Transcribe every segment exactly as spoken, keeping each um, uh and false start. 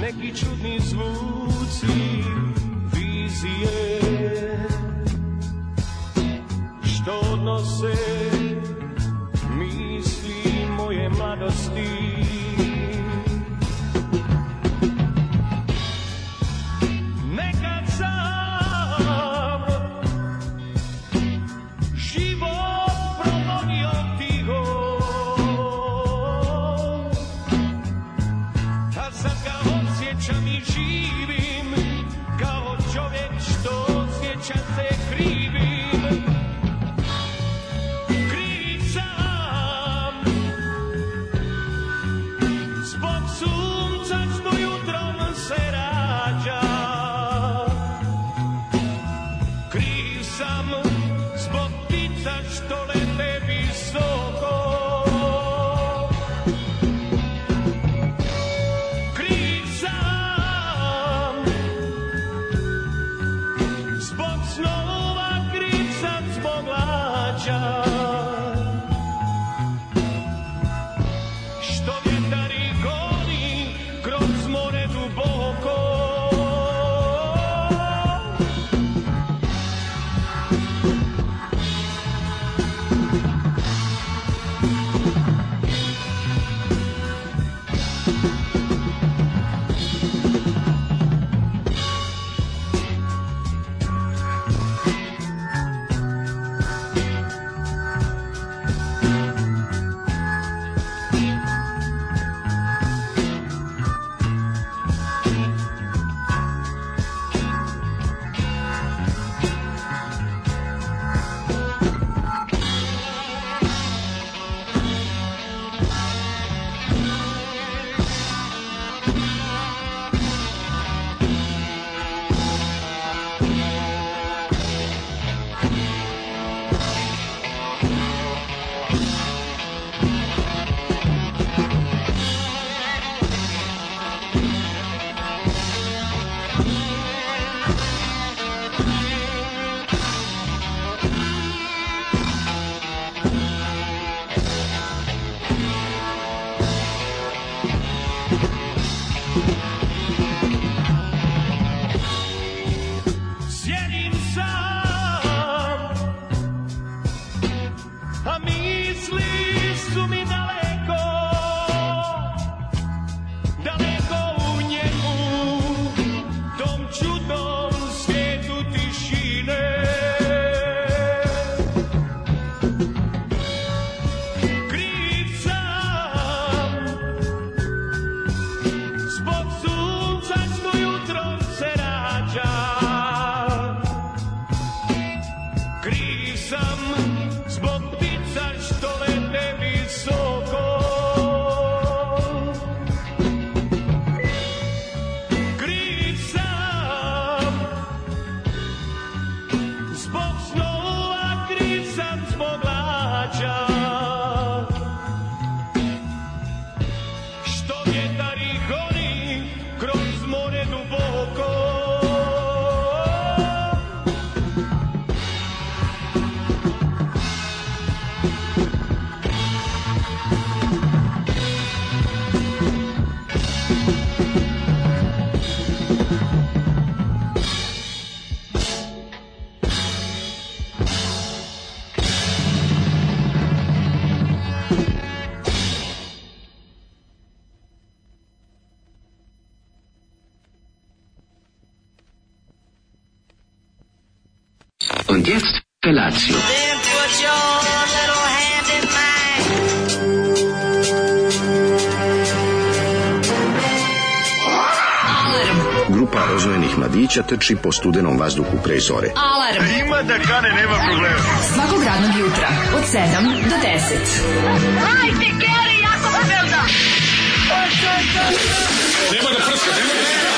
neki čudni zvuci, vizije, što odnose misli moje mladosti. Nekad sam život provodio tiho, a sad ga osjećam i živim kao čovjek što osjeća se krivim. Kriv sam zbog sunca što jutrom se rađa. Kriv sam zbog ptica što lete visoko. Kriv sam zbog snova, kriv sam zbog lađa. Što vjetar i goni kroz more duboko. Sjedim sam, a misli su mi daleko, daleko u njemu, tom čudnom svijetu tišine. Kriv sam zbog sunca što jutrom se rađa. Kriv sam zbog ptica što lete visoko. Kriv sam zbog snova, kriv sam zbog lađa. Što vjetar i goni kroz more duboko. Und jetzt Felatio. Then put your little hand in mine. Grupa rozvojenih mladića trči po studenom vazduhu pre zore. Alarm. Ima da kane, nema problema. Svakog radnog jutra od sedam do deset. Hajde, Geri, jako se velda. Nema da prska, nema da prska.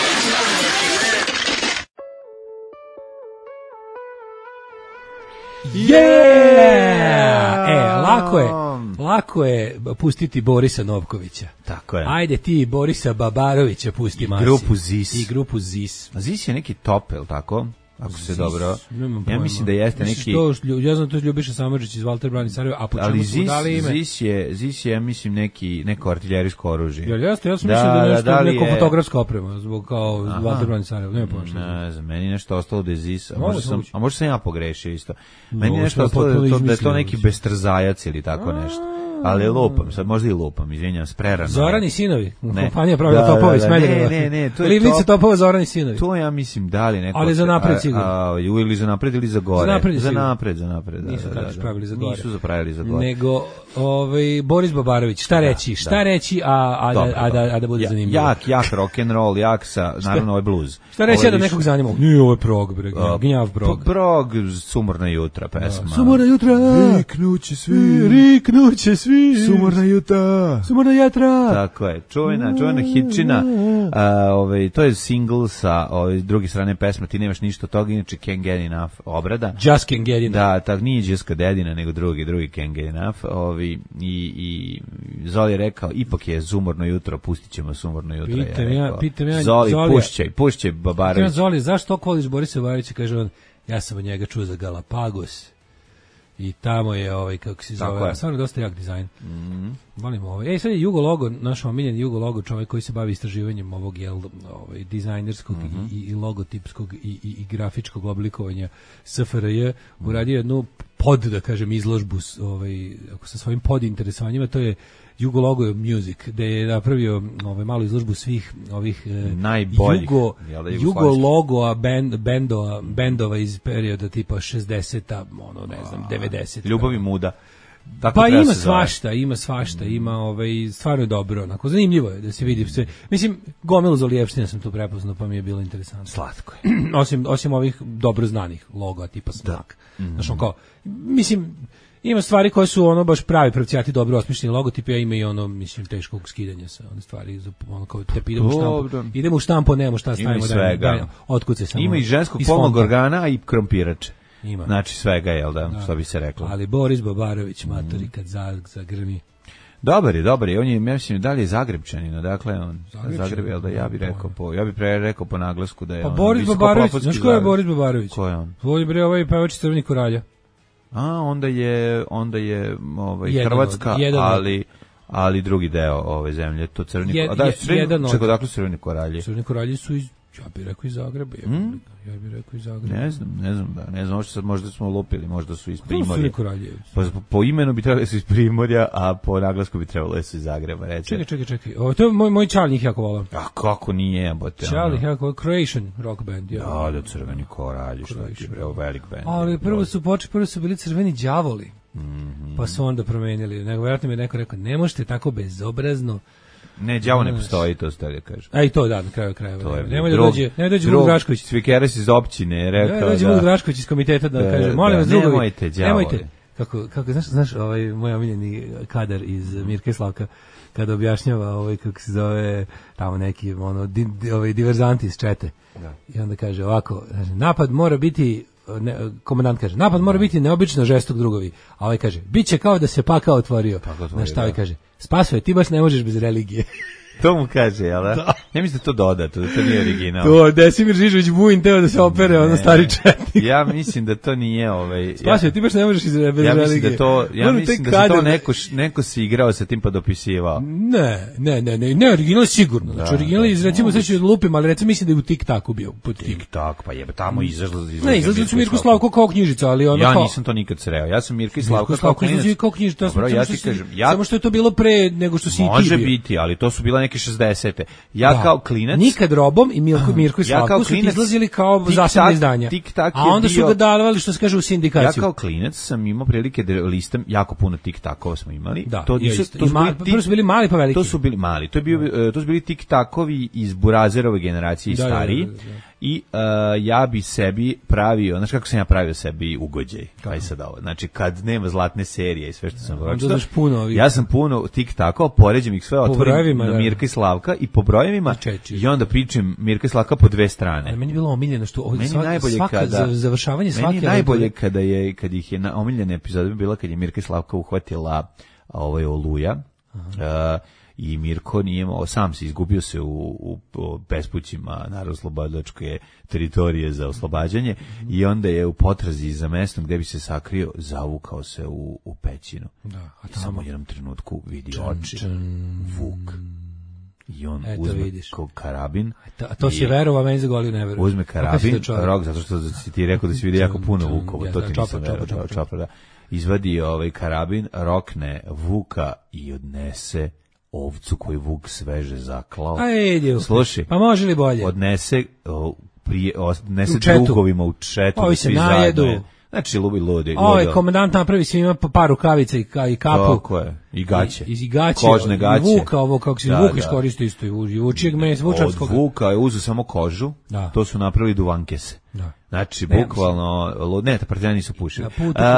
Yeah! E, lako je, lako je pustiti Borisa Novkovića. Tako je. Ajde ti Borisa Babarovića pusti I masi. grupu Zis. I grupu Zis. A Zis je neki top, je li tako? ako se dobro. Ja mislim da jeste neki... To, ja znam to je Ljubiša Samardžić iz Walter Brown i Sarajevo, a po čemu su dali ime? Zis je, Zis je, ja mislim, neki, neko artiljerijsko oružje. Ja, jeste, ja sam da, mislim da je nešto, da, da neko je... fotografska oprema, zbog kao Walter Brown i Sarajevo, nema pošto. Ne znam, meni nešto ostalo da je Zis, a možda sam, a možda sam ja pogrešio isto. Meni nešto ostalo da je to, da je to neki bestrzajac ili tako nešto. Ali lupam, sad možda i lupam, izvinjam, sprerano. Zoran i sinovi, kompanija pravila topova iz Smedereva. Ne, ne, ne, to je Livnice top... topova Zoran i sinovi. To ja mislim dali neko. Ali za napred sigurno. A, a, ili za napred ili za gore. Za napred, za napred, za napred. Da, nisu da, tako da, pravili za gore. Nisu zapravili za gore. Nego ovaj Boris Babarović, šta reći? Da, šta da. reći, a a, Dobre, a, da, a da bude ja, zanimljivo. Jak, jak rock and roll, jak sa naravno ovaj blues. Šta reći da nekog zanima? Nije ovo prog, bre, gnjav prog. Prog, sumorna jutra pesma. Sumorna jutra. Riknuće svi. Riknuće svi. Sumorna jutra. Sumorna jutra. Tako je. Čuvena, čuvena hitčina. A, ovaj to je single sa ovaj druge strane pesma, ti nemaš ništa od toga, inače Can't Get Enough obrada. Just Can't Get Enough. Da, tak nije Just Dedina, nego drugi, drugi Can't Get Enough. Ovi i i Zoli je rekao, ipak je sumorno jutro, pustit ćemo sumorno jutro. Pitam ja, ja pitam ja, Zoli, Zoli pušćaj, pušćaj Babarović. Pitam Zoli, zašto voliš Borisa Babarovića, kaže on, ja sam od njega čuo za Galapagos. I tamo je ovaj kako se zove, stvarno dosta jak dizajn. Mhm. Volimo ovaj. Ej, sad je Jugo Logo, naš omiljeni Jugo Logo, čovjek koji se bavi istraživanjem ovog jel ovaj dizajnerskog mm-hmm. i, i logotipskog i, i, i grafičkog oblikovanja S F R J, mm-hmm. uradio jednu pod, da kažem, izložbu ovaj ako sa svojim pod interesovanjima, to je Jugo Logo Music, gde je napravio ovaj malu izložbu svih ovih najboljih Jugo, Jugo Logo band, bendova, bendova iz perioda tipa šezdeseta, ono ne znam, devedeseta. Ljubav i muda. Tako pa ima svašta, ima svašta, ima ovaj stvarno je dobro, onako zanimljivo je da se vidi sve. Mislim, gomilu Zolijevština sam tu prepoznao, pa mi je bilo interesantno. Slatko je. osim osim ovih dobro znanih loga tipa Smak. Mm-hmm. Znači kao mislim ima stvari koje su ono baš pravi pravcijati dobro osmišljeni logotipi, a ima i ono mislim teškog skidanja sa one stvari za ono kao te idemo u štampu. Idemo u štampu, nemamo šta stavimo da. Otkuce samo. Ima i ženskog polnog organa i krompirač. Ima. Znači svega, jel da, da, što bi se reklo. Ali Boris Babarović, matori, kad zagrmi. Dobar je, dobar je. On je, ja mislim, da li je Zagrebčanin, dakle on Zagreb, jel da, ja bih rekao po, ja bih pre rekao po naglasku da je pa on. Boris Babarović, znaš ko je Boris Babarović? Ko je on? Voli bre ovaj pevač Crveni koralja. A, onda je, onda je ovaj, jedan Hrvatska, od, ali... ali drugi deo ove zemlje, to Crveni koralji. A da, Crveni, čekaj, dakle Crveni koralji? Crveni koralji su iz, ja bih rekao iz Zagreba. Hmm? Ja bih rekao iz Zagreba. Ne znam, ne znam, da, ne znam, možda, možda smo lupili, možda su iz Primorja. Pa, po, po imenu bi trebali su iz Primorja, a po naglasku bi trebalo su iz Zagreba, reći. Čekaj, čekaj, čekaj. O, to je moj, moj Čali njih jako volam. A kako nije, jebote. Čali jako, Croatian rock band. Ja. Da, da, Crveni koralji, što ti bre, velik band. Ali prvo su počeli, prvo su bili Crveni đavoli. Mm-hmm. Pa su onda promenili. Nego vjerojatno mi je neko rekao, ne možete tako bezobrazno. Ne, đavo ne postoji, to stari kaže. A i to da, na kraju krajeva. Nemoj da dođe, nemoj dođe Vuk Drašković. Cvikeres iz općine je rekao da. Ne dođe Vuk Drašković iz komiteta da, da kaže, molim vas drugovi. Nemojte, đavo. Nemojte. Kako kako znaš, znaš, ovaj moj omiljeni kadar iz Mirka i Slavka kada objašnjava ovaj kako se zove tamo neki ono di, di, ovaj diverzanti iz čete. Da. I onda kaže ovako, kaže, napad mora biti ne, komandant kaže, napad mora biti neobično žestok drugovi, a ovaj kaže, biće kao da se pakao otvorio. Na šta ovaj kaže, Spasoje, ti baš ne možeš bez religije. To mu kaže, jel da? Ja mislim da to doda, to, to nije original. To, Desimir Žižović Bujin teo da se opere, ono stari četnik. Ja mislim da to nije ovaj... Spasoje, ti baš ne možeš bez religije. Ja mislim da to, ja mislim da se to neko, neko si igrao sa tim pa dopisivao. Ne, ne, ne, ne, ne, original je sigurno. Znači, original je, iz, recimo, sve ću lupim, ali recimo mislim da je u Tik-Taku bio. Tik-Tak, pa jebe, tamo izlazi. Ne, izlazi su Mirko Slavko kao knjižica, ali ono ja nisam to nikad sreo. Ja sam Mirko i Slavko kao klinac. Kao knjižica, samo što je to bilo pre nego što si i ti bio. Može biti, ali to su bila neke šezdesete. Ja da. Kao klinac Nikad Robom i Milko, Mirko i Slavko ja su klinac, izlazili kao zasebne izdanja. A onda su ga davali, što se kaže, u sindikaciju. Ja kao klinac sam imao prilike da listam jako puno Tik-Takova smo imali. Da, to, je, to, to, su ma, bili, su bili mali pa veliki. To su bili mali. To, je bio, uh, to su bili Tik-Takovi iz Burazerove generacije i da, stariji. Da, da, da, da. I uh, ja bi sebi pravio, znaš kako sam ja pravio sebi ugođaj. Kaj sad ovo? Znači, kad nema zlatne serije i sve što sam pročitao, ja sam puno Tik-Takova, poređam ih sve, otvorim na Mirka i Slavka i po brojevima i, i onda pičem Mirka i Slavka po dve strane. Ali meni je bilo omiljeno što meni svaka, najbolje svaka kada, završavanje svake... Meni najbolje kada, je, kad ih je na omiljene epizode bila kad je Mirka i Slavka uhvatila ovaj Oluja. Uh, i Mirko nije imao, sam se izgubio se u, u, u bespućima narodno-slobodilačke teritorije za oslobađanje i onda je u potrazi za mestom gde bi se sakrio zavukao se u, u pećinu. Da, a tamo samo u jednom trenutku vidi oči, Vuk. I on Eto, uzme vidiš. karabin. A to, a to si verovao, meni za goli ne verujem. Uzme karabin, rok, zato što si ti rekao da si vidio jako puno Vukova, to ti nisam verovao. Izvadi ovaj karabin, rokne Vuka i odnese ovcu koju Vuk sveže zaklao. A ide. Slušaj, pa može li bolje? Odnese, prije, odnese drugovima u četu. Ovi se najedu. Znači, lubi ludi. Ovaj komandant napravi svima par rukavica i, i kapu. Tako je. I gaće. I, i gaće. Kožne gaće. I Vuka, ovo kako se da, Vuk da. iskoristi isto. I vučijeg mesa, vučarskog. Od Vuka je uzu samo kožu. Da. To su napravili duvankese. Da. Znači, ne, bukvalno, ne, ta partizani nisu pušili.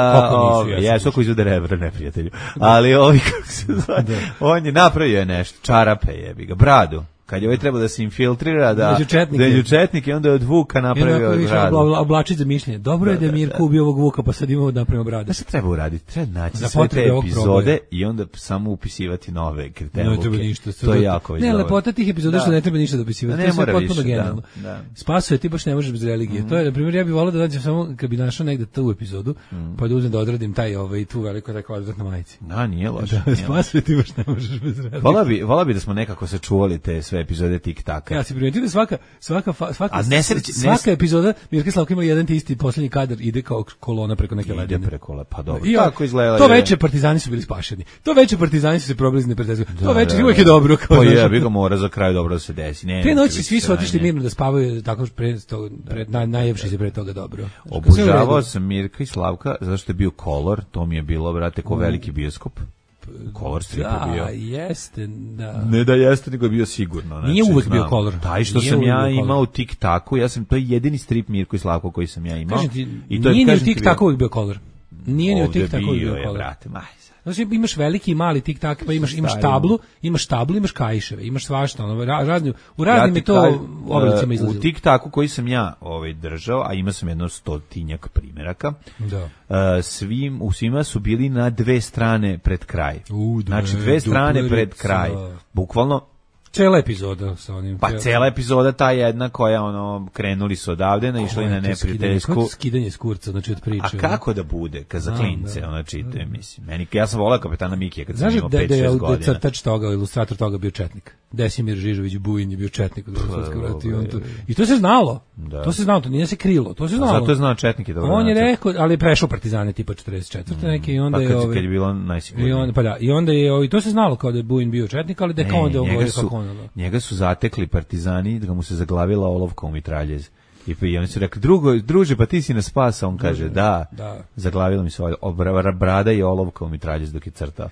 Ja, svako izvode rebra, neprijatelju. Ali ovi, kako se zove, on je napravio nešto, čarape jebi ga, bradu. Kad je ovaj treba da se infiltrira, da među četnike, onda je od Vuka napravio bradu. Oblačiti za mišljenje. Dobro je da je Mirko ubio ovog Vuka, pa sad imamo da napravimo bradu. Da se treba uraditi? Treba naći sve te epizode i onda samo upisivati nove kriteluke. To je jako već. Ne, lepota tih epizoda što ne treba ništa dopisivati. To je sve potpuno genijalno. Spasuje, ti baš ne možeš bez religije. To je, na primjer, ja bih volao da nađem samo, kad bi našao negde tu epizodu, pa da uzmem da odradim taj, ovaj, tu veliko, taj kvadrat na majici. Da, nije loše. Spasuje, ti baš ne možeš bez religije. Volao bi da smo nekako sačuvali te sve epizode tik-taka. Ja se primetio da svaka, svaka, svaka, nesreći, svaka epizoda Mirka Slavka ima jedan te isti posljednji kadar, ide kao kolona preko neke ledine. Ide preko, pa dobro. I tako izgleda. To veče partizani su bili spašeni. To veče partizani su se probili iz neprijateljstva. To veče da, uvijek je dobro. Kao pa je, bi ga mora za kraj dobro da se desi. Ne, te noći svi su otišli mirno da spavaju, tako pre, pre, naj, najljepši se pre toga dobro. Obožavao sam Mirka i Slavka, zato što je bio kolor, to mi je bilo, brate, ko veliki bioskop. Color strip da, je bio. jeste, da. Ne da jeste, nego je bio sigurno. Nije znači, uvek znam, bio Color. Taj što nije sam ja imao u Tik-Taku, ja sam, to je jedini strip Mirko i Slavko koji sam ja imao. Ti, I to nije ni u Tik-Taku uvek bio Color. Nije ni u Tik-Taku uvek bio Color. Brate, maj. Znači imaš veliki i mali Tik-Tak, pa imaš imaš tablu, imaš tablu, imaš kajševe, imaš svašta, ono razni u raznim je to oblicima izlazilo. U Tik-Taku koji sam ja ovaj držao, a ima sam jedno stotinjak primjeraka. Da. Uh, svim u svima su bili na dve strane pred kraj. U, dve, znači dve strane pred kraj. Bukvalno cela epizoda sa onim. Pa cela epizoda ta jedna koja ono krenuli su odavde, na išli na neprijateljsku skidanje s kurca, znači od priče. A kako da bude kad za klince ona čita, mislim. Meni ja sam voleo Kapetana Mikija kad sam imao pet šest godina. Znaš da je crtač toga, ilustrator toga bio četnik. Desimir Žižović Bujin je bio četnik u Drugom svetskom ratu i on to. I to se znalo. Da. To se znalo, to nije se krilo, to se znalo. A zato je znao četnike dobro. On je rekao, ali je prešao partizane tipa četrdeset četvrte mm. neki i onda pa je ovaj. Pa kad je bilo najsigurnije. I onda pa da, i onda je ovaj to se znalo kao da je Bujin bio četnik, ali da kao onda on govori kako on. Njega su zatekli partizani, da mu se zaglavila olovka u mitraljez. I, I oni su rekli, drugo, druže, pa ti si nas spasa. On kaže, da, da. Zaglavila mi se brada i olovka u mitraljez dok je crtao.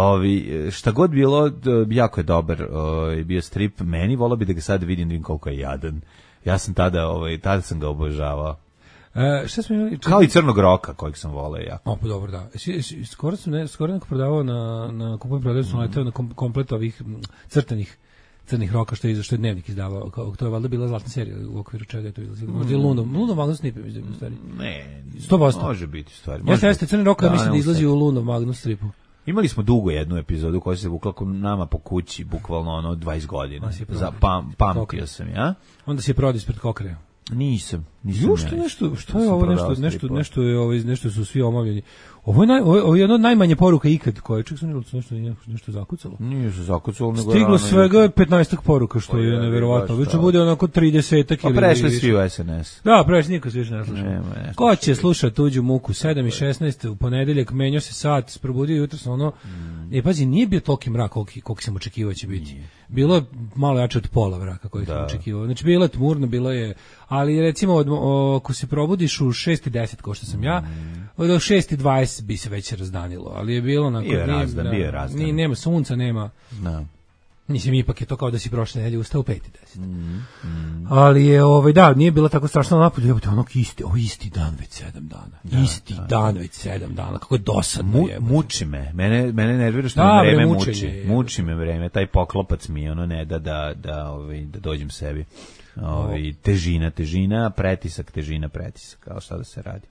Ovi, šta god bilo, jako je dobar o, bio strip. Meni volao bi da ga sad vidim, vidim koliko je jadan. Ja sam tada, ovaj, tada sam ga obožavao. E, šta smo imali? Kao i Crnog Roka, kojeg sam voleo jako. O, pa dobro, da. Skoro sam ne, skoro neko prodavao na, na kupujem prodaju, sam letao na kom, komplet ovih crtanih Crnih Roka, što je izašao, što je Dnevnik izdavao, kao, to je valjda bila zlatna serija u okviru čega je to izlazilo. Možda je Luno, Luno Magnus Strip, mislim, u stvari. Ne, sto posto može biti, u stvari. Jeste, jeste, Crni Roka, da, mislim da izlazi u Luno Magnus Stripu. Imali smo dugo jednu epizodu koja se vukla nama po kući, bukvalno ono dvadeset godina. Za pam, pamtio sam, ja? Onda si je prodao ispred Kokreja. Nisam, nisam. Još nešto, što je ovo nešto, nešto, nešto je ovo, nešto su svi omavljeni. Ovo je naj, ovo je jedno od najmanje poruka ikad koje ček sam nešto nešto nešto zakucalo. Nije se zakucalo, nego stiglo svega petnaest poruka, što je neverovatno. Već bude onako trideset ili. Pa prešli svi u S N S. Da, prešli, niko se više ne sluša. Ko će slušati tuđu muku? sedam i šesnaest u ponedeljak, menjao se sat, probudio jutros ono. E pazi, nije bio toliki mrak koliki koliko sam očekivao će biti. Bilo je malo jače od pola mraka koji sam očekivao. Znači bilo je tmurno, bilo je, ali recimo od, o, ako se probudiš u šest i deset kao što sam ja, od šest i dvadeset bi se već razdanilo, ali je bilo onako, bio razdan, bio razdan. Nije, nema sunca, nema. Da. Mislim, ipak je to kao da si prošle nedelje ustao u pet i deset. Mm, mm. Ali je, ovaj, da, nije bilo tako strašno napolje, jebote, onog isti, o isti dan već sedam dana. Da, isti da, dan da. već sedam dana, kako je dosadno Mu, jebote. Muči me, mene, mene nervira što da, me vreme muči. muči. Muči me vreme, taj poklopac mi ono ne da, da, da, ovaj, da dođem sebi. Ovaj, težina, težina, pretisak, težina, pretisak, kao šta da se radi.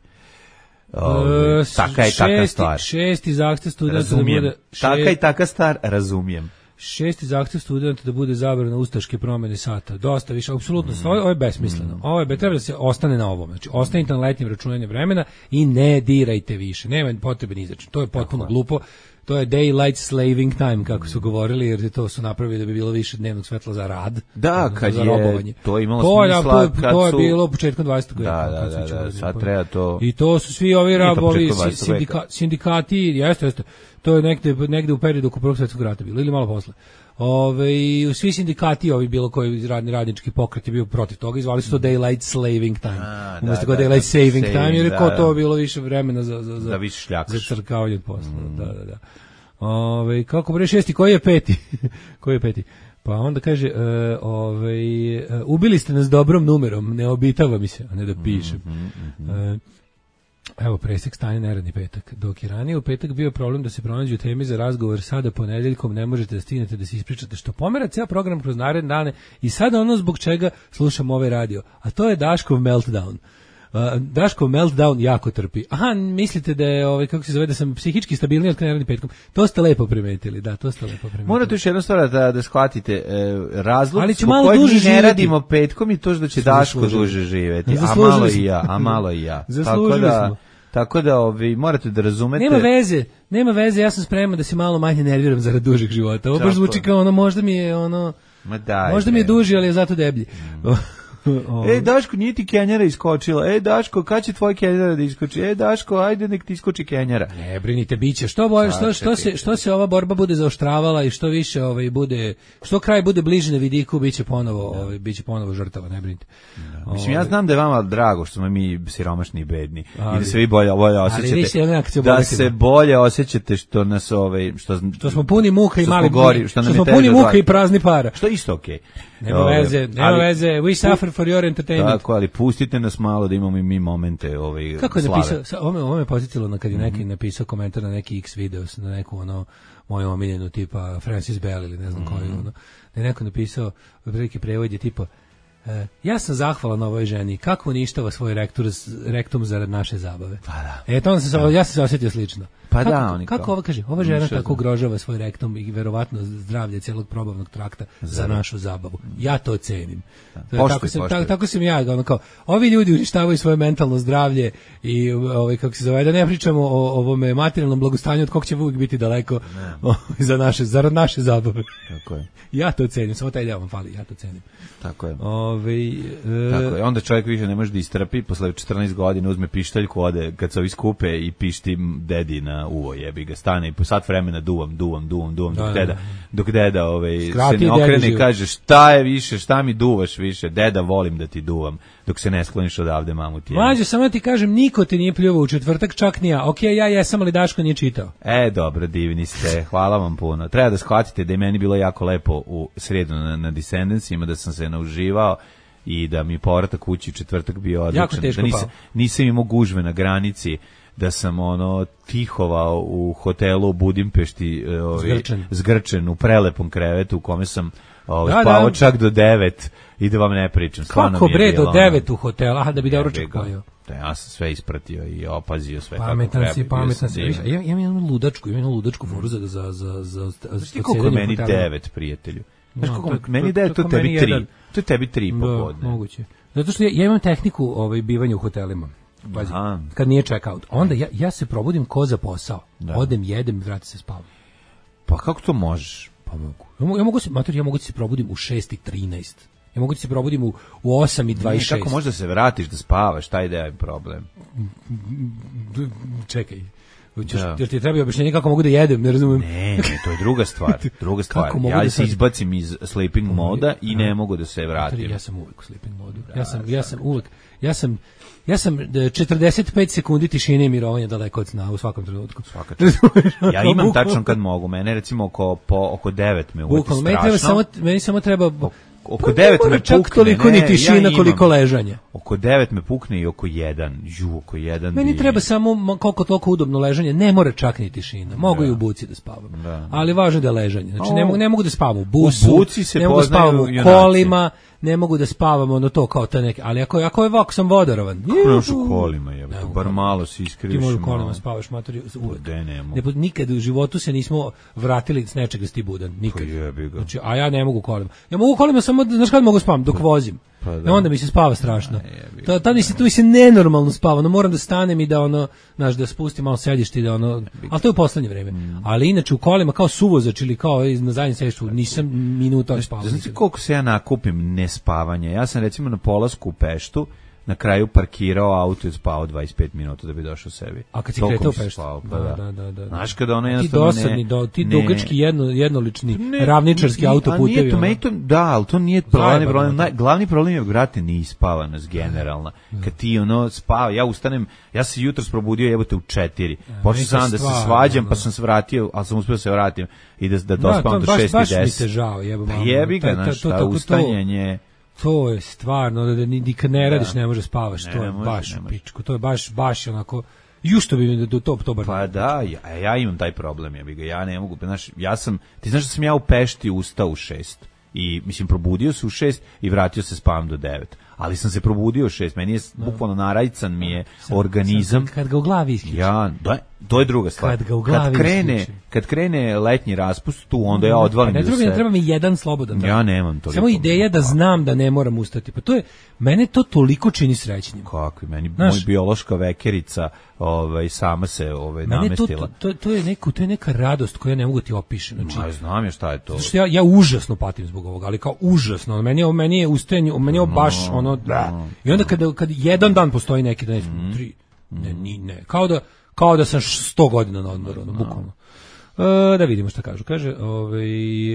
Ove, taka je taka stvar. Šesti zahtev studenta da bude... Taka i taka stvar, razumijem. Šesti zahtev studenta da bude zabrana ustaške promene sata. Dosta više, apsolutno. Mm. Ovo je besmisleno. Ovo je, treba da se ostane na ovom. Znači, ostanite na letnjem računanju vremena i ne dirajte više. Nema potrebe ni za čim. To je potpuno Tako. glupo. To je daylight slaving time, kako su govorili, jer to su napravili da bi bilo više dnevnog svetla za rad. Da, kad za je robovanje. to imalo to, smisla. Ja, to, kad to je su... bilo početkom dvadesetog veka. Da, da, da, da, da sad treba to... I to su svi ovi rabovi, sindika, sindikati, jeste, jeste. To je negde, negde u periodu oko prvog svetskog rata bilo, ili malo posle. Ove, svi sindikati, ovi bilo koji radni radnički pokret je bio protiv toga, izvali su to daylight slaving time. A, Umesto da, da, daylight da, saving saving time, jer je ko to bilo više vremena za, za, za, da više šljakaš. Za crkavanje od posla. Mm. Da, da, da. Ove, kako bre šesti, koji je peti? koji je peti? Pa onda kaže, uh, ovaj, uh, ubili ste nas dobrom numerom, ne obitava mi se, a ne da pišem. Mm -hmm, mm -hmm. Uh, evo, presek stanje neradni petak. Dok je ranije u petak bio problem da se pronađu teme za razgovor, sada ponedeljkom ne možete da stignete da se ispričate, što pomera ceo program kroz naredne dane i sada ono zbog čega slušam ovaj radio, a to je Daškov meltdown. Uh, Daškov meltdown jako trpi. Aha, mislite da je, ovaj, kako se zove, da sam psihički stabilniji od neradnim petkom. To ste lepo primetili, da, to ste lepo primetili. Morate još jednu stvar da, da shvatite, e, razlog ali ću po malo kojeg duže mi ne živjeti. radimo petkom i to da će Daško duže živjeti, a malo i ja, a malo i ja. Tako da, smo. Tako da ovi, morate da razumete... Nema veze, nema veze, ja sam spreman da se malo manje nerviram zarad dužeg života. Ovo baš zvuči kao ono, možda mi je ono... Ma daj, možda mi je duži, ali je zato deblji. Mm. Ej, Daško, nije ti Kenjara iskočila. Ej, Daško, kad će tvoj Kenjara da iskoči? Ej, Daško, ajde nek ti iskoči Kenjara. Ne brinite, biće. Što boje, što što se što se ova borba bude zaoštravala i što više ovaj bude, što kraj bude bliže na vidiku, biće ponovo, da. ovaj biće ponovo žrtava, ne brinite. Da. Mislim, ja znam da je vama drago što smo mi siromašni i bedni ali, i da se vi bolje bolje osjećate. Da se bolje osjećate što nas ovaj što što smo puni muka i mali gori, što, što smo puni muka i prazni para. Što isto okej. Nema veze, nema veze. We suffer for your entertainment. Tako, ali pustite nas malo da imamo i mi momente ovaj kako je napisao, ovo me, ovo me podsjetilo na kad je neki mm -hmm. napisao komentar na neki X videos, na neku ono moju omiljenu tipa Francis Bell ili ne znam mm -hmm. koju, ono, da je neko napisao, veliki prevod je tipa Uh, ja sam zahvalan ovoj ženi, kako uništava svoj rektor, rektum zarad naše zabave. Pa da. E, to se, ja sam se osjetio slično. Pa kako, da, oni kako ova kaže, ova žena tako ugrožava svoj rektum i verovatno zdravlje celog probavnog trakta za, za našu zabavu. Ja to cenim. Poštuj, tako, sam, tako, tako sam ja, ono kao, ovi ljudi uništavaju svoje mentalno zdravlje i ovaj, kako se zove, da ne pričamo o ovome materijalnom blagostanju od kog će uvijek biti daleko o, za naše, zarad naše zabave. Tako je. Ja to cenim, samo taj deo vam fali, ja to cenim. Tako je. Ove, e, Tako je. Onda čovjek više ne može da istrpi, posle četrnaest godina uzme pištaljku, ode kad se ovi skupe i pišti dedi na uvo, jebi ga, stane i po sat vremena duvam, duvam, duvam, duvam, dok da, deda, da. dok deda ovaj, se ne okrene i kaže šta je više, šta mi duvaš više, deda volim da ti duvam, dok se ne skloniš odavde, mamu ti je. Mlađe, samo ti kažem, niko te nije pljuvao u četvrtak, čak ni ja. Ok, ja jesam, ali Daško nije čitao. E, dobro, divni ste, hvala vam puno. Treba da shvatite da je meni bilo jako lepo u sredu na, na Descendantsima, da sam se nauživao i da mi povratak kući u četvrtak bio odličan. Da nisam, nisam imao gužve na granici, da sam ono tihovao u hotelu u Budimpešti, ovaj, zgrčen. zgrčen u prelepom krevetu u kome sam ovaj, da, spavao da. čak do devet i da vam ne pričam. Kako bre do devet u hotelu, aha, da bi dobro čekao. Da, ja sam sve ispratio i opazio sve pametan kako treba. Si, pametan si, pametan si. Ja imam jednu ludačku, imam jednu ludačku foru za za za za za koliko meni devet, prijatelju. Znaš no, kako meni devet, to tebi tri. To je tebi tri popodne. Moguće. Zato što ja, ja imam tehniku ovaj bivanja u hotelima. Bazi, kad nije check out. Onda ja, ja se probudim ko za posao. Da. Odem, jedem i vratim se spavam. Pa kako to možeš? Pa mogu. Ja mogu se, mater, ja mogu da se probudim u šest i trinaest. Ja mogu da se probudim u, u osam i dvadeset šest. Ne, kako možeš da se vratiš da spavaš? Taj da je problem. Čekaj. Ćeš, da. Jer ti treba objašnjenje kako mogu da jedem, ne razumijem. Ne, ne, to je druga stvar. Druga stvar. Ja da se sad... izbacim iz sleeping moda i ne mogu da se vratim. Ja sam uvek u sleeping modu. Ja sam, ja sam uvek, ja sam, ja sam četrdeset pet sekundi tišine i mirovanja daleko od sna u svakom trenutku. Svaka ja imam tačno kad mogu. Mene recimo oko, po, oko devet me uveti strašno. Meni, treba samo, meni samo treba... Oko devet me pukne. Čak toliko ni tišina ja koliko ležanje. Oko devet me pukne i oko jedan. Ju, oko jedan. Meni bi... treba samo koliko toliko udobno ležanje. Ne mora čak ni tišina. Mogu da. i u buci da spavam. Da. Ali važno da je ležanje. Znači, o, ne, mogu, ne mogu da spavam u busu. U buci se ne mogu da spavam u kolima. ne mogu da spavam, ono to kao ta neke, ali ako, ako je ovako sam vodarovan. Kako u kolima, jebote, bar malo se iskriviš. Ti možeš u kolima spavaš, matori, uvek. De, ne mogu. Ne, nikad u životu se nismo vratili s nečega s ti budan, nikad. Pa jebi ga. Znači, a ja ne mogu u kolima. Ja mogu u kolima samo, znaš kad mogu spavam, dok vozim. Pa da. I onda mi se spava strašno. To tad mi se tu mi se nenormalno spava, no moram da stanem i da ono, znaš, da spustim malo sedište i da ono, al to je u poslednje vreme. Mm. Ali inače u kolima kao suvozač ili kao na zadnjem sedištu nisam minuta spavao. Znači koliko se ja nakupim nespavanja. Ja sam recimo na polasku u Peštu na kraju parkirao auto i spao dvadeset pet minuta da bi došao sebi. A kad si kretao u Peštu? Pa da, da, da, da. Znaš kada ono jednostavno ti dosadni, ne... Do, ti dugački jedno, jednolični ne, ravničarski autoputevi. To, to, da, ali to nije glavni problem. Naj, glavni problem je, brate, neispavanost generalna. Kad ti ono spava, ja ustanem, ja se jutros probudio jebote u četiri. Počeo sam da se svađam, pa sam se vratio, ali sam uspio da se vratim i da, da dospavam do šest i deset. Baš mi se žao, jebo malo. Jebi ga, znaš, ta ustanjanje... To je stvarno, da nikad ne radiš, ne može spavaš, to je baš u pičku, to je baš, baš onako, ju što bi mi da to, to bar... Pa da, ja, ja imam taj problem, ja, bi ga, ja ne mogu, znaš, ja sam, ti znaš da sam ja u Pešti ustao u šest, i, mislim, probudio se u šest i vratio se spavam do devet. Ali sam se probudio u šest, meni je bukvalno narajcan mi je sam, organizam. Sam, kad ga u glavi isključi. Ja, da, to je druga stvar. Kad ga u glavi kad krene, isključi. Kad krene letnji raspust, tu onda ja odvalim ne, do sebe. Ne treba mi jedan slobodan dan. Ja nemam toliko. Samo ideja da znam da ne moram ustati. Pa to je, mene to toliko čini srećnim. Kakvi, meni Znaš, moj biološka vekerica ovaj, sama se ovaj, namestila. To, to, to, je neku, to je neka radost koju ja ne mogu ti opišem. Znači, Ma, znam je šta je to. Znači, ja, ja užasno patim zbog ovoga, ali kao užasno. Meni je, meni je ustajanje, meni je baš no, ono... Da. I onda kada, kada jedan dan postoji neki dan, mm. tri, ne, ni, ne, kao da, kao da sam sto godina na odmoru, ono, bukvalno. E, da vidimo šta kažu. Kaže, ovaj,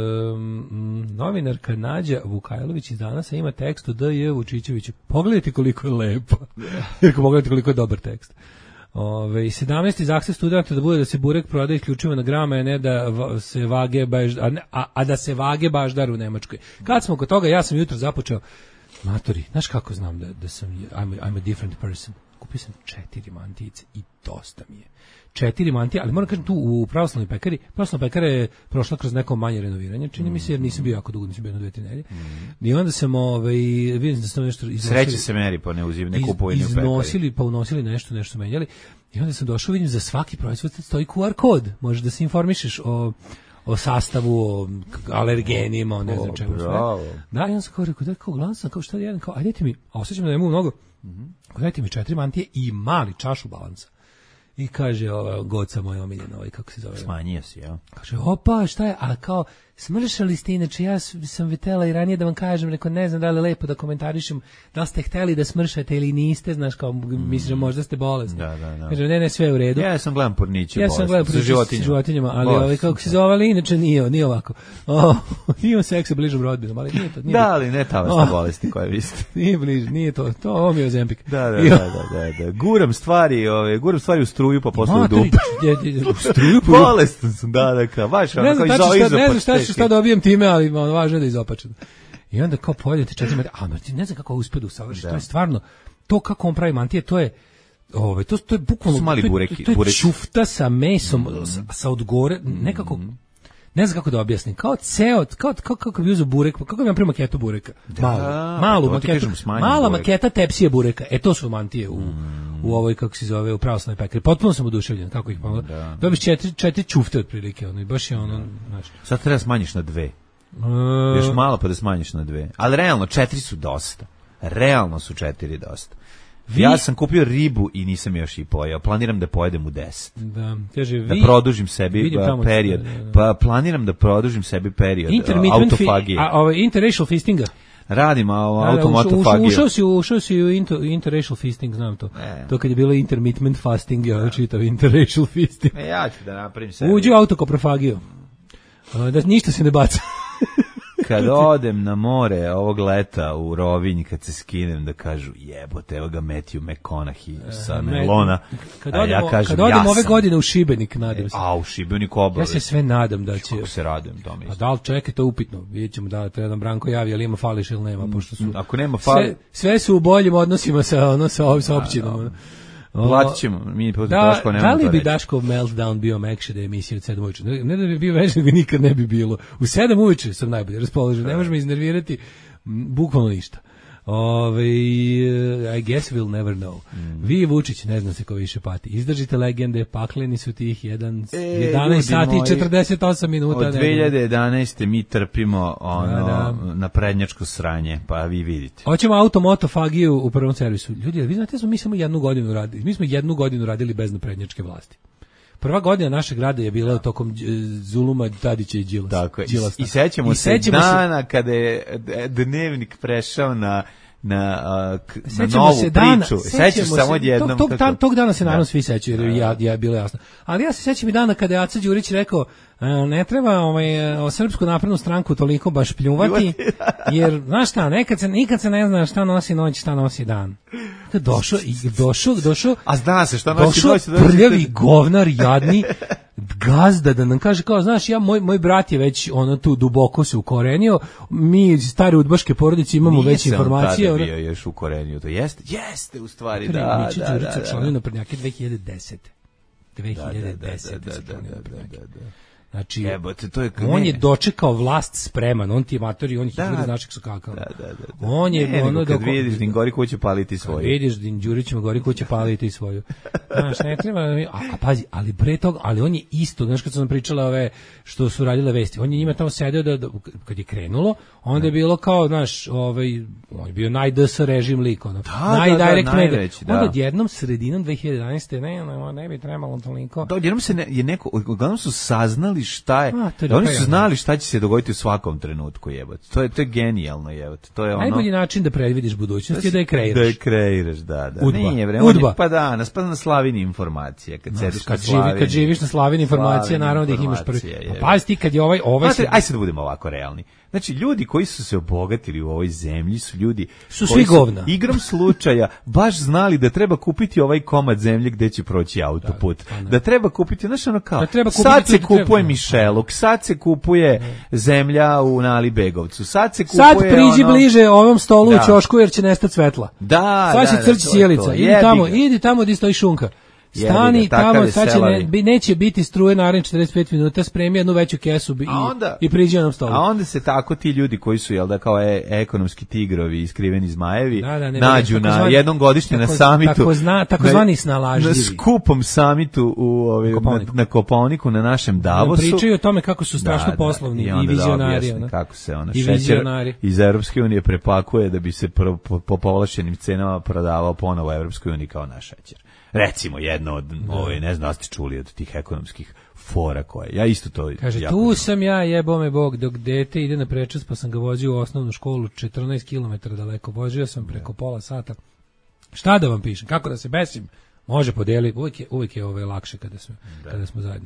um, novinarka Nađa Vukajlović iz Danasa ima tekst od D J Vučićevića. Pogledajte koliko je lepo. Jer pogledajte koliko je dobar tekst. Ove, sedamnaesti zahtev studenta da bude da se burek prodaje isključivo na grama, a ne da se vage baš, a, a, a da se vage baždar u Nemačkoj. Kad smo kod toga, ja sam jutro započeo matori, znaš kako znam da, da sam I'm a, I'm a different person. Kupio sam četiri mantice i dosta mi je. Četiri mantije, ali moram kažem tu u pravoslavnoj pekari, pravoslavna pekara je prošla kroz neko manje renoviranje, čini mi se, jer nisam bio jako dugo, nisam bio na dve, tri nedelje. Mm. I onda sam, ovaj, vidim da sam nešto iznosili. Sreće se meri, pa ne uzim, ne kupujem iz, iznosili, pa unosili nešto, nešto menjali. I onda sam došao, vidim, za svaki proizvod stoji Q R kod. Možeš da se informišeš o o sastavu, o alergenima, o ne znam čemu sve. Da, i onda sam kao rekao, da, kao gledam sam, kao šta jedan, kao, ajdete mi, a osjećam da ne mogu mnogo, mm-hmm. dajte mi četiri mantije i mali čašu balansa. I kaže, ova goca moja omiljena, ovaj, kako se zove? Smanjio si, ja. Kaže, opa, šta je, a kao, smršali ste, inače, ja sam vitela i ranije da vam kažem, neko ne znam da li je lepo da komentarišem, da li ste hteli da smršate ili niste, znaš, kao, mm. mislim, možda ste bolesni. Da, da, da. Kaže, ne, ne, sve u redu. Ja sam gledam porniće ja bolesti. Ja sam gledam porniće sa životinjama, ali bolesti, ovaj, kako se zove, ali inače nije, nije ovako. Oh, imam seksa bližom rodbinom, ali nije to. Nije da, ali ne ta oh. bolesti koje vi ste. Nije bliže, nije to, to, ovo mi je Ozempik. Da, da, da, da, da, da. Guram stvari, ove, guram stvari u struju, pa posle u dupe. U struju? Bolestan sam, da, da, kao, baš, ono, kao iz Ne znam šta ću šta dobijem time, ali ono, važno je da izopačem. I onda kao pojedete četiri metra, a ne znam kako uspe da usavrši, to je stvarno, to kako on pravi mantije, to je, ove, to, to je bukvalno, mali to, bureki, to je bureki. čufta sa mesom, mm-hmm. sa odgore, nekako, ne znam kako da objasnim, kao ceo, kao, kao, kako bi uzeo burek, kako bi vam prema maketu bureka, da, malu, malu maketu, mala burek. Maketa tepsije bureka, e to su mantije u, mm. u ovoj, kako se zove, u pravoslavnoj pekari, potpuno sam oduševljen, kako ih pomalo, da. Dobiš četiri, četiri čufte otprilike, ono, i baš je ono, znaš. Sad treba smanjiš na dve. Uh, Još malo pa da smanjiš na dve. Ali realno, četiri su dosta. Realno su četiri dosta. Vi... Ja sam kupio ribu i nisam još i pojeo. Planiram da pojedem u deset. Da, kaže, vi... da produžim sebi uh, period. Da, da, da. Pa planiram da produžim sebi period uh, autofagije. A ovaj interracial fistinga? Radim a, automatofagiju. Ušao si, ušao si u inter, interracial fisting, znam to. E. To kad je bilo intermittent fasting, ja čitav interracial fisting. E, ja ću da napravim sebi. Uđi u autokoprofagiju. Da ništa se ne baca. Kad odem na more ovog leta u Rovinj, kad se skinem da kažu jebote, evo ga Matthew McConaughey sa Melona. Kad odem, ja kažem, kad odem ja ove godine u Šibenik, nadam se. A, u Šibenik obavezno. Ja se sve nadam da će... Kako se radujem tome. A da li čekaj, to je upitno. Vidjet ćemo da treba nam Branko javi, ali ima fališ ili nema, pošto su... Ako nema fali... Sve, sve su u boljim odnosima sa, ono, sa, sa općinom. Platit ćemo, mi da, Daško nemamo da li bi Daškov meltdown bio mekše da je emisija od sedam uveče? Ne, ne da bi bio veće, nego nikad ne bi bilo. U sedam uveče sam najbolje raspoložen, ne možeš me iznervirati Bukvalno ništa. Ove, I guess we'll never know. Mm. Vi i Vučić, ne znam se ko više pati. Izdržite legende, pakleni su tih jedan, e, jedanaest sati i četrdeset osam minuta. Od dve hiljade jedanaeste mi trpimo ono, da, da. na prednjačko sranje, pa vi vidite. Hoćemo automotofagiju u prvom servisu. Ljudi, vi znate, smo, mi smo jednu godinu radili. Mi smo jednu godinu radili bez naprednjačke vlasti. Prva godina našeg rada je bila tokom zuluma Tadića i Đilasa. Tako je. I, i sećamo I se sećamo dana se... kada je Dnevnik prešao na na, uh, na novu se dana, priču. Sećaš samo jednom. Tog, tog, tog dana se naravno svi sećaju, jer ja, ja bilo jasno. Ali ja se sećam i dana kada je Aca Đurić rekao ne treba ovaj, o Srpsku naprednu stranku toliko baš pljuvati, jer, znaš šta, nekad se, nikad se ne zna šta nosi noć, šta nosi dan. Došao, došao, došao, a zna se šta nosi noć. Došao prljavi govnar, jadni, gazda da nam kaže kao, znaš, ja, moj, moj brat je već ono tu duboko se ukorenio, mi stari udbaške porodice imamo Nije već informacije. Nije sam tada bio još ukorenio, to jeste, jeste u stvari, da, da, Miče da, Đurica da, da. članio na prednjake dve hiljade desete. dve hiljade desete da, da, da, da, da, da, da. Znači, Jebote, to je on ne. je dočekao vlast spreman, on ti je matori, on ih da, izgleda značak su kakao. Da, da, da, da. On je ne, ono kad dok vidiš Din Gori kuće paliti svoju. Kad vidiš Din Đurićima Gori kuće paliti svoju. Znaš, ne treba, a, a pazi, ali pre toga, ali on je isto, znaš kad sam pričala ove što su radile vesti, on je njima tamo sedeo da, da kad je krenulo, onda je bilo kao, znaš, ovaj, on je bio naj-D S režim lik, ono, da, naj-direct da, da, media. Da. Onda odjednom sredinom dve hiljade jedanaeste ne, ne, ne bi trebalo toliko. Da, odjednom se ne, je neko, odjednom su saznali šta je, a, oni su znali šta će se dogoditi u svakom trenutku, jebote. To je, to je genijalno, jebote. To je ono... Najbolji način da predvidiš budućnost je da je kreiraš. Da je kreiraš, da, da. Udba. Nije, bre, on je, pa da, nas pa na Slavini informacije, kad sediš kad na Slavini. Živi, kad živiš na Slavini informacije, naravno da ih imaš prvi. Pa pazi ti kad je ovaj... ovaj Znate, aj sad da budemo ovako realni. Znači, ljudi koji su se obogatili u ovoj zemlji su ljudi su koji svi govna. Su igrom slučaja baš znali da treba kupiti ovaj komad zemlje gde će proći autoput. Da, da, da treba kupiti, znaš ono kao, da sad se kupuje treba, Mišeluk, sad se kupuje ne. zemlja u Nalibegovcu, sad se kupuje... Sad priđi ono... bliže ovom stolu da. u ćošku jer će nestati svetla. Da, sad će da, crći sjelica, idi tamo, idi tamo gdje stoji šunka. Stani tamo, sad će ne, neće biti struje naravno četrdeset pet minuta, spremi jednu veću kesu i, onda, i priđi onom stolu. A onda se tako ti ljudi koji su, jel da, kao e, ekonomski tigrovi i skriveni zmajevi, da, da, ne, nađu ne, na zvani, jednom godišnje tako, na samitu. Tako, zna, tako zvani snalažljivi. Na skupom samitu u, ove, Koponiku. Na, na Koponiku, na našem Davosu. Ne, pričaju o tome kako su strašno da, poslovni da, i, i vizionari. Da kako se ona šećer iz Evropske unije prepakuje da bi se pro, po, po povlašenim cenama prodavao ponovo u Evropskoj uniji kao naš šećer. Recimo jedno od, ove, ne znam, ste čuli od tih ekonomskih fora koje, ja isto to... Kaže, tu znam. Sam ja, jebo me Bog, dok dete ide na prečas, pa sam ga vozio u osnovnu školu četrnaest kilometara daleko, vozio sam preko pola sata. Šta da vam pišem, kako da se besim? Može podeliti, uvijek je, uvijek je ove lakše kada smo, da. kada smo zajedno.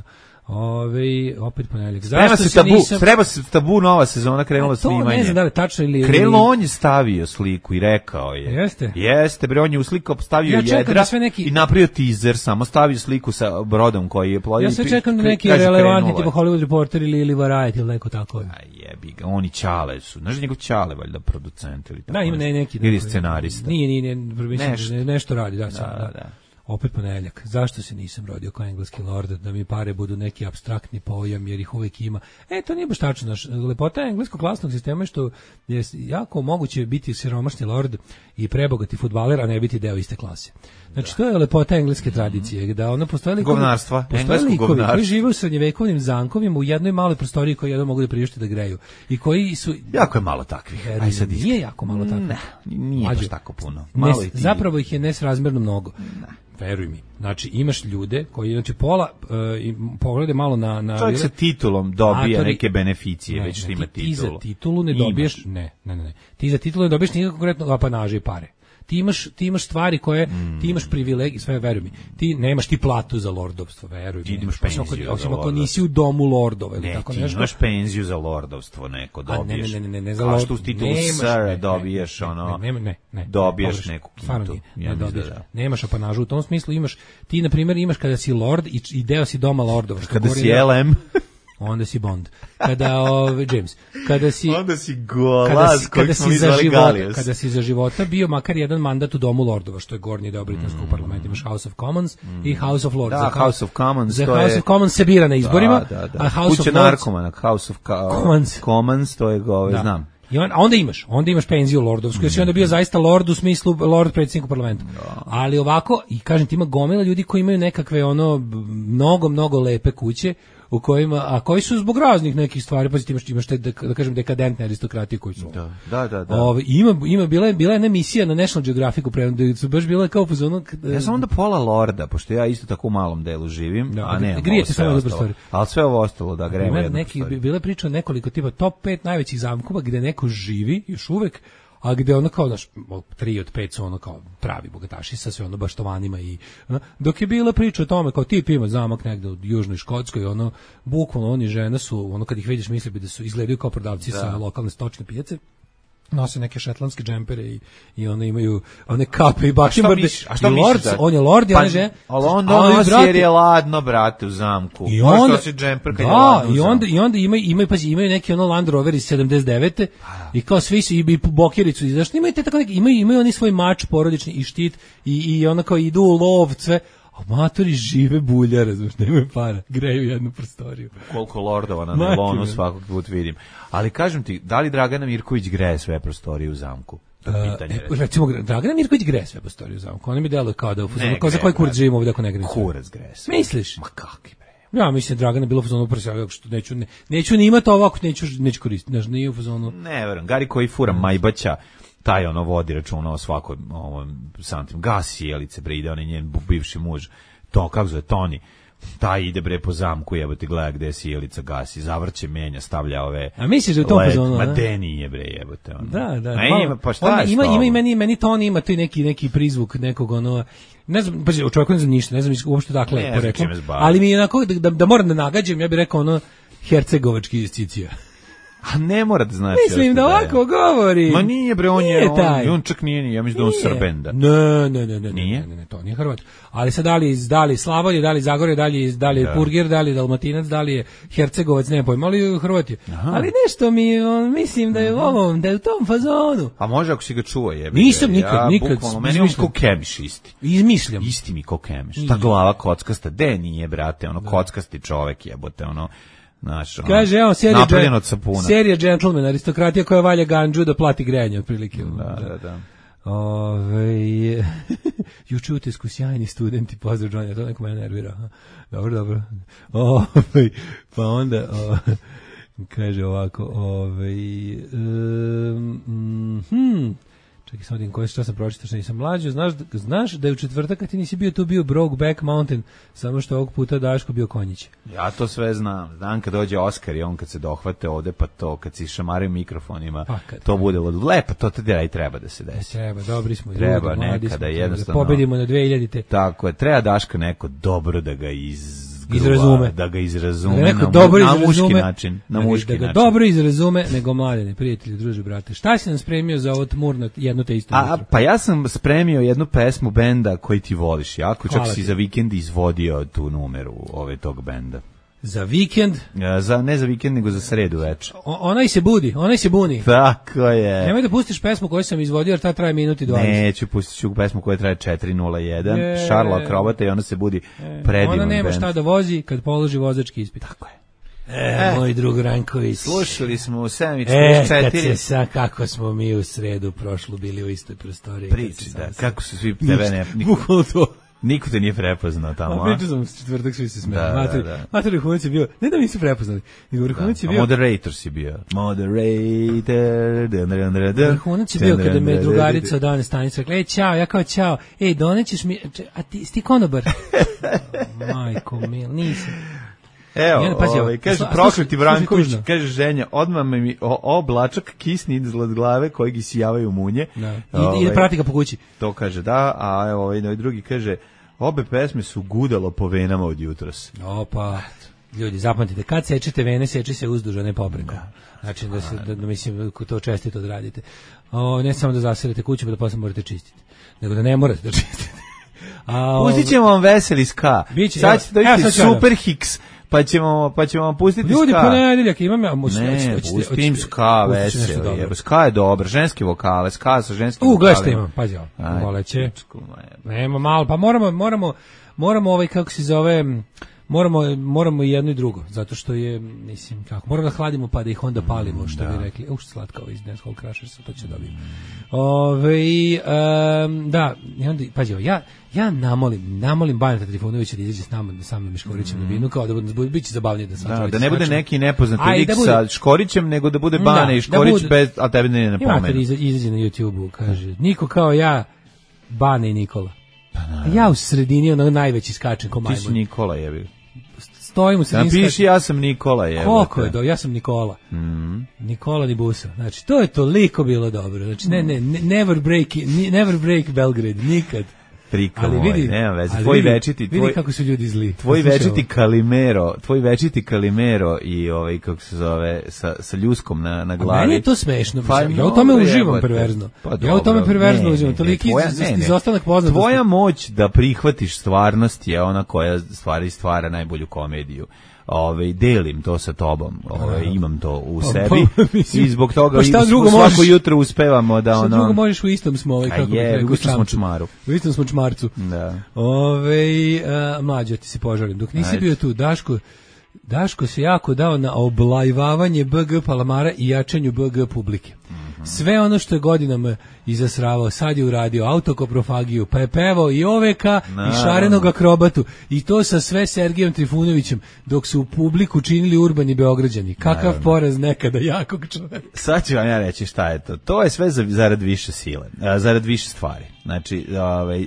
Ove, opet ponedjeljak. Treba se tabu, nisam... treba se tabu nova sezona krenula snimanje. To ne znam da li tačno ili... Krenulo, on je stavio sliku i rekao je. Jeste? Jeste, bre, on je u sliku stavio ja jedra da neki... i napravio teaser, samo stavio sliku sa brodom koji je plovio. Ja sve čekam da neki relevantni, tipa Hollywood Reporter ili, ili Variety ili neko tako. A jebi ga, oni Ćale su. Znaš njegov Ćale, valjda, producent ili tako. Da, ima ne, neki. Ili scenarista. Nije, nije, nije, nešto. nešto radi, da, da, da. da. Opet ponedjeljak. Zašto se nisam rodio kao engleski lord, da mi pare budu neki apstraktni pojam, jer ih uvijek ima. E, to nije baš tačno. Lepota engleskog klasnog sistema je što je jako moguće biti siromašni lord i prebogati fudbaler, a ne biti deo iste klase. Znači, to je lepota engleske tradicije, da ono postoje likovi, govnarstva, postoje likovi koji žive u srednjevekovnim zankovima u jednoj maloj prostoriji koji jedno mogu da priušte da greju. I koji su... Jako je malo takvih. Aj sad nije jako malo takvih. Ne, nije baš tako puno. Malo ne, zapravo ih je nesrazmjerno mnogo. Ne. Veruj mi. Znači, imaš ljude koji, znači, pola, uh, poglede malo na... na čovjek sa titulom dobija Atori, neke beneficije, ne, već što ima ti, titulu. Ti za titulu ne dobiješ, ne, ne, ne, ne. Ti za titulu ne dobiješ nikakve konkretno apanaže i pare. Ti imaš, ti imaš stvari koje, mm. ti imaš privilegije, sve, veruj mi. Ti nemaš ti platu za lordovstvo, veruj mi. Ti imaš penziju osim ako nisi u domu lordova ili ne, tako ti nešto. Imaš penziju za lordovstvo, neko dobiješ. A ne, ne, ne, ne, ne, za lordovstvo. A što u titulu sir dobiješ, ono, ne, ne, ne, dobiješ neku kintu. Ne, dobiješ, nemaš apanažu u tom smislu, imaš, ti, na primjer, imaš kada si lord i, i deo si doma lordova. Kada si L M... onda si Bond. Kada ove James, kada si onda si golaz koji smo zvali Galius. Kada si za života bio makar jedan mandat u domu lordova, što je gornji deo britanskog mm. parlamenta, imaš House of Commons mm. i House of Lords. Da, za House of Commons, za to House je... of Commons se bira na izborima, da, da, da. a House Kuće of Lords narkomana, House of Commons, Commons to je, ove, da. znam. I on, a onda imaš, onda imaš penziju lordovsku, jer si onda bio zaista lord u smislu lord predsjednik u parlamentu. No. Ali ovako, i kažem ti, ima gomila ljudi koji imaju nekakve ono mnogo, mnogo lepe kuće, u kojima, a koji su zbog raznih nekih stvari, pa ti imaš, imaš te, da, da kažem, dekadentne aristokratije koji su. Da, da, da. da. Ove, ima, ima, bila je, bila je jedna emisija na National Geographicu, pre, da su baš bila kao pozorno. Ja sam onda pola lorda, pošto ja isto tako u malom delu živim, da, a ne, grijete samo dobro stvari. Ali sve ovo ostalo da gremo jedno neki, bila priča nekoliko tipa top pet najvećih zamkova gde neko živi, još uvek, a gde ono kao, znaš, tri od pet su ono kao pravi bogataši sa sve ono baštovanima i, no, dok je bila priča o tome kao tip ima zamak negde u Južnoj Škotskoj, ono, bukvalno oni žene su, ono kad ih vidiš misli bi da su, izgledaju kao prodavci da. Sa lokalne stočne pijace, nose neke šetlandske džempere i, i one imaju one kape i baštimbarde. A šta misliš da? On je lord i pa, one žene. Ali on nosi jer je ladno, brate, u zamku. I onda, si džemper kad da, je ladno i onda, i onda imaju, imaju, pazi, imaju neki ono Land Rover iz sedamdeset devete i kao svi su, i, i bokericu izašli, imaju te tako neki, imaju, imaju oni svoj mač porodični i štit i, i ono kao idu u lov, sve. A matori žive bulja, razumiješ, nemaju para, greju jednu prostoriju. Koliko lordova na nelonu svakog put vidim. Ali kažem ti, da li Dragana Mirković greje sve prostorije u zamku? To je pitanje. Uh, e, recimo, Dragana Mirković greje sve prostorije u zamku. Ona mi deluje kao da u fuzonu, kao za koji kurac živimo ovdje ako ne greje. Kurac greje sve. Misliš? Ma kakvi bre. Ja mislim da Dragana bila u fuzonu prsa, što neću, ne, neću ni imati ovako, neću, neću koristiti, znaš, nije u fuzonu. Ne, verujem, Gari koji fura Majbaća, taj ono vodi računa o svakoj ovom santim. Gasi jelice bre, ide on je njen bivši muž, to kako zove Toni, taj ide bre po zamku, jebote, gleda gde si jelica gasi, zavrće, menja, stavlja ove. A misliš da je to fazonu? Ma deni je bre, jebote, ono. Da, da. A ima, pa šta je ima, ima i meni, meni Toni ima tu neki neki prizvuk nekog ono, ne znam, pa o čovjeku ne znam ništa, ne znam uopšte dakle je poreklom, ali mi je onako da, da moram da nagađam, ja bih rekao ono hercegovački iz Cicija. A ne mora da znači. Mislim da ovako govori. Ma nije bre, on je, on, on čak nije, ja mislim da on Srbenda. Ne, ne, ne, ne, nije? ne, ne, ne, to nije Hrvat. Ali sad da li, da li Slavonje, da li Zagorje, da li, da li je Purgir, da li je Dalmatinac, da li je Hercegovac, ne pojma, ali Hrvat je. Aha. Ali nešto mi, on, mislim da je u ovom, da je u tom fazonu. A može ako si ga čuo je. Nisam nikad, ja, nikad. Bukvalno, meni on ko Kemiš isti. Izmišljam. Isti mi ko Kemiš. Ta glava kockasta, de nije, brate, ono, da. Kockasti čovek jebote, ono. Naš, ono, kaže, evo, serija, napravljen od sapuna. Serija Gentleman, aristokratija koja valja ganđu da plati grejanje, otprilike. Da, da, da. Ove, juče utisku sjajni studenti, pozdrav Johnny, to neko mene nervira. Dobro, dobro. Ove, pa onda, o, kaže ovako, ove, um, hmm, čekaj, sam odim koji što sam pročitao što nisam mlađo. Znaš, znaš da je u četvrtak kad ti nisi bio tu bio Brokeback Mountain, samo što ovog puta Daško bio konjić. Ja to sve znam. Znam kad dođe Oskar i on kad se dohvate ovde, pa to, kad si šamaraju mikrofonima, pa kad, to bude lepo, to tada i treba da se desi. Treba, dobri smo. Treba ljudi, nekada, smo, jednostavno. Da pobedimo na dve hiljadite. Tako je, treba Daška neko dobro da ga iz... izrazume. Da ga izrazume da na, dobro na izrazume, muški način. Na da, muški da ga način. dobro izrazume, nego mladene, prijatelji, druže, brate. Šta si nam spremio za ovo tmurno jedno te isto? A, pa ja sam spremio jednu pesmu benda koji ti voliš jako, čak si za vikend izvodio tu numeru ove tog benda. Za vikend? Za, ne za vikend, nego za sredu večer. Onaj se budi, onaj se buni. Tako je. Nemoj da pustiš pesmu koju sam izvodio, jer ta traje minuti dvadeset. Neću, pustit ću pesmu koja traje četiri nula jedan, Šarla Akrobata i ona se budi e, predivan. Ona nema band. Šta da vozi kad položi vozački ispit. Tako je. E, e, moj drug Ranković. Slušali smo u sedam i četrdeset četiri. E, kad se sa, kako smo mi u sredu prošlu bili u istoj prostoriji. Priči, da, kako su svi tebe ne... Bukvalno to. Niko te nije prepoznao tamo, a? Pričao sam s četvrtak, svi se smeli. Da, Mater, da, da. Mater Vrhunac je bio, ne da mi se prepoznali, nego Vrhunac je bio... A moderator si bio. Moderator... Vrhunac je bio kada me drugarica od dane stanice rekla, ej, čao, ja kao čao, ej, donećeš mi, a ti, sti konobar? Majko mil, nisam. Evo, ja, pazi, ovaj, kaže, prokleti Vranković, kaže ženja, odmah mi o, oblačak kisni izgled glave koji gi sijavaju munje. Da. I, ovaj, i prati ga po kući. To kaže, da, a evo, ovaj, ovaj drugi kaže, obe pesme su gudalo po venama od jutros. Opa, ljudi, zapamtite, kad sečete vene, seče se uzduž, a ne popreko. Da. Znači, da, se, da, da mislim, to čestito odradite. O, ne samo da zaserete kuću, pa da posle morate čistiti. Nego da ne morate da čistite. A, pustit ćemo vam veseli ska. Biće, sad ćete dobiti Super Hicks. Pa ćemo, pa ćemo vam pustiti ljudi, ska. Ljudi, ponedeljak imam ja... Musi, ne, oći, pustim oći, ska, veseli. Ska je dobro, ženski vokale, ska sa ženskim U, vokalima. U, gledaj imam, pazi ovo. Voleće. Nema malo, pa moramo, moramo, moramo ovaj, kako se zove, moramo, moramo i jedno i drugo, zato što je, mislim, kako, moramo da hladimo pa da ih onda palimo, što da. bi rekli. Uš, slatka ovo iz Dance Hall Crushersa, to će dobiti. Ove, um, da, i onda, pađi, ja, ja namolim, namolim Baneta Trifunovića da izađe s nama, da sa mnom i Škorićem mm. na binu, kao da bude, bit će zabavnije da sam da, da ne bude neki nepoznati lik da bude, sa Škorićem, nego da bude Bane da, i Škorić, da bude, bez, a tebe ne ne pomenu. Imate, izađe na YouTube-u, kaže, niko kao ja, Bane i Nikola. A ja u sredini ono najveći skačem ko majmun. Ti si Nikola, jebi. Stojim u sredini. Napiši ja sam Nikola, jebi. Koliko je do, ja sam Nikola. Mm. Nikola ni busa. Znači, to je toliko bilo dobro. Znači, ne, ne, never break, never break Belgrade, nikad. Prika ali moj, vidi, nema veze. Tvoj vidi, večiti, tvoj, vidi kako su ljudi zli. Tvoj večiti Kalimero, tvoj večiti Kalimero i ovaj kako se zove sa sa ljuskom na na glavi. A meni je to smešno. Pa, ja u tome uživam perverzno. Pa, dobro, ja u tome perverzno uživam. Toliki izostanak poznatosti. Tvoja moć da prihvatiš stvarnost je ona koja stvari stvara najbolju komediju. Ove, delim to sa tobom, ove, imam to u sebi i zbog toga pa svako možeš, jutro uspevamo da ono... Šta drugo možeš u istom smo, ovaj, kako je, u istom smo čmaru. U istom smo čmarcu. Da. Ove, a, mlađo, ti se požalim. Dok nisi Ajde. bio tu, Daško, Daško se jako dao na oblajvavanje B G Palamara i jačanju B G publike. Sve ono što je godinama izasravao, sad je uradio autokoprofagiju, pa je pevao i Oveka no. i Šarenog akrobatu. I to sa sve Sergijom Trifunovićem, dok su u publiku činili urbani Beograđani. Kakav no. poraz nekada jakog čoveka. Sad ću vam ja reći šta je to. To je sve zarad više sile, zarad više stvari. Znači, ovaj,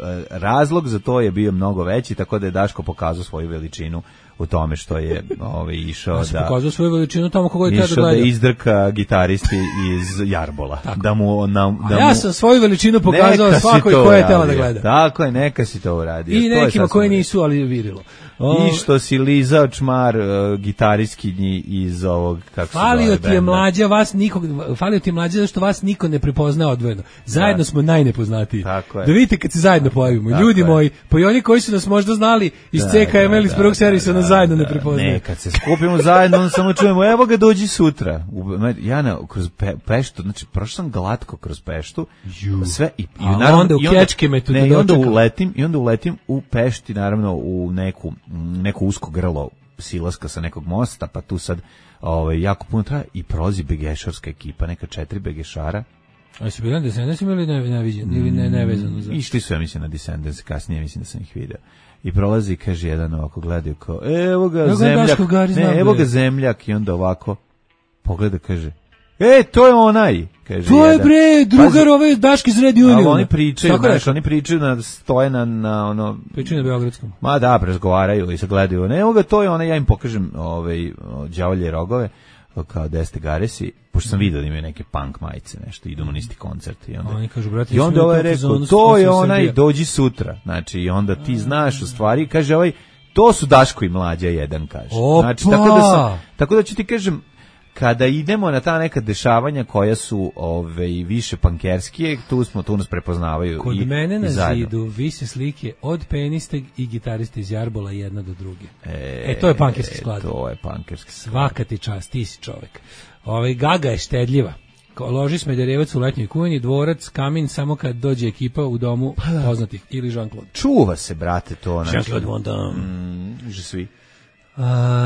razlog za to je bio mnogo veći, tako da je Daško pokazao svoju veličinu u tome što je ovaj išao ja da pokazao svoju veličinu tamo kako je tada gledao. Išao da izdrka gitaristi iz Jarbola. Tako. Da mu na, da ja mu, sam svoju veličinu pokazao svakoj ko je tela da gleda. Tako je, neka si to uradio. I to nekima koji nisu, ali virilo. O, I što si lizao čmar uh, gitariskinji iz ovog kako falio ti je mlađa vas nikog falio ti je mlađa zašto vas niko ne prepozna odvojeno. Zajedno da. smo najnepoznatiji. Da vidite kad se zajedno pojavimo. Tako Ljudi je. moji, pa i oni koji su nas možda znali iz da, C K M L iz prvog servisa nas zajedno da, ne prepoznaju. Ne, kad se skupimo zajedno onda samo čujemo evo ga dođi sutra. Ja na kroz pe, Peštu, znači prošao sam glatko kroz Peštu. Ju. Sve i, i naravno onda u kečke me tu ne, i onda uletim i onda uletim u Pešti naravno u neku neko usko grlo silaska sa nekog mosta, pa tu sad ovaj, jako puno traje i prolazi begešarska ekipa, neka četiri begešara. A su bili na Descendants ili ne, neviđen, ili ne, nevezano za... Išli su, ja mislim, na Descendants, kasnije mislim da sam ih vidio. I prolazi, kaže jedan ovako, gledaju kao, evo ga evo zemljak, gari, ne, evo ga zemljak, i onda ovako pogleda, kaže, e, to je onaj, kaže to jedan. je bre, drugar ove Daški iz Red Union. Ali oni pričaju, znaš, oni pričaju, na, stoje na, na ono... Pričaju na Beogradskom. Ma da, razgovaraju i se gledaju, ne, evo ga, to je onaj, ja im pokažem ovaj, đavolje rogove, kao Deste Garesi, pošto sam vidio da imaju neke punk majice, nešto, idu na isti koncert. I onda, oni kažu, brate, i onda ovaj rekao, to je onaj, dođi sutra. Znači, i onda ti znaš u stvari, kaže ovaj, to su Daško i Mlađa jedan, kaže. Opa! Znači, tako da, sam, tako da ću ti kažem, kada idemo na ta neka dešavanja koja su ove, više pankerskije, tu smo, tu nas prepoznavaju. Kod i, mene na i zidu vise slike od penisteg i gitariste iz Jarbola jedna do druge. E, e to je pankerski sklad. To je pankerski sklad. Svaka ti čast, ti si čovek. Ovaj Gaga je štedljiva. Loži Smederevac u letnjoj kuhinji, dvorac, kamin, samo kad dođe ekipa u domu poznatih. Ili Jean-Claude. Čuva se, brate, to. Jean-Claude Van Damme. Mm, že svi. Uh,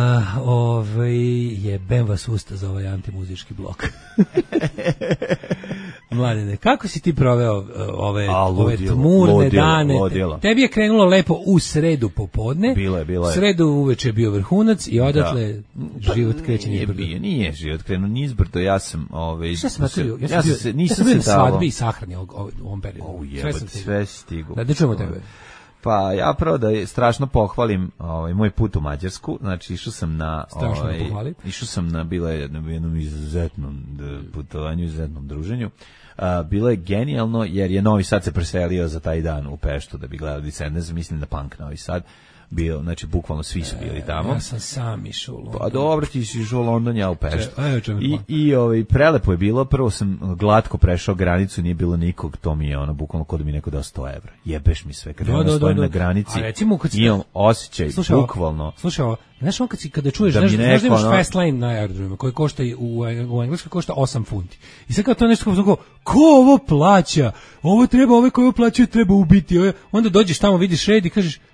ovaj jebem vas usta za ovaj antimuzički blok. Mladene, kako si ti proveo uh, ove, A, ludilo, ove tmurne ludilo, dane? Ludilo. Tebi je krenulo lepo u sredu popodne. Bilo je, bilo je. Sredu uveče je bio vrhunac i odatle da. život kreće nizbrdo. Nije, nije život krenuo nizbrdo, ja sam... Ove, Šta sam se, ja sam, ja sam, bio, se, nisam ja sam bio na svadbi i sahrani u ovom periodu. Oh, jebot, sve stigu. Da, da čujemo tebe. Pa ja prvo da je strašno pohvalim ovaj moj put u Mađarsku, znači išao sam na ovaj išao sam na bila je jednom, jednom izuzetnom putovanju, izuzetnom druženju. Uh, bilo je genijalno jer je Novi Sad se preselio za taj dan u Peštu da bi gledao Descendants, mislim da punk Novi Sad bio, znači bukvalno svi su bili tamo. Ja sam sam išao u London. Pa dobro, ti si išao u London, ja u Peštu. I, i ovaj, prelepo je bilo, prvo sam glatko prešao granicu, nije bilo nikog, to mi je ono, bukvalno kod mi neko dao sto evra. Jebeš mi sve, kad ja stojim na granici, imam osjećaj, slušaj, bukvalno. Slušaj, ovo, znaš on kad, si, kada čuješ, da znaš, znaš da imaš ono... fast lane na aerodromu, koji košta u, u Engleskoj košta osam funti. I sad kada to nešto kao, ko ovo plaća? Ovo treba, ove koji ovo plaćaju treba ubiti. Ove, onda dođeš tamo, vidiš red i kažeš,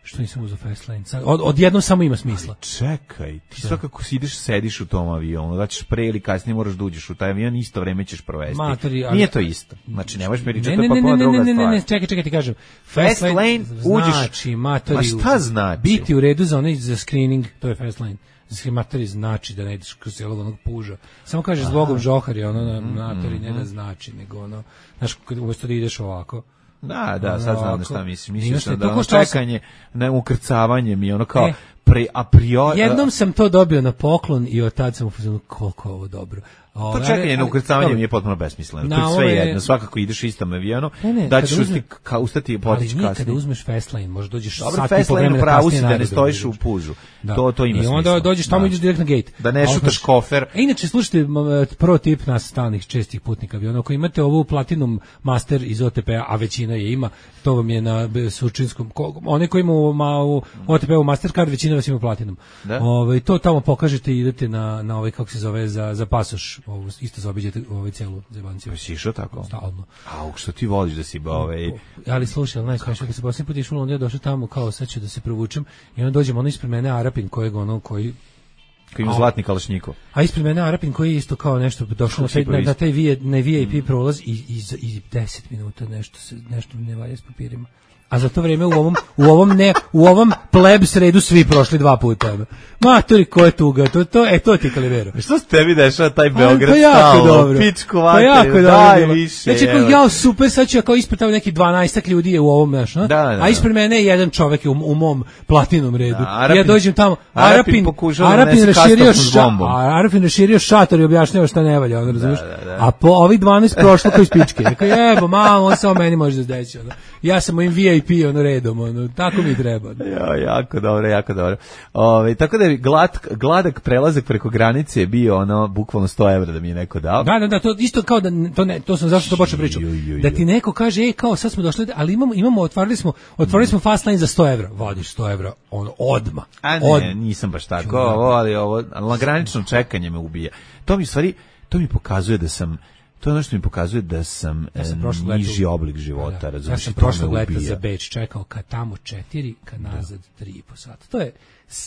Što nisam uzeo Fastlane? Od, odjednom samo ima smisla. Ali čekaj, ti da. Svakako si ideš, sediš u tom avionu, da ćeš pre ili kasnije moraš da uđeš u taj avion, isto vreme ćeš provesti. Materi, ali, nije to isto. Znači, nemaš mi reći, to je potpuno druga stvar. Ne, ne, ne, čekaj, čekaj, ti kažem. Fastlane, uđeš, znači, materi, ma šta znači? Biti u redu za onaj, za screening, to je Fastlane. Za materi znači da ne ideš kroz cijelog onog puža. Samo kažeš zbogom žohar je ono na materi, ne da znači, nego ono, znaš, umjesto da ideš ovako. Da, da, sad znam da šta misliš. Misliš da ono čekanje, na ukrcavanje mi ono kao pre, a priori... Jednom sam to dobio na poklon i od tad sam u fazonu koliko je ovo dobro. To čekanje na ukrcavanje mi je potpuno besmisleno. To je sve jedno, svakako ideš istom avionu, da ćeš uzme, ka, ustati i potići kasnije. Ali kada uzmeš Fastlane, možda dođeš dobro, sat i po vremena pravu si da ne stojiš u pužu. Da. To, to ima I onda smisla. dođeš tamo i ideš direkt na gate. Da ne šutaš kofer. E, inače, slušajte, pro tip nas stalnih čestih putnika aviona, ako imate ovu Platinum Master iz O T P-a, a većina je ima, to vam je na Surčinskom, one koji imaju u O T P-u Mastercard, većina vas ima Platinum. Ove, to tamo pokažete i idete na, na ovaj, kako se zove, za, za pasoš, ovo, isto zaobiđete ovaj celu zebanciju. Pa si išao tako? Stalno. A što ti voliš da si ba ovaj... Ali slušaj, ali najsmešnije, kad se posljednji put išao u London, ja došao tamo kao sad ću da se provučem i onda dođem ono ispred mene Arapin kojeg ono koji... Koji ima zlatni kalašnjikov. A ispred mene Arapin koji je isto kao nešto došao na taj, na, na taj V I P prolaz i, i, i deset minuta nešto, se, nešto ne valja s papirima. A za to vrijeme u ovom u ovom ne u ovom pleb sredu svi prošli dva puta. Matori, ko je tuga, to to e to ti Kalivero. Što se tebi dešava taj Beograd pa stalno? Pičku vate, daj više. Znači kao ja super sad ću ja kao ispred tamo neki dvanaest ljudi je u ovom naš, no? Da, da, a ispred mene je jedan čovjek u, u mom platinom redu. Da, Arapin, ja dođem tamo, Arapin Arapin raširio Arapin raširio šator i objašnjava šta ne valja, on razumeš? A po ovih dvanaest prošlo kao iz pičke. Rekao jebo, mamo, on samo meni može da desiti. Ja sam im V I P ono redom, ono, tako mi treba. Ja, jako dobro, jako dobro. Ove, tako da je glad, gladak prelazak preko granice je bio ono, bukvalno sto evra da mi je neko dao. Da, da, da, to isto kao da, to, ne, to sam zašto to počeo priču. Da ti neko kaže, ej, kao sad smo došli, ali imamo, imamo otvorili smo, otvorili smo Fastlane za sto evra, vodiš sto evra, ono, odma. A ne, odma. Nisam baš tako, ovo, ali ovo, na granično čekanje me ubija. To mi stvari, to mi pokazuje da sam To je ono što mi pokazuje da sam, ja sam niži leta, oblik života, da, razumiješ? Ja sam prošlog leta za Beč čekao kad tamo četiri, kad nazad tri i po sata. To je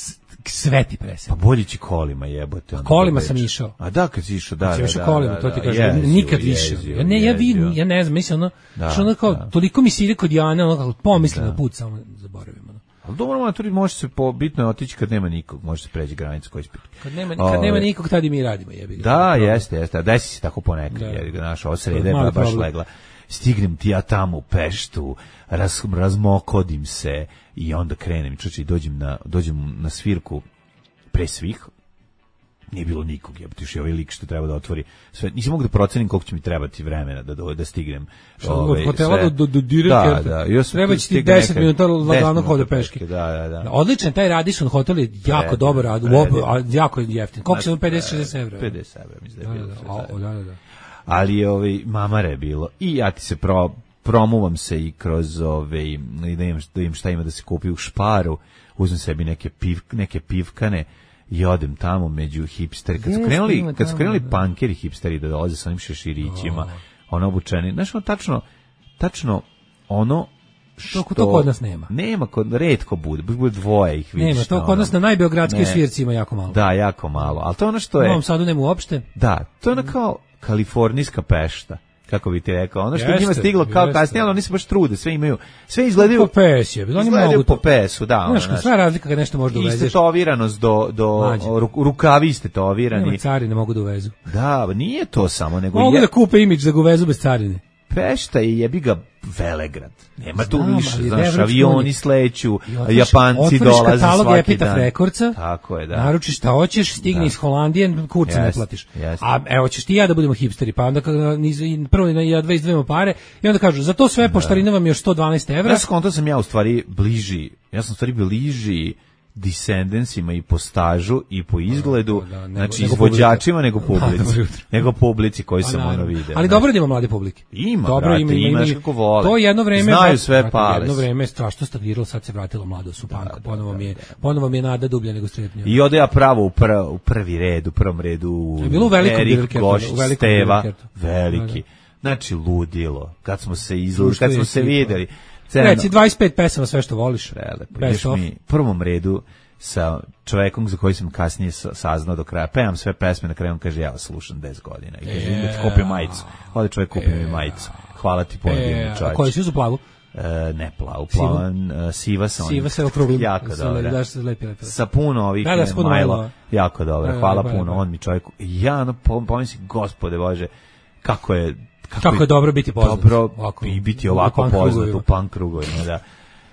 sve ti presek. Pa bolje će kolima jebote. Kolima sam išao. A da, kad si išao, da, da, da. Kolima, da, to ti da, kažem, jezio, nikad više. Jezio, ja, ne, ja, vidim, ja ne znam, mislim, ono, da, što ono kao, da. Toliko mi se ide kod Jane, ono, pomislim da. Na put, samo zaboravim, ono. Ali dobro, maturi, može se po bitno otići kad nema nikog, može se preći granicu koji spiti. Kad nema, kad o, nema nikog, tad i mi radimo, jebi ga. Da, jeste, jeste. Desi se tako ponekad, da. Jebi ga, naša, ovo sreda je baš problem. Legla. Stignem ti ja tamo u Peštu, raz, razmokodim se i onda krenem, čuči, dođem na, dođem na svirku pre svih. Nije bilo nikog, jebote, još je ovaj lik što treba da otvori sve. Nisam mogu da procenim koliko će mi trebati vremena da do, da stignem. Ovaj, od hotela sve. do do direkt. Da, da. Treba će ti deset minuta lagano hoda peške. Da, da, da. Odličan taj Radisson hotel je jako dobar, a jako jeftin. Koliko se pedeset šezdeset evra? pedeset evra, mislim da je bilo. Da, da, da. Ali je ovaj mamare bilo i ja ti se pro promuvam se i kroz ove da im da im šta ima da se kupi u Šparu, uzmem sebi neke piv, neke pivkane i odem tamo među hipsteri. Kad su krenuli, kad su krenuli punkeri hipsteri da dolaze sa onim šeširićima, oh. ono obučeni, znaš, ono tačno, tačno ono što... To, to kod nas nema. Nema, kod, retko bude, bude dvoje ih vidiš. Nema, to kod nas na najbeogradskoj svirci ima jako malo. Da, jako malo, ali to ono što je... U Novom Sadu nema uopšte. Da, to je ono kao kalifornijska Pešta. Kako bi ti rekao, ono što jeste, njima stiglo kao jeste. Kasnije, ali oni se baš trude, sve imaju, sve izgledaju... Po pes je, oni mogu po pesu, da. Znaš, ono, sva razlika kad nešto može da uvezeš. Istetoviranost do, do rukavi istetovirani. Nema carine, mogu da uvezu. Da, nije to samo, nego... Mogu je... da kupe imidž da ga uvezu bez carine. Pešta je jebi ga Velegrad. Nema tu više, znaš, avioni sleću, Japanci dolaze svaki dan. Otvoriš katalog Epitaph Recordsa, tako je, da. Naručiš šta hoćeš, stigne da. Iz Holandije, kurca ne platiš. Jest. A evo ćeš ti ja da budemo hipsteri, pa onda prvo ja dvadeset dve pare i onda kažu, za to sve da. Poštarina vam još sto dvanaest evra. Ja skonto sam ja u stvari bliži, ja sam u stvari bliži Descendentsima i po stažu i po izgledu, da, da, nego, znači nego izvođačima nego publici, da, nego publici koji sam ono vidio. Ali dobro da ima mlade publike. Ima, dobro brate, ima, ima, ima kako vole. To jedno vreme znaju sve pale. Jedno vreme strašno stagniralo, sad se vratilo mlado su panka, da, ponovo da, mi je, da, ponovo mi je nada dublja nego strepnja. I ode ja pravo u, prv, u prvi red, u prvom redu. Je bilo u velikom Erik Goš, Steva, veliki. Znači, ludilo. Kad smo se izlužili, kad smo se videli. Reci, dvadeset pet pesama, sve što voliš. Prelepo. Ideš mi prvom redu sa čovekom za koji sam kasnije saznao do kraja. Pevam sve pesme, na kraju on kaže, ja vas slušam deset godina. I kaže, idem da ti kupim majicu. Ode čovjek, kupi mi majicu. Hvala ti, pojedini čovječ. A koji si uzu plavu? E, ne plavu, plavan, uh, siva sa onim. Siva sa okruglim. Jako dobra. Da se lepi, lepi. Sa puno ovih da, da, s puno Majlo. Majlo. Jako dobra, hvala da, puno. da. On mi čovjek, ja no, pomislim, gospode Bože, kako je Kako, kako je dobro biti poznat. Dobro ovako, i biti ovako poznat u punk krugovima, da.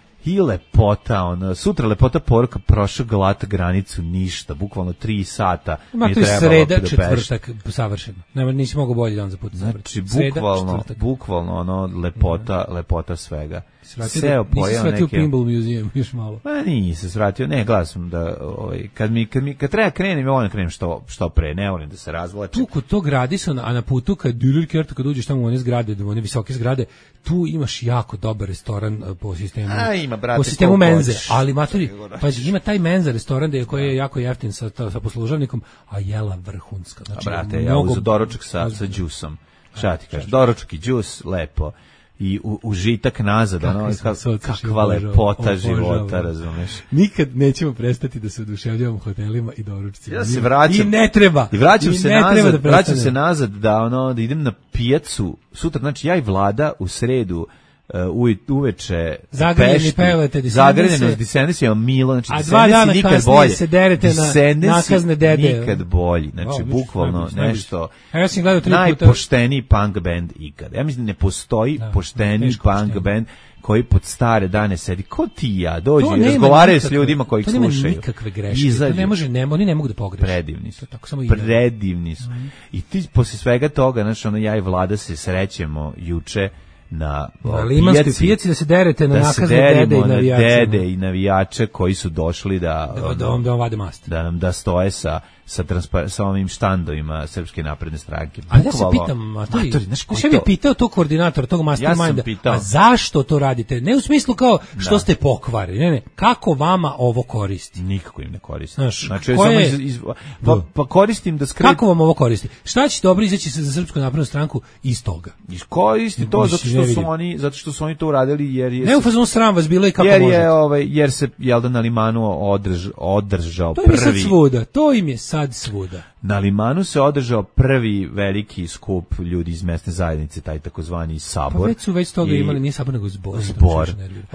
I lepota, on, sutra lepota poruka, prošao glat granicu, ništa, bukvalno tri sata. Ma to je sreda, četvrtak, savršeno. Nema, nisi mogao bolje dan za put. Znači, bukvalno, bukvalno, ono, lepota, mm. lepota svega. Seo nisi se vratio u Pinball Museum, još malo. Ma nisam se vratio, ne, gledao sam da, ovaj, kad mi, kad mi, kad treba krenem, ja volim krenem što, što pre, ne volim da se razvlačim. Tu kod tog Radisona, a na putu, kad Dürerkerta, kad uđeš tamo u one zgrade, u one visoke zgrade, tu imaš jako dobar restoran po sistemu, a, ima, brate, po sistemu menze, ali matori, pa ima taj menza restoran da je koji je jako jeftin sa, sa poslužavnikom, a jela vrhunska. Znači, a brate, ja uzu doručak sa, sa džusom. Šta ti kažeš, doručak i džus, lepo. I u, užitak nazad, ono, kakva lepota života, razumeš? Nikad nećemo prestati da se oduševljavamo hotelima i doručcima. Ja se vraćam. I ne treba. I vraćam se ne nazad, da vraćam se nazad da, ono, da idem na pijacu, sutra, znači ja i Vlada u sredu, Uh, uveče Zagrljeni pevate Zagrljeni Descendants je Milo, znači a dva dana nikad bolje. Se derete na nakazne dede. Nikad bolji, znači wow, bukvalno najbiš, najbiš. nešto a ja sam gledao tri najpošteniji puta. Punk band ikad. Ja mislim ne postoji da, pošteniji punk pošteni. Band koji pod stare dane sedi ko ti ja, dođi i razgovaraju s ljudima koji ih slušaju. To nema nikakve greške, Izađu. To ne može, ne, oni ne mogu da pogreše. Predivni su, tako samo predivni su. Mm. I ti posle svega toga, znači ono, ja i Vlada se srećemo juče na limanskoj pijaci da se derete na da nakazne dede i navijače. Dede i navijače koji su došli da da, da, vam, da vam vade mast. Da nam da stoje sa sa, transpar, sa ovim štandovima Srpske napredne stranke. Ali ja se pitam, matori, znaš ja bih pitao tog koordinatora, tog masterminda, ja a zašto to radite? Ne u smislu kao što da. Ste pokvari, ne, ne, kako vama ovo koristi? Nikako im ne koristi. Znaš, znači, ja samo iz, iz, pa, pa koristim da skret... Kako vam ovo koristi? Šta će dobro izaći za Srpsku naprednu stranku iz toga? Iskoristi to zato što su oni, zato što su oni to uradili jer je... Ne u fazonu sram vas bilo i kako jer možete. Je, ovaj, jer se, jel da na Limanu održ, održao to prvi... To im je sad svuda, to im je sad svuda. Na Limanu se održao prvi veliki skup ljudi iz mesne zajednice, taj takozvani sabor. Pa već su već toga i... imali, nije sabor nego zbor. Zbor.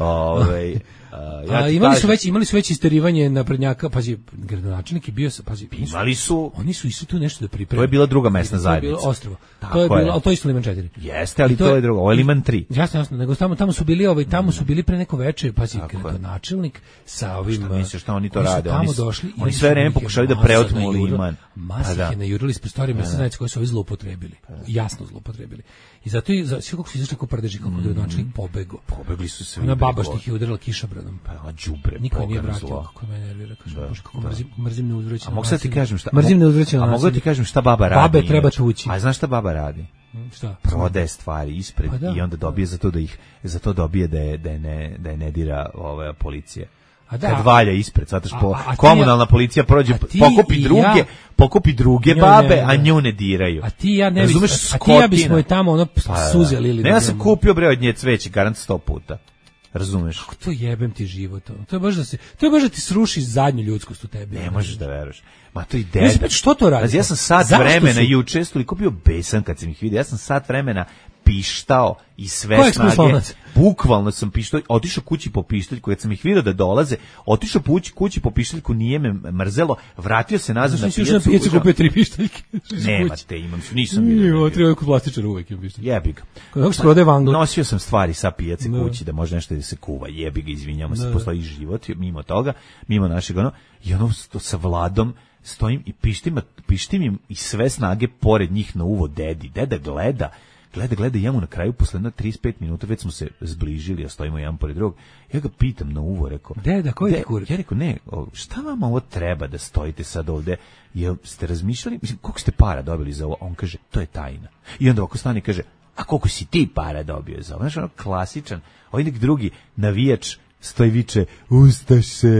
Ovaj Uh, ja a, imali kažem, su već imali su već isterivanje naprednjaka, pazi, gradonačelnik je bio, pazi, imali su, oni su isto tu nešto da pripreme. To je bila druga mesna zajednica. To je bilo ostrvo. Tako to je bilo, al to je isto Liman četiri. Jeste, ali to, to je drugo, ovo je Liman tri. Jasno, jasno, nego tamo tamo su bili, ovaj tamo su bili pre neko veče, pazi, gradonačelnik sa ovim. Šta misliš šta oni to rade? Oni su došli, oni sve vreme pokušavaju da preotmu Liman. Masih je najurili iz prostorije mesne zajednice koje su ovi zloupotrebili. Jasno zloupotrebili. I zato i za sve kako su izašli ko prdeži kako mm. gradonačelnik pobegao. Pobegli su se. Ona baba što ih je udarila kišobranom. Pa đubre. Niko nije vratio, kako me nervira, kaže, da, kako da. mrzim, mrzim neuzvraćeno. A mogu sad ti kažem šta? Mrzim neuzvraćeno. A mogu ti kažem šta baba radi? Babe treba tući. A znaš šta baba radi? Šta? Prodaje stvari ispred pa da, i onda dobije za to da ih za to dobije da je da je ne da je ne dira ova policija. A da, kad valja ispred, zato što komunalna ja, policija prođe, pokupi druge, ja, pokupi druge babe, ne, a nju ne diraju. A ti ja ne razumeš, a, a ti ja bismo je tamo ono pa, suze lili. Ne, ja sam kupio bre od nje cveće, garant sto puta. Razumeš? Kako to jebem ti život? To je baš da se, to je baš da ti sruši zadnju ljudskost u tebi. Ne možeš da veruješ. Ma to ide. Ne, što to radi? Ja sam sat Zašto vremena su? Juče toliko bio besan kad sam ih vidio. Ja sam sat vremena pištao i sve Ko snage. Bukvalno sam pištao, otišao kući po pištaljku, kad sam ih vidio da dolaze, otišao po kući po pištaljku, nije me mrzelo, vratio se nazad na pijacu. Znači, pijacu kupio tri pištaljke. Nema te, imam, nisam vidio. Nije, treba kod plastičara uvek imam pištaljke. Jebi ga. Kako što prodaje Vangla. Nosio sam stvari sa pijace no. kući da može nešto da se kuva, jebi ga, izvinjamo se, no. postoji život, mimo toga, mimo našeg, ono, i ono sa Vladom, stojim i pištim, pištim im i sve snage pored njih na uvo dedi. Deda gleda, gleda, gleda i ja mu na kraju, posle na trideset pet minuta, već smo se zbližili, a stojimo jedan pored drugog. Ja ga pitam na uvo, rekao, deda, koji ti kurac? Ja rekao, ne, šta vam ovo treba da stojite sad ovde? Jel ste razmišljali, mislim, koliko ste para dobili za ovo? On kaže, to je tajna. I onda ovako stane i kaže, a koliko si ti para dobio za ovo? Znaš, ono klasičan, ovaj nek drugi navijač stoji viče, Ustaše,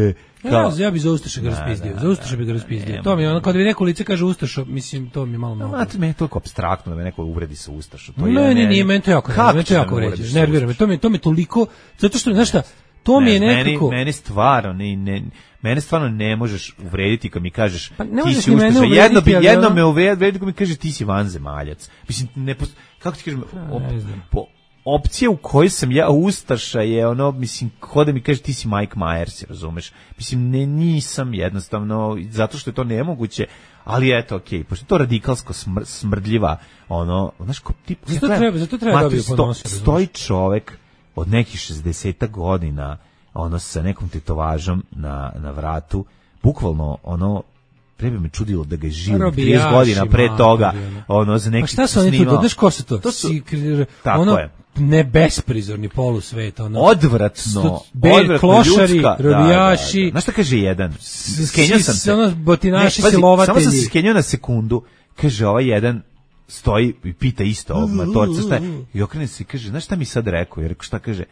Ja, ja bi za Ustaša ga raspizdio, za Ustaša bi ga raspizdio. To mi je ono, kada bi neko lice kaže Ustaša, mislim, to mi je malo mnogo. Znate, meni je toliko apstraktno da me neko uvredi sa Ustaša. To ne, ne, nije, meni to jako, meni to jako vređa, nervira me, to mi, to mi je toliko, zato što, znaš šta, to mi je nekako... Meni, meni stvarno, ne, ne, mene stvarno ne možeš uvrediti kad mi kažeš pa ti si Ustaša. Jedno, bi, jedno me uvrediti kad mi kaže ti si vanzemaljac. Mislim, ne, kako ti kažem, op, po, opcija u kojoj sam ja Ustaša je ono, mislim, ko da mi kaže ti si Mike Myers, razumeš? Mislim, ne, nisam jednostavno, zato što je to nemoguće, ali eto, okej, okay, pošto je to radikalsko smr, smrdljiva, ono, znaš, ko tip... Zato ja treba, zato treba dobio ponosio. Sto, stoji čovek od nekih šezdeset godina, ono, sa nekom tetovažom na, na vratu, bukvalno, ono, pre bi me čudilo da ga živim trideset godina pre toga, ono, za neki... Pa šta su oni tu, znaš ko su to? To su, si, tako ono, je. Ne besprizorni polusvet, ono. Odvratno, be, odvratno klošari, ljudska, robijaši. Da, da, da. Znaš šta kaže jedan? Skenjao sam se. Ono, botinaši, ne, pazi, silovatelji. Samo sam se skenjao na sekundu, kaže ovaj jedan, stoji i pita isto ovog matorca, šta je, i okrene se i kaže, znaš šta mi sad rekao? Jer šta kaže,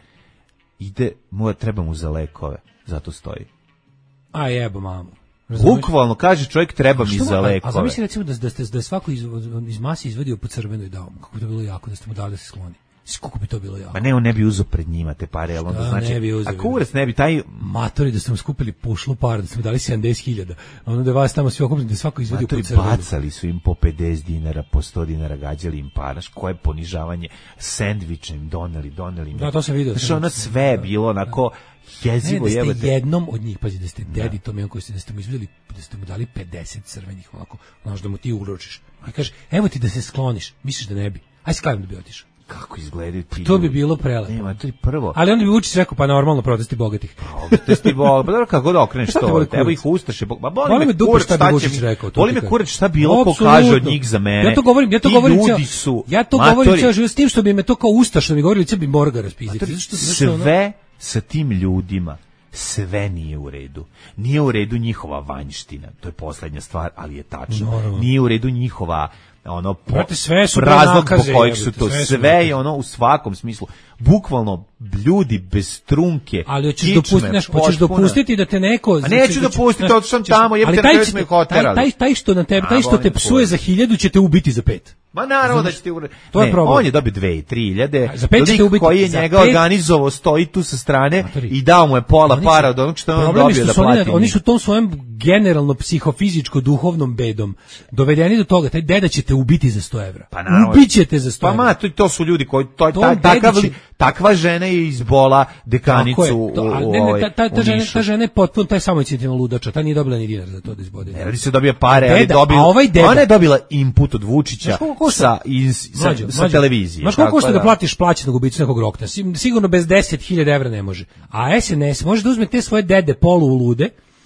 ide, mora, treba mu za lekove, zato stoji. A jebo mamu. Bukvalno kaže čovjek treba mi za lekove. A zamisli recimo da, da, da, da je svako iz, iz masi izvadio po crveno i dao mu, kako bi to bilo jako, da ste mu dali da se skloni. Kako bi to bilo jako? Ma ne, on ne bi uzeo pred njima te pare, jel onda znači, ne bi uzeo, a kurac ne bi taj... Matori da ste mu skupili pušlu par, da ste mu dali sedamdeset hiljada, ono da vas tamo svi okupili, da svako izvadio po crveno. Matori bacali su im po pedeset dinara, po sto dinara, gađali im paraš, koje ponižavanje, sendviče im doneli, doneli im. Da, to sam vidio. Znači ono sve je bilo onako... jezivo ne, da ste jebate. jednom od njih, pazi, da ste dedi tom jednom koji ste, da ste mu izvedeli, da ste mu dali pedeset crvenih ovako, znaš da mu ti uročiš. I kaže, evo ti da se skloniš, misliš da ne bi, aj skladno da bi otišao. Kako izgledaju ti? To bi bilo prelepo. Nema, to je prvo. Ali onda bi Vučić rekao, pa normalno protesti bogatih. Protesti bogatih, pa dobro kako da okreneš to, evo ih Ustaše, ba boli me kurac, šta bi Vučić rekao. Boli me kurac, šta bilo pokaže od njih za mene. Ja to govorim, ja to govorim, ja to govorim ceo život s tim što bi me to kao Ustaš, što mi govorili, će bi morga raspiziti. Sve sa tim ljudima, sve nije u redu. Nije u redu njihova vanjština, to je poslednja stvar, ali je tačno. Nije u redu njihova ono po, Brate, sve su razlog po kojih su to, sve, sve je ono u svakom smislu, bukvalno ljudi bez trunke. Ali hoćeš dopustiti, neš, hoćeš dopustiti da te neko... A neću dopustiti, otišao tamo, jebite da smo ih oterali. Taj, taj što na tebe, taj što te psuje za hiljadu će te ubiti za pet. Ma naravno da će ti uraditi. To je problem. On je dobio dve i tri hiljade. Za pet ćete ubiti. Koji je njega pet... organizovao, stoji tu sa strane Matori. I dao mu je pola oni para od onog što on dobio da plati. Oni su tom svojom generalno psihofizičko-duhovnom bedom dovedeni do toga, taj deda će te ubiti za sto evra. Pa ubićete za sto evra. Pa ma, to, to su ljudi koji, to, to, ta, takav, će... takva žena je izbola dekanicu u, to, u, ne, ne, ta, ta, ta, u žena, ta žena je potpuno, taj samoinicijativna ludača, ta nije dobila ni dinar za to da izbode. Ne radi se dobija pare, deda, ali dobila, ovaj deda, ona je dobila input od Vučića sa, iz, sa, mađo, sa mađo, televizije. Znaš koliko košta da, da platiš plaćenog ubicu nekog rokta? Sigurno bez deset hiljada evra ne može. A S N S može da uzme te svoje dede poluulude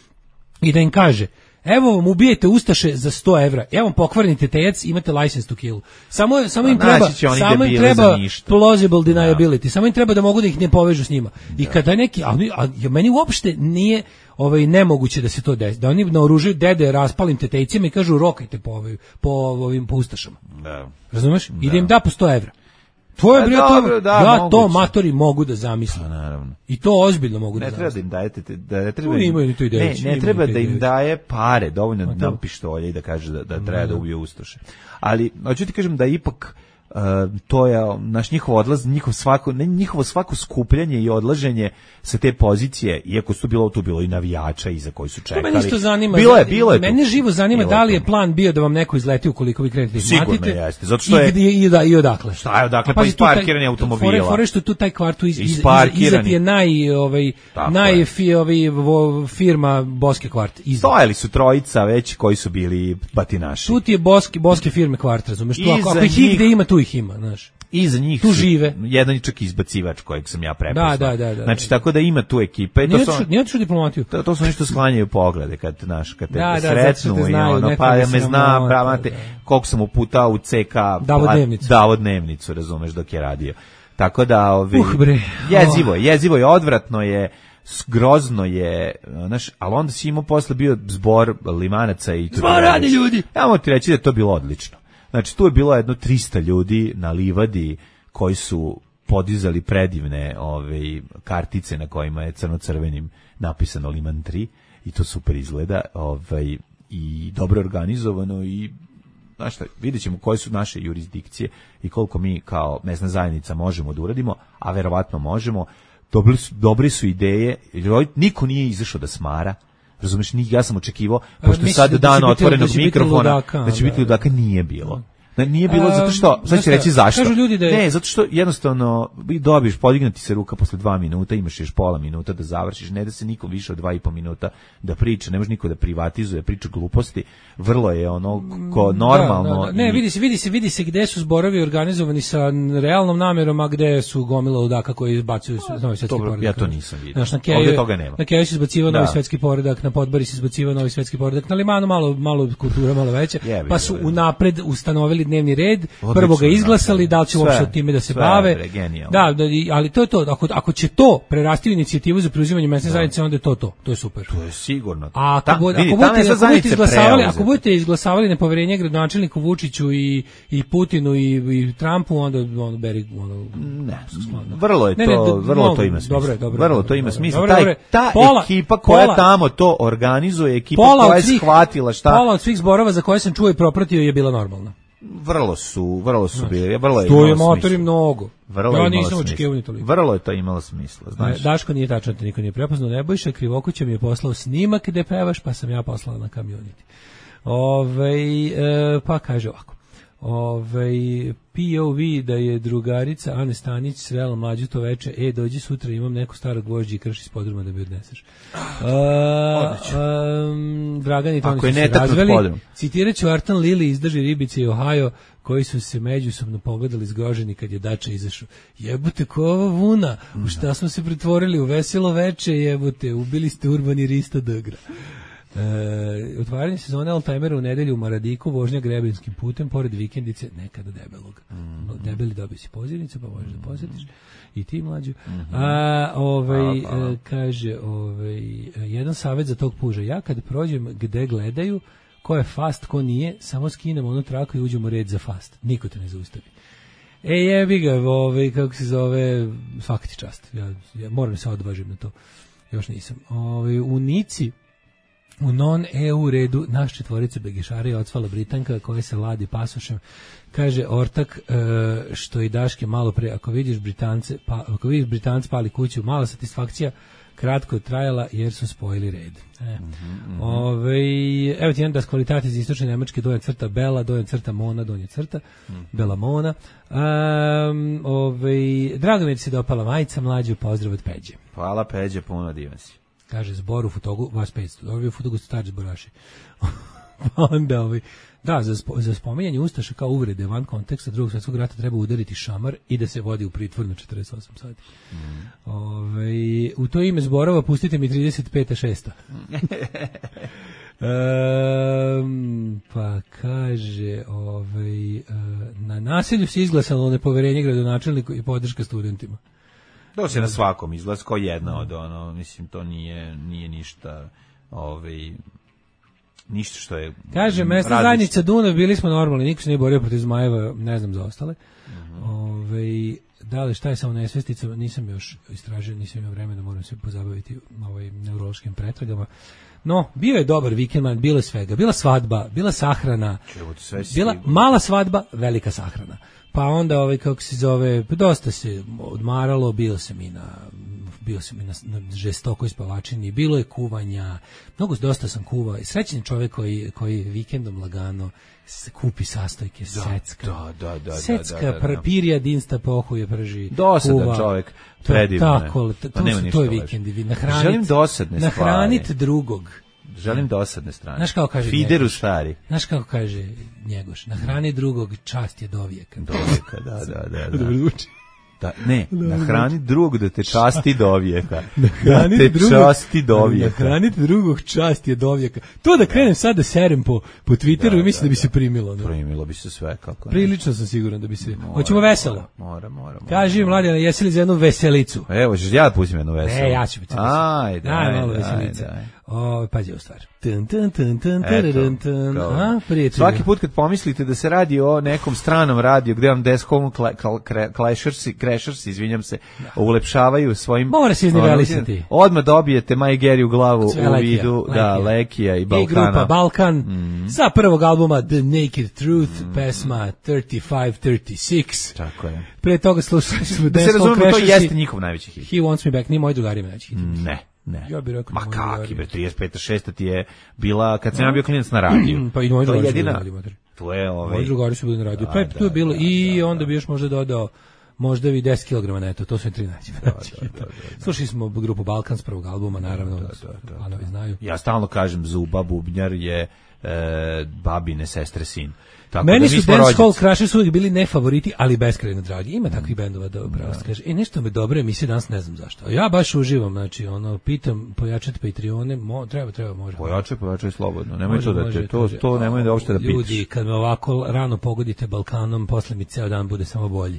i da im kaže, evo vam ubijete Ustaše za sto evra, evo vam pokvarnite tejac, imate license to kill. Samo, samo im treba, samo im treba plausible deniability, no. Samo im treba da mogu da ih ne povežu s njima. I no. Kada neki, a, a meni uopšte nije ovaj, nemoguće da se to desi, da oni naoružaju dede raspalim tetejcima i kažu rokajte po, ovaj, po ovim po Ustašama. No. Razumeš? No. I da im da po sto evra. To je bilo to, da, ja moguće. To matori mogu da zamislim. Pa, naravno. I to ozbiljno mogu ne da zamislim. Ne treba da im dajete, da ne treba, no, imaju to ideju, ne, ne treba da im daje pare, dovoljno da nam pištolje i da kaže da, da treba no. da ubije Ustaše. Ali, hoću ti kažem da ipak Uh, to je naš njihov odlaz, njihov svako, ne, njihovo svako skupljanje i odlaženje sa te pozicije, iako su bilo tu bilo i navijača iza koji su čekali. Mene isto zanima. Bilo je, bilo je. Mene tu. Živo zanima bilo da li je plan bio da vam neko izleti ukoliko vi krenete ih matite. Sigurno jeste, zato što je i, i, i, da, i odakle. Šta je odakle? Pa, pa iz parkiranja automobila. Fore, fore što tu taj kvart tu iz, iz, iza ti je naj, ovaj, naj fi, ovaj, vo, firma Boske kvart. Stojali su trojica već koji su bili batinaši. Tu ti je Boske, Boske firme kvart, razumeš? Tu, ako, ako ih igde ima, tu ih ima, znaš. Iza njih tu žive. Jedan čak izbacivač kojeg sam ja prepoznao. Da, da, da, da. Znači tako da ima tu ekipe. Nije to nije to diplomatiju. To, to su nešto sklanjaju poglede kad naš kad te da, sretnu da, i ono pa ja me zna, pravate koliko sam uputao u C K Davo dnevnicu. Davo dnevnicu, razumeš, dok je radio. Tako da ovi uh, bre. jezivo, jezivo je, odvratno je, grozno je, znaš, ali onda si imao posle bio zbor Limanaca i zbor radi ljudi. Ja mogu ti reći da je to bilo odlično. Znači, tu je bilo jedno trista ljudi na livadi koji su podizali predivne ove, kartice na kojima je crno-crvenim napisano Liman tri i to super izgleda, ovaj, i dobro organizovano i znaš šta, vidjet ćemo koje su naše jurisdikcije i koliko mi kao mesna zajednica možemo da uradimo, a verovatno možemo. Dobri su, dobri su ideje, niko nije izašao da smara, razumeš, ja sam očekivao, pošto je sad dan otvorenog mikrofona, da će biti ludaka, nije bilo. Nije bilo zato što, sad ću reći zašto. Da je... Ne, zato što jednostavno dobiš, podignati se ruka posle dva minuta, imaš još pola minuta da završiš, ne da se niko više od dva i po minuta da priča, ne može niko da privatizuje, priča gluposti, vrlo je ono ko normalno. Da, da, da. Ne, i... vidi se, vidi se, vidi se gde su zborovi organizovani sa realnom namerom, a gde su gomila ludaka koji izbacuju novi svetski poredak. Ja to nisam vidio. Znaš, na Keju, ovdje toga nema. Na Keju se izbacivao novi svetski poredak, na Podbari se izbacivao novi svetski poredak, na Limanu malo, malo kultura, malo veća, Jebi, pa su unapred ustanovili dnevni red, prvo ga izglasali, da li će uopšte time da se sve, bave. Da, da, ali to je to, ako, ako će to prerasti u inicijativu za preuzimanje mesne zajednice, onda je to to, to je super. To je sigurno. A ako, Ta, bude, vidi, ako, budete, ako, budete izglasavali, ako budete izglasavali nepoverenje gradonačelniku Vučiću i, i Putinu i, i Trumpu, onda ono beri ono, ne, vrlo je to, ne, ne, vrlo no, to ima smisla. Dobro, dobro, vrlo to ima smisla. Dobro, Taj, ta pola, ekipa koja pola, tamo to organizuje, ekipa koja je shvatila šta. Pola od svih zborova za koje sam čuo i propratio je bila normalna. Vrlo su, vrlo su bili, vrlo je to je motori mnogo. Vrlo ja nisam očekivao ni toliko. Vrlo je to imalo smisla, znaš. Daško nije tačno, te niko nije prepoznao. Nebojša Krivokuća mi je poslao snimak gde pevaš, pa sam ja poslala na Community. Ovaj e, pa kaže ovako. Ovaj P O V da je drugarica Ane Stanić srela mlađu to veče, e dođi sutra, imam neku staro gvožđe i krš iz podruma da bi odneseš. A, um, Dragan i Toni su se razveli. Citiraću Artan Lili iz Drži ribice i Ohio, koji su se međusobno pogledali zgroženi kad je Dača izašao. Jebote, ko ova vuna, u šta smo se pretvorili, u veselo veče, jebote, ubili ste Urbani Rista Dgra. E, otvaranje sezone Altajmera u nedelju u Maradiku, vožnja grebinskim putem pored vikendice, nekada debelog. Mm. Debeli dobio si pozivnicu, pa možeš da posjetiš i ti mlađu. Mm-hmm. A, ovaj, a, a. kaže, ovaj, jedan savjet za tog puža. Ja kad prođem gde gledaju, ko je fast, ko nije, samo skinem onu traku i uđemo u red za fast. Niko te ne zaustavi. E, jebi ga, ovaj, kako se zove, svaka ti čast. Ja, ja moram se odvažiti na to. Još nisam. Ovaj, u Nici, u non-E U redu naš četvorica begišara je odsvala Britanka koja se ladi pasošem. Kaže Ortak, e, što i Daške malo pre, ako vidiš Britance, pa, ako vidiš Britance pali kuću, mala satisfakcija, kratko je trajala jer su spojili red. E. Mm-hmm. Ove, evo ti jedan das kvalitat iz istočne Nemačke, donja crta Bela, donja crta Mona, donja crta mm-hmm. Bela Mona. Um, ove, drago mi je da se dopala majica, mlađu, pozdrav od Peđe. Hvala Peđe, puno divan si. Kaže zbor u Futogu, vas petsto. Ovo je u Futogu stari zboraši. Onda ovaj, da, za, spo, za spominjanje Ustaša kao uvrede van konteksta drugog svjetskog rata treba udariti šamar i da se vodi u pritvor na četrdeset osam sati. Mm. Ove, u to ime zborova pustite mi trideset pet šest. Um, pa kaže ovaj, na naselju se izglasalo nepoverenje gradonačelniku i podrška studentima. To se na svakom izgleda kao jedna od ono, mislim, to nije, nije ništa, ovaj, ništa što je... Kaže, mesna zajednica Dunav, bili smo normalni, niko se nije borio protiv Zmajeva, ne znam za ostale. Uh-huh. Ove, da li šta je sa nesvesticama, nisam još istražio, nisam imao vremena, moram se pozabaviti ovaj, neurološkim pretragama. No, bio je dobar vikend, bilo je svega, bila svadba, bila sahrana, bila mala svadba, velika sahrana. Pa onda ovaj kako se zove, dosta se odmaralo, bio sam i na bio sam i na, na žestokoj spavačini, bilo je kuvanja, mnogo dosta sam kuvao. Srećan čovjek koji koji vikendom lagano se kupi sastojke, da, secka. Da, da, da, secka, da, da, da, da. Pirija dinsta pohuje prži. Dosadan čovjek, predivno. Tako, to, to, to, to je vikendi, nahraniti. Želim dosadne stvari. Nahraniti drugog. Želim dosadne strane. Znaš kako kaže Fideru Njegoš, stari. Znaš kako kaže Njegoš, na hrani drugog čast je dovijeka. Dovijeka, da, da, da. da. Dobro zvuči. Da, ne, na hrani drugog da te časti dovijeka. Da te drugog, časti dovijeka. Na hraniti drugog čast je dovijeka. To da krenem sad da serem po, po Twitteru da, i mislim da, da bi se primilo. Ne? Primilo bi se sve kako ne. Prilično sam siguran da bi se... Mora, Hoćemo veselo. Mora, mora. mora Kaži mi, Mladena, jesi li za jednu veselicu? Evo, ćeš ja da pustim jednu veselu? Ne, ja ću biti veselo. Ajde, ajde, ajde, malo ajde, veselica. ajde. O, pazi ovu stvar. Tun, tun, tun, tun, tun, tun. A, prijatelji. Svaki put kad pomislite da se radi o nekom stranom radiju gde vam Death Home Crashers, Crashers, izvinjam se, ulepšavaju svojim... Mora se iznivelisati. Odmah dobijete My Gary u glavu sve u Lekija, vidu Lekija. Da, Lekija i Balkana. I grupa Balkan mm. sa prvog albuma The Naked Truth, mm. pesma thirty-five thirty-six. Tako je. Pre toga slušali smo da Death Home Crashers. To jeste njihov najveći hit. He Wants Me Back, nije moj drugarima najveći hit. Ne. Ne. Ja bih rekao ma kaki, bre, trideset peta šesta ti je bila, kad sam ja bio klinac na radiju. Pa i moji drugari su bili na radiju. To je ovaj... Moji drugari su bili na radiju. Pa je tu bilo da, i da, onda da, bi još možda dodao možda bi deset kilograma neto, to su trinaest. Da, da, da, da, da. Slušali smo grupu Balkan s prvog albuma, naravno, da, da, da, da, da. Znaju. Ja stalno kažem, Zuba Bubnjar je e, babine sestre sin. Tako meni da su Dance Hall Crashers uvijek bili ne favoriti, ali beskrajno dragi. Ima takvih bendova, dobro, da. Kaže, e, nešto me dobro emisije danas, ne znam zašto. Ja baš uživam, znači, ono, pitam, pojačati Patreone, mo, treba, treba, može. Pojačaj, pojačaj slobodno, nemoj to da te, to, to nemoj da uopšte da pitaš. Ljudi, kad me ovako rano pogodite Balkanom, posle mi ceo dan bude samo bolji.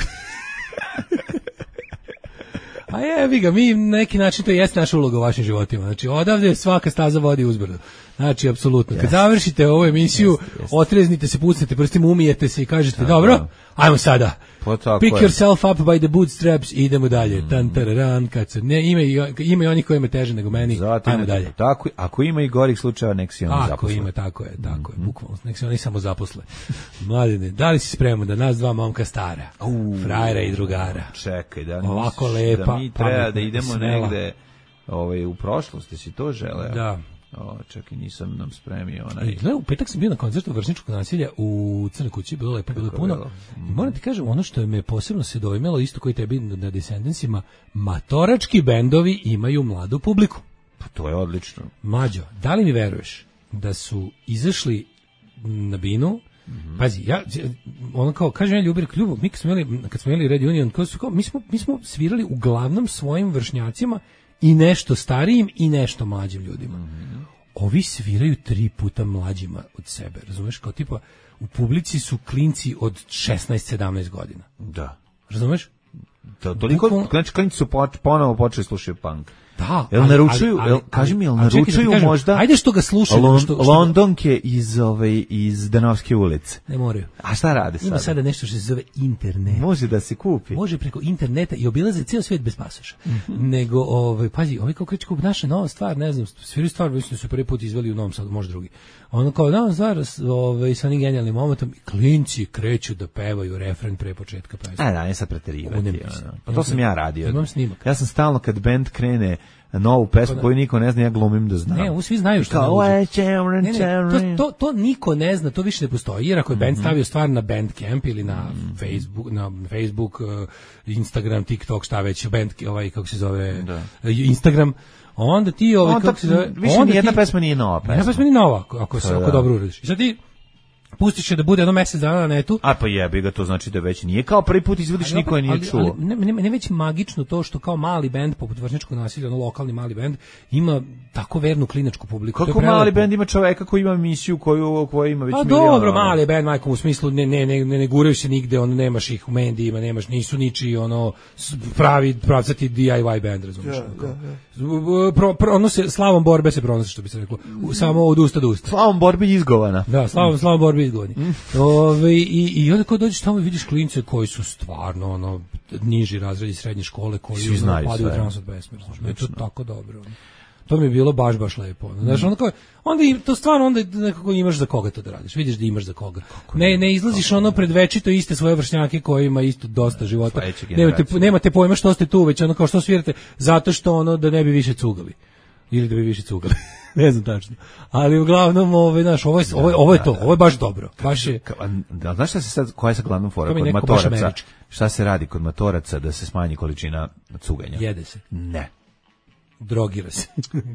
A je, vi ga, mi na neki način to jeste naša uloga u vašim životima. Znači, odavde svaka staza vodi uzbrdo. Znači, apsolutno. Kad yes. završite ovu emisiju, yes, yes. otreznite se, pucnete prstima, umijete se i kažete, tako, dobro, ajmo sada. Pick je. yourself up by the bootstraps i idemo dalje. Mm. Tan, tararan, kad se, ne, ima, ima i oni koji me teže nego meni, Zatim, ajmo dalje. Tako, ako ima i gorih slučajeva, nek si oni zaposle. Ako ima, tako je, tako mm. je, bukvalno, nek si oni samo zaposle. Mladine, da li si spreman da nas dva momka stara, uh, frajera i drugara, čekaj, da, ovako lepa, da mi treba da idemo smela. negde ovaj, u prošlosti, si to želeo? Da. O, čekaj, nisam nam spremio onaj. E, gledaj, u petak sam bio na koncertu vršničkog nasilja u Crnoj kući, bilo lepo, bilo puno. Mm. I moram ti kažem, ono što je me posebno se dojmelo, isto koji tebi na Descendantsima, matorački bendovi imaju mladu publiku. Pa to je odlično. Mlađo, da li mi veruješ da su izašli na binu? Mm-hmm. Pazi, ja, ono kao, kažem ja Ljubir, ljubav, mi kad smo imali, kad smo imali Red Union, kao su kao, mi, smo, mi smo svirali uglavnom svojim vršnjacima i nešto starijim i nešto mlađim ljudima. Mm-hmm. Ovi sviraju tri puta mlađima od sebe, razumeš? Kao tipa, u publici su klinci od šesnaest sedamnaest godina. Da. Razumeš? To, toliko, Bukval... znači klinci su po, ponovo počeli slušati punk. Da, jel naručuju, ali, ali, kaži mi, jel naručuju kažem, možda? Ajde što ga slušaju, Lon, što, što Londonke iz ove iz Danovske ulice. Ne moraju. A šta rade sada? Ima sada nešto što se zove internet. Može da se kupi. Može preko interneta i obilaze ceo svijet bez pasoša. Mm-hmm. Nego ovaj pazi, ovaj kao kreće naša nova stvar, ne znam, sviraju stvar, mislim da su prvi put izveli u Novom Sadu, može drugi. Ono kao da stvar, ovaj sa onim genijalnim momentom klinci kreću da pevaju refren pre početka pesme. A da, ne sad preterivati. Pa to sam ja radio. Imam snimak. Ja sam stalno kad bend krene novu pesmu koju niko ne zna, ja glumim da znam. Ne, svi znaju što ne, ne, to, to, to niko ne zna, to više ne postoji. Jer ako je band stavio stvar na Bandcamp ili na Facebook, na Facebook, Instagram, TikTok, šta već, band, ovaj, kako se zove, da. Instagram, onda ti ovaj, kako se zove, više onda jedna ti, pesma nije nova pesma. Jedna pesma nije nova, ako se ako dobro uradiš. I sad ti pustiš je da bude jedno mjesec dana na netu. A pa jebi ga, to znači da već nije kao prvi put izvodiš, ali, niko je nije ali, čuo. Ali, ne, ne, ne već magično to što kao mali bend poput Vršničkog nasilja, ono lokalni mali bend, ima tako vernu klinačku publiku. Kako mali bend ima čoveka koji ima emisiju koju, koju ima već a milijon? Dobro, mali bend, majkom, u smislu ne, ne, ne, ne, ne guraju se nigde, ono, nemaš ih u medijima, nemaš, nisu niči, ono, pravi, pravcati D I Y bend, razumiješ? Ja, ja, ja. Pro, pro, ono se, slavom borbe se pronosi, što bi se reklo, samo od usta do usta. Slavom borbe izgovana. Da, slavom, slavom borbe izgovani. Mm. Ove, i, i onda kad dođeš tamo i vidiš klince koji su stvarno ono, niži razredi srednje škole koji ono, padaju u trans od besme. Je to tako dobro. Ono. To mi je bilo baš, baš lepo. Ono. Znaš, onda, kao, onda i, to stvarno onda nekako imaš za koga to da radiš. Vidiš da imaš za koga. Ne, ne izlaziš ono pred večito iste svoje vršnjake koji ima isto dosta života. Nemate, nemate pojma što ste tu, već ono kao što svirate, zato što ono da ne bi više cugali. Ili da bi više cugali. Ne znam tačno. Ali uglavnom, ovaj, znaš, ovo je, ovo je, ovo je to, ovo je baš dobro. Baš je... Da, znaš šta se sad, koja je sad glavnom fora kod matoraca? Šta se radi kod matoraca da se smanji količina cuganja? Jede se. Ne. Drogira se.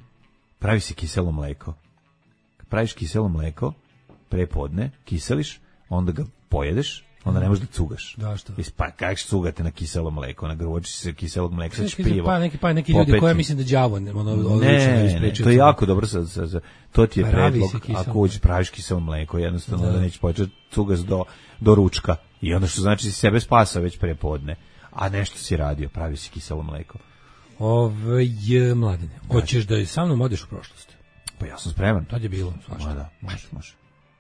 Pravi se kiselo mleko. Kad praviš kiselo mleko, prepodne, kiseliš, onda ga pojedeš, onda ne možeš da cugaš. Da, što? Pa kako će cugate na kiselo mleko, na grvoči se kiselog mleka, sad će pivo. Pa neki, pa neki ljudi koji mislim da đavo ono, ne, ne, to je jako dobro, sa, sa, sa, to ti je predlog, ako uđeš praviš kiselo mleko, jednostavno da, da neće početi cugas do, do ručka. I onda što znači si sebe spasa već prepodne, a nešto si radio, pravi si kiselo mleko. Ove, je, mladine, hoćeš da sa mnom odeš u prošlost? Pa ja sam spreman. Tad je bilo, svašta. Ma da, može, može.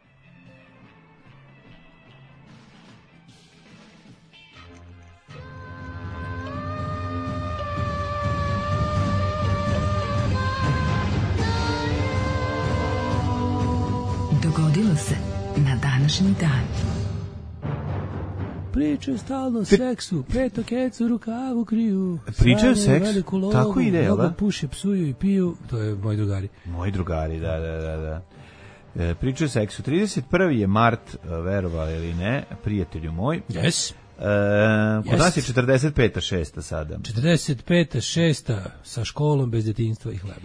Dogodilo se na današnji dan. Pričaju stalno o seksu, peto kecu, rukavu kriju. Pričaju seks, tako ide, jel da? Mnogo puše, psuju i piju, to je moji drugari. Moji drugari, da, da, da, da. E, pričaju o seksu. trideset prvi je mart, verovali ili ne, prijatelju moj. Yes. E, kod yes. nas je četrdeset peta šesta sada. četrdeset peta šesta sa školom bez djetinjstva i hleba.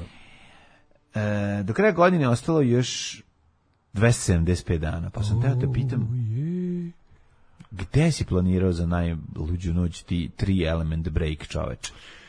E, do kraja godine ostalo još dvesta sedamdeset pet dana, pa sam oh, teo te pitam, yeah. Gde si planirao za najluđu noć ti tri element break, čoveče?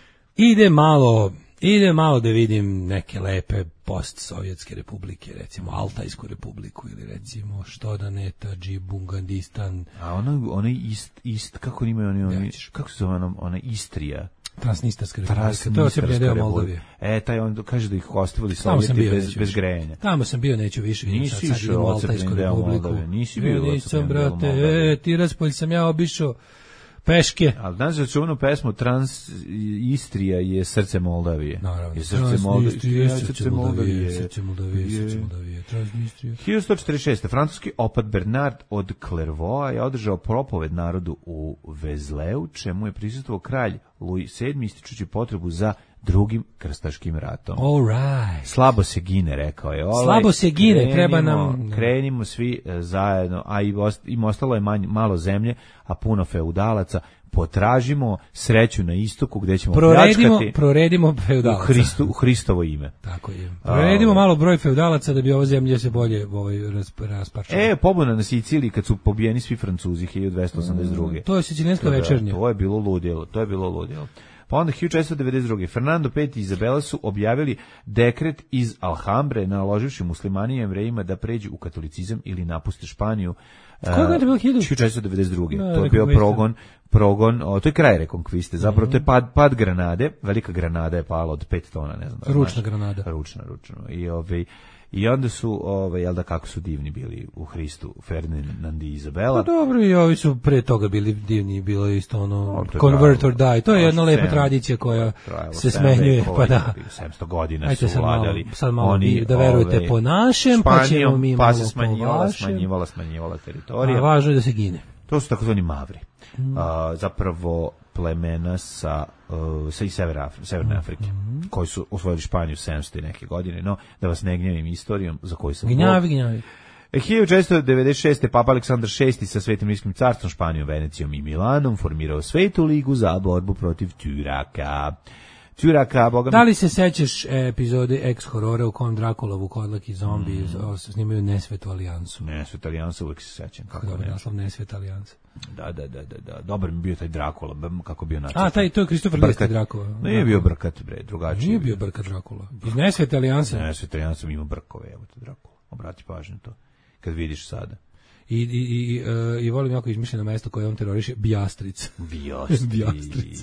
Ide malo, ide malo da vidim neke lepe post-sovjetske republike, recimo Altajsku republiku ili recimo što da ne, Tadžibungandistan. A ono, ono ist, ist, kako imaju oni, oni kako se zove ono, ona Istrija? Transnistarska republika, to je osjepljen deo Moldavije. E, taj on kaže da ih ostavili Sovjeti bez, bez grejanja. Tamo sam bio, neću više. Nisi išao u osjepljen deo Moldavije, nisi bio u osjepljen deo Moldavije. E, Tiraspolj sam ja obišao peške. Ali znaš da ću onu pesmu Trans Istrija je srce Moldavije. Naravno. Je srce Moldavije, srce Moldavije, srce Moldavije, srce Moldavije, Transnistrija. hiljadu sto četrdeset šeste. Francuski opat Bernard od Clairvaux je održao propoved narodu u Vezleu, čemu je prisustvovao kralj Louis sedmi ističući potrebu za drugim krstaškim ratom. All right. Slabo se gine, rekao je. Olej, Slabo se gine, krenimo, treba nam... Krenimo svi uh, zajedno, a i ost, im ostalo je manj, malo zemlje, a puno feudalaca. Potražimo sreću na istoku gdje ćemo proredimo, pljačkati proredimo feudalaca. U, Hristu, u Hristovo ime. Tako je. Proredimo a, malo broj feudalaca da bi ovo zemlje se bolje ovaj, rasparčalo. E, pobuna na Siciliji kad su pobijeni svi Francuzi hiljadu dvesta osamdeset druge. Mm, to je sicilijanska večernja. To je bilo ludilo, to je bilo ludilo. Pa onda hiljadu četiristo devedeset druge. Fernando peti i Izabela su objavili dekret iz Alhambre naloživši muslimanima i jevrejima da pređu u katolicizam ili napuste Španiju. Koja je bilo hiljadu četiristo devedeset druge. To je bio progon, progon, o, to je kraj rekonkviste. Zapravo mm-hmm. to je pad, pad Granade, velika Granada je pala od pet tona, ne znam. Da ručna Granada. Ručna, ručna. I ovaj I onda su, ovaj, jel da kako su divni bili u Hristu, Ferdinand i Izabela. Pa dobro, i ovi su pre toga bili divni, bilo je isto ono, no, convert or die. To je jedna lepa sem, tradicija koja se smenjuje, pa da. sedamsto godina ajde su vladali. Sad malo, sad malo oni, da verujete ove, po našem, Španijom, pa ćemo mi malo pa se smanjivala, po vašem. Smanjivala, smanjivala teritorija. A važno je da se gine. To su takozvani Mavri. Mm. A, zapravo plemena sa, uh, sa i Severa, Severne Afrike, mm-hmm. koji su osvojili Španiju sedamsto neke godine, no da vas ne gnjavim istorijom za koju sam... Gnjavi, gnjavi. hiljadu četiristo devedeset šeste. Papa Aleksandar šesti sa Svetim Rimskim carstvom, Španijom, Venecijom i Milanom formirao Svetu ligu za borbu protiv Turaka. Turaka, boga mi... Da li se sećaš epizode ex-horora u kojem Drakula, Vukodlak i zombi mm. snimaju Nesvetu alijansu? Nesvetu alijansu, uvijek se sećam. Kako dobro naslov Nesveta alijansa. Da, da, da, da, da. Dobar mi bio taj Drakula, kako bio nacrtan. A, taj, to je Kristofer Leste Drakula. Nije bio brkat, bre, drugačiji. Nije bio brkat Drakula. Iz Nesvete alijanse. Nesvete alijanse ima brkove, evo te Drakula. Obrati pažnju to, kad vidiš sada. I, i, i, uh, i volim jako izmišljeno mesto koje on teroriše, Bijastric. Bijastric. Bijastric.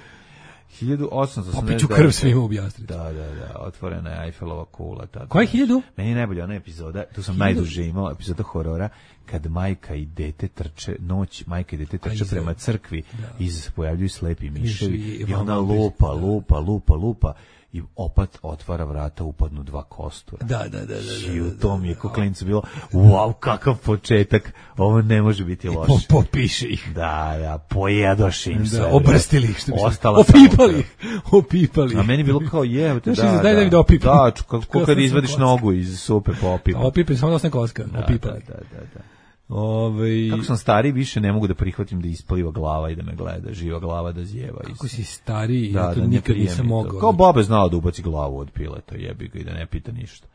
hiljadu osamsto osamdeset devet. Popiću krv svima u Bijastricu. Da, da, da, otvorena je Eiffelova kula. Tada. Koja je hiljadu? Meni je najbolja ona epizoda, tu sam hiljadu? najduže imao, epizoda horora, kad majka i dete trče, noć, majka i dete trče prema crkvi, da. iz pojavljuju slepi miševi i, i ona lupa, lupa, lupa, lupa. I opat otvara vrata, upadnu dva kostura. Da, da, da, da. I u tom je kuklincu bilo, wow, kakav početak, ovo ne može biti loše. Po, popiše ih. Da, da, pojedoše im sve. Da, obrstili ih, što bi se. Opipali ih, opipali. A meni bilo kao, je, da, da. Daj da mi da opipam. Da, kako kad izvadiš nogu iz supe, pa opipam. Opipam, samo da ostane koska, opipali. Da, da, da, da. Ove... Kako sam stari, više ne mogu da prihvatim da ispliva glava i da me gleda, živa glava da zjeva. Kako si stari, da, ja to da, nikad nisam mogao. Kao Bobe znao da ubaci glavu od pileta, jebi ga i da ne pita ništa.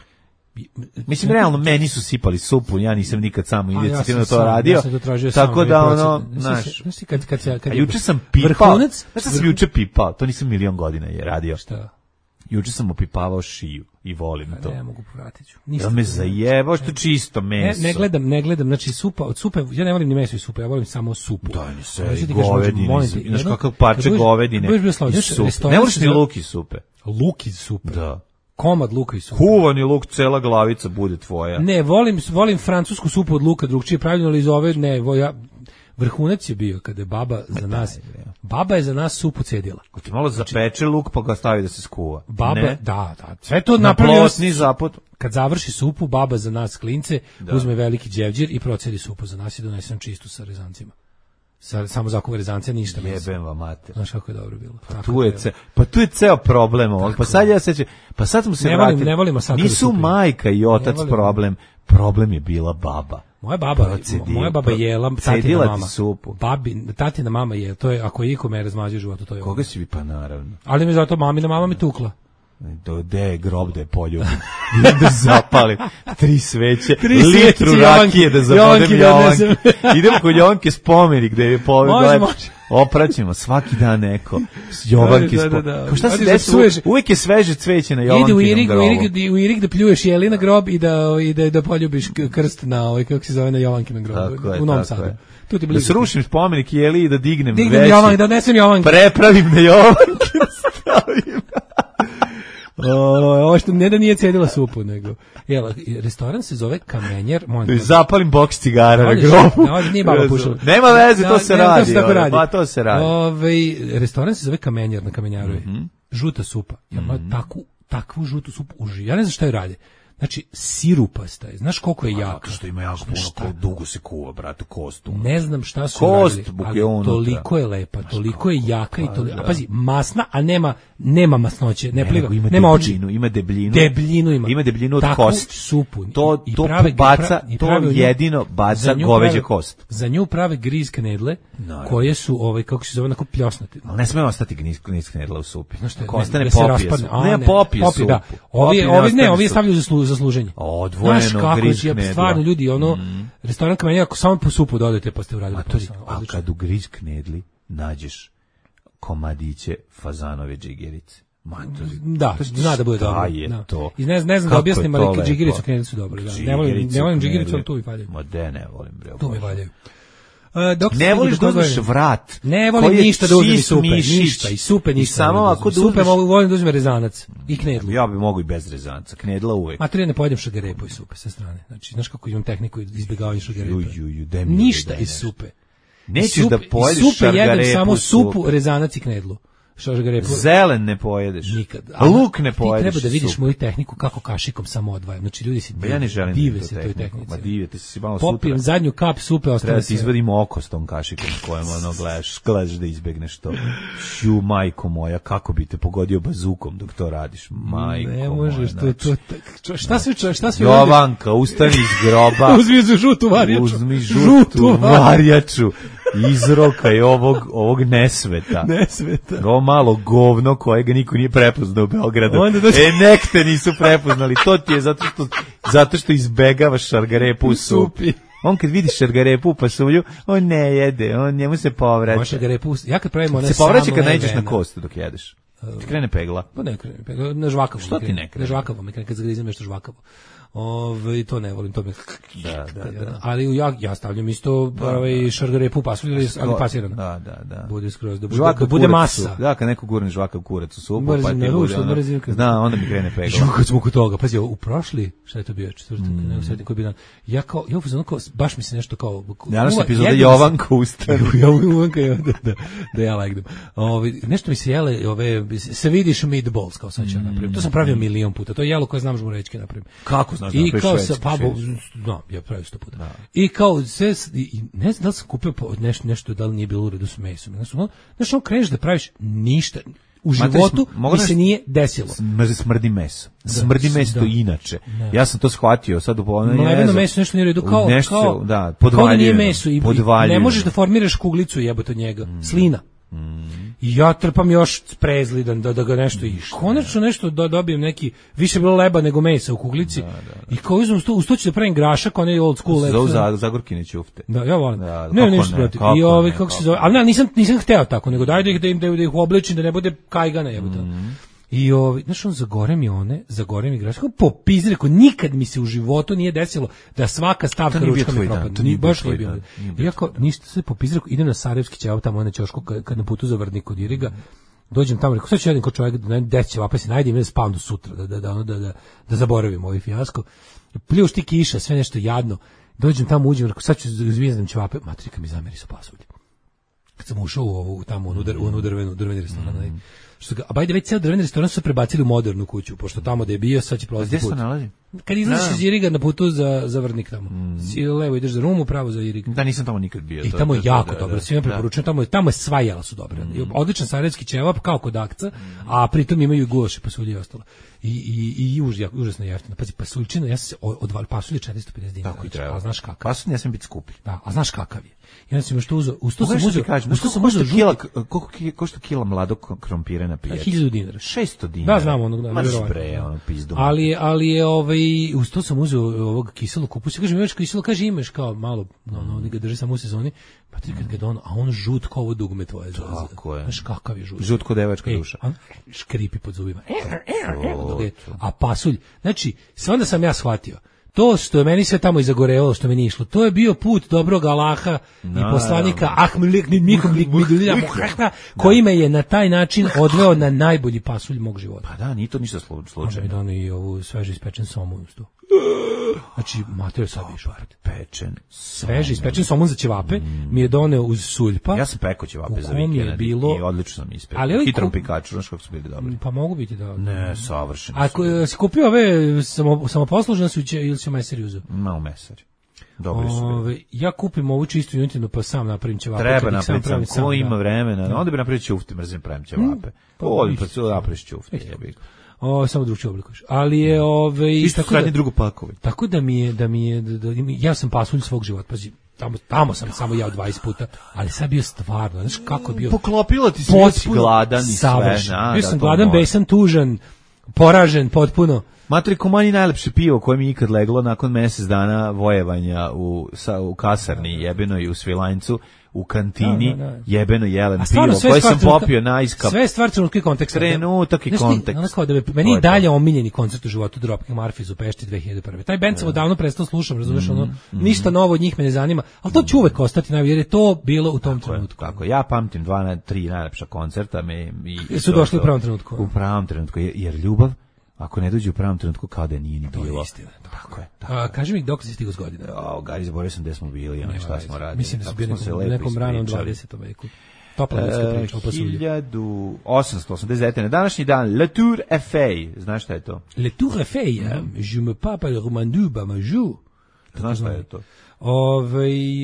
Mislim, realno, meni su sipali supu, ja nisam nikad samo inicijativno to radio, ja sam to tražio tako sam, da ono, znaš, znaš kad, kad, kad, kad a juče sam pipao, znaš što sam juče pipao, to nisam milion godina je radio. Šta? Juče sam opipavao šiju i volim to. Ne mogu, povratit ću. Ja me zajebao što čisto meso. Ne, ne gledam, ne gledam, znači supa, od supe, ja ne volim ni meso i supe, ja volim samo supu. Daj mi se, govedine, znaš kakav parče budeš, govedine budeš i supe. Ne voliš ni luk iz supe? Luk iz supe? Da. Komad luka i supe. Kuvani luk, cela glavica bude tvoja. Ne, volim, volim francusku supu od luka, drugčije pravljeno, ali iz ove, ne, ja, vrhunac je bio kada je baba za nas, baba je za nas supu cedila. Ko ti malo zapeče luk pa ga stavi da se skuva. Baba, ne? da, da, sve to napravljeno. Plotni zaput. Kad završi supu, baba za nas klince da. uzme veliki đevđir i procedi supu za nas i donese nam čistu sa rezancima. Sa, samo za kuva rezancija, ništa mesa. Jebem vam mater. Znaš kako je dobro bilo. Pa tu je, ce, pa tu je ceo problem. Pa sad ja sećam, pa sad smo se ne vratili. Volim, ne volimo Nisu majka i otac problem, problem je bila baba. Moja baba, Procedi, moja baba jela, tatina mama. Supu. Babi, tatina mama je, to je, ako je ikome razmađe u životu, to je. Koga si vi pa naravno? Ali mi zato mamina mama mi tukla. Do de je grob da je poljubim. Da zapalim tri sveće, tri litru sveće, rakije da zabodem Jovanke. Da idemo kod Jovanke spomenik gde je pogled. Opraćemo svaki dan neko Jovanke da, spomenik. da, da, da. Ko šta se da desi? Uvijek je sveže cveće na Jovankinom grobu. Ide u Irig, u Irig da pljuješ jeli na grob i da, i da, da poljubiš krst na ovaj, kako se zove, na Jovankinom grobu. Tako je, u Novom tako Sadu. je. Tu ti Da srušim spomenik jeli i da dignem, dignem veći. Jovank, da odnesem Jovanke. Prepravim na Jovanke, stavim. O, ovo što ne da nije cedila supu, nego. Jel, restoran se zove Kamenjar. Da zapalim boks cigara na grobu. Ne, nije baba pušala. Nema veze, to se radi. To se tako radi. Pa to se radi. Ove, restoran se zove Kamenjar na Kamenjaru. Mm-hmm. Žuta supa. Ja mm-hmm. ima takvu, takvu žutu supu uži. Ja ne znam šta je radi. Znači, sirupasta je. Znaš koliko je jaka? Što ima jako puno, ko dugo se kuva, brate, kost. Ne znam šta su kost, radili, ali unutra. Toliko je lepa, toliko je jaka pa, i toliko... A pazi, masna, a nema, nema masnoće, ne, ne pliva, ima nema oči. Ima debljinu. Debljinu ima. Ima debljinu od takvu kost. Supu. To, I to prave, baca, i to jedino baca goveđe kost. Za nju prave griz knedle, no, koje su, ovaj, kako se zove, onako pljosnate. Ali ne sme ostati griz knedla u supi. Znaš što je, ostane popije supu. Ne, popije supu. Ovi, ovi, ne, ovi je stavljaju za služenje. Odvojeno griž knedla. Stvarno ljudi, ono, mm. restoran Kamenjar, ako samo po supu dodajete pa ste uradili posao. A kad u griž knedli nađeš komadiće fazanove džigerice. Da, zna da bude dobro. Je da. to. I ne, ne znam da objasnim, ali džigerice knedli su dobre. Da. Ne volim, ne volim džigericu, ali tu mi valjaju. Ma de, ne volim. Bre, tu mi valjaju. Uh, ne voliš da uzmeš vrat. Ne volim ništa da uzmem i supe, ništa, i supe ništa. I samo ako da supe mogu, volim da uzmem rezanac i knedlu. Ja bi mogu i bez rezanca, knedla uvek. Ma to ja ne pojedem šargarepu i supe sa strane. Znači, znaš kako imam tehniku izbjegavanja šargarepe. Ju, ju, ju, ništa iz supe. Nećeš da pojedeš šargarepu. Supe jedem samo supu, rezanac i knedlu. Šargarepu. Zelen ne pojedeš. Nikad. A luk ne pojedeš. Ti treba da vidiš sup. Moju tehniku kako kašikom samo odvajam. Znači ljudi se dive, ja ne želim dive da se toj tehnici. Ma divite se malo sutra. Popijem zadnju kap supe, ostane treba ti izvadimo oko s tom kašikom kojem ono gledaš, gledaš da izbegneš to. Šu, majko moja, kako bi te pogodio bazukom dok to radiš? Majko moja. Ne možeš, to je to. Šta sve, šta sve? Jovanka, ustani iz groba. Uzmi za žutu varjaču. Uzmi žutu varjaču. Izrokaj ovog, ovog nesveta. Nesveta. Ovo malo govno kojega niko nije prepoznao u Beogradu. Dođe... E, nek te nisu prepoznali. To ti je zato što, zato što izbegavaš šargarepu u supi. On kad vidi šargarepu u pasulju, on ne jede, on njemu se povraća. Šargarepu, ja kad pravim one se povraća kad naiđeš na kostu dok jedeš. Ti krene pegla. Pa ne krene pegla, na žvakavo. Što ti ne krene? Na žvakavo mi krene, kad zagrizem nešto žvakavo. Ove, to ne volim, to mi... Da, da, da. Ali ja, ja stavljam isto ovaj šargarepu pasulju, ali pasirano. Da, da, da. Bude skroz, da bude, da bude masa. Da, kad neko gurne žvakav kurac u supu, mrzim, pa ti na bude... Ono, mrzim, kad... Zna, onda mi krene pegla. Kad smo kod toga, pazi, u prošli, šta je to bio, četvrtak, mm. ne usredim koji bi dan, ja kao, ja uzmano kao, baš mi se nešto kao... Danas epizoda Jovanka ustane. Jovanka, da, da, da ja lagdem. Ove, nešto mi se jele, ove, se vidiš meatballs, kao sad ću napravim. To sam pravio milion puta, to je jelo koje znam žmurečke napravim. Kako znaš da napraviš švedski? Pa, no, ja pravim sto puta. Da. I kao, sve, i ne znam da li sam kupio nešto, nešto da li nije bilo u redu s mesom. Znaš, on kreneš da praviš ništa. U životu mi se nije desilo. Smrdi meso. Smrdi meso to inače. Da. Ja sam to shvatio sad u polovini. Mleveno meso nešto nije u redu. Kao, nešto, kao, da, kao da nije meso. I, i ne možeš da formiraš kuglicu jebote od njega. Mm. Slina. Mm. I ja trpam još prezlidan da, da ga nešto i konačno nešto da dobijem neki više bilo leba nego mesa u kuglici. Da, da, da. I kao uzmem sto, uz to ću da pravim grašak, onaj old school. Zove za, Zagorkine ćufte. Da, ja volim. Da, ne, ništa protiv. I ovaj kako, kako se zove, ali ne, nisam nisam hteo tako, nego daj da ih da im da ih oblečim da ne bude kajgana jebote. Mm. I ovaj, znaš, on zagore mi one, zagore mi graško, po pizreku, nikad mi se u životu nije desilo da svaka stavka ručka mi propadne. To nije baš nije bilo. Iako, ništa se po pizreku, idem na Sarajevski ćevap, tamo na ćošku, kad na putu za Vrdnik kod Iriga, dođem tamo, rekao, sad ću jedan kod čovjeka, da deset ćevapa se najde i da spavam do sutra, da, da, da, da, da, da zaboravim ovaj fijasko. Pljuš ti kiša, sve nešto jadno. Dođem tamo, uđem, rekao, sad ću zvijezdam ćevape, matrika mi zameri su pasulje. Kad sam ušao u ovu, tamo, u onu drvenu, drveni restoran, mm. Što ga, a bajde već ceo drveni restoran su prebacili u modernu kuću, pošto tamo da je bio, sad će prolaziti put. Gdje se nalazi? Kad izlaziš iz Iriga na putu za, za Vrdnik tamo. Mm. Si levo ideš za Rumu, pravo za Irig. Da, nisam tamo nikad bio. I tamo je jako da, dobro, da, svima preporučujem, tamo, tamo je sva jela su dobre. Mm. Odličan sarajevski ćevap, kao kod akca, mm. a pritom imaju i gulaš i pasulje i ostalo. I, i, i už, užasno jeftino. Pazi, pasuljčina, ja sam se odvalio, pasulje četiristo pedeset dinara. Tako i treba. A znaš kakav? Pasulje ne smije biti skupi. Da, a znaš kakav je? I onda sam još to uzeo, uz to sam uzeo, uz to sam uzeo kila, koliko košta kila mladog krompira na pijaci? hiljadu dinara. šesto dinara. Da, znam onog, da, verovatno. Ono pizdu. Ali ali je ovaj uz to sam uzeo ovog kiselog kupusa. Kaže mi već kiselo, kaže imaš kao malo, no, no, oni ga drže samo u sezoni. Pa ti kad ga dono, a on žut kao ovo dugme tvoje. Tako je. Znaš kakav je žut. Žut ko devačka duša. On škripi pod zubima. A pasulj, znači, sve onda sam ja shvatio. To što je meni sve tamo izagorevalo, što mi nije išlo, to je bio put dobrog Allaha no, i poslanika Ahmedullah koji me je na taj način odveo na najbolji pasulj mog života. Pa da, nije to ništa slučajno. Može mi dono i ovu sveže ispečen somun uz to. Znači, mater sad išao. Pečen. Sveže ispečen somun za ćevape mm. mi je doneo uz suljpa. Ja sam pekao ćevape za vikend bilo... i odlično sam ispekao. Ali hitrom kup... pikaču, znaš kako su bili dobri. Pa mogu biti da... Ne, savršeno. Ako si kupio ove samo, samoposlužne su će, ili će mesari uzeo? Ma u mesari. Dobri su bili. Ja kupim ovu čistu junetinu pa sam napravim ćevape. Treba napraviti sam, sam, ko ima vremena. Da. Onda bi napraviti ćufte, mrzim pravim ćevape. Ovdje pa su napraviš ćufte. O, samo drugčije oblikuješ. Ali je ove isto srednji drugo pakovi. Tako da mi je da mi je da, da ja sam pasulj svog života. Pazi, tamo tamo sam samo jeo dvadeset puta, ali sad bio stvarno, znaš kako je bio. Poklopilo ti se, si gladan i sve, na. Bio sam gladan, besan, tužan, poražen potpuno. Matriko manje najlepše pivo koje mi ikad leglo nakon mjesec dana vojevanja u, sa, u kasarni jebenoj u Svilajncu, u kantini, da, da, da. jebeno jelen pivo koje sam popio na iskap. Sve je stvar trenutka i konteksta. Trenutak i kontekst. Da bi, meni je dalje omiljeni koncert u životu Dropkick Murphys u Pešti dve hiljade prve. Taj bend sam odavno prestao slušam, razumiješ, mm, ono, mm. ništa novo od njih me ne zanima, ali to će uvek ostati najbolje, jer je to bilo u tom tako trenutku. Tako, ja pamtim dva, tri najlepša koncerta. Me, i, i su došli u pravom trenutku. U pravom trenutku, jer ljubav, ako ne dođe u pravom trenutku, kao da nije ni bilo. Istina, tako je. Tako A, kaži mi dok si stigao s godina. O, Gari, zaboravio sam gde smo bili, ono šta smo radili. Mislim da su bili nekom, nekom ranom dvadesetom veku. Topla ljudska priča o pasulju. hiljadu osamsto osamdeset devete. Na današnji dan, Le Tour Eiffel. Znaš šta je to? Le Tour Eiffel, mm-hmm. Je me papa le romandu bamajou. Znaš šta je to? Ovaj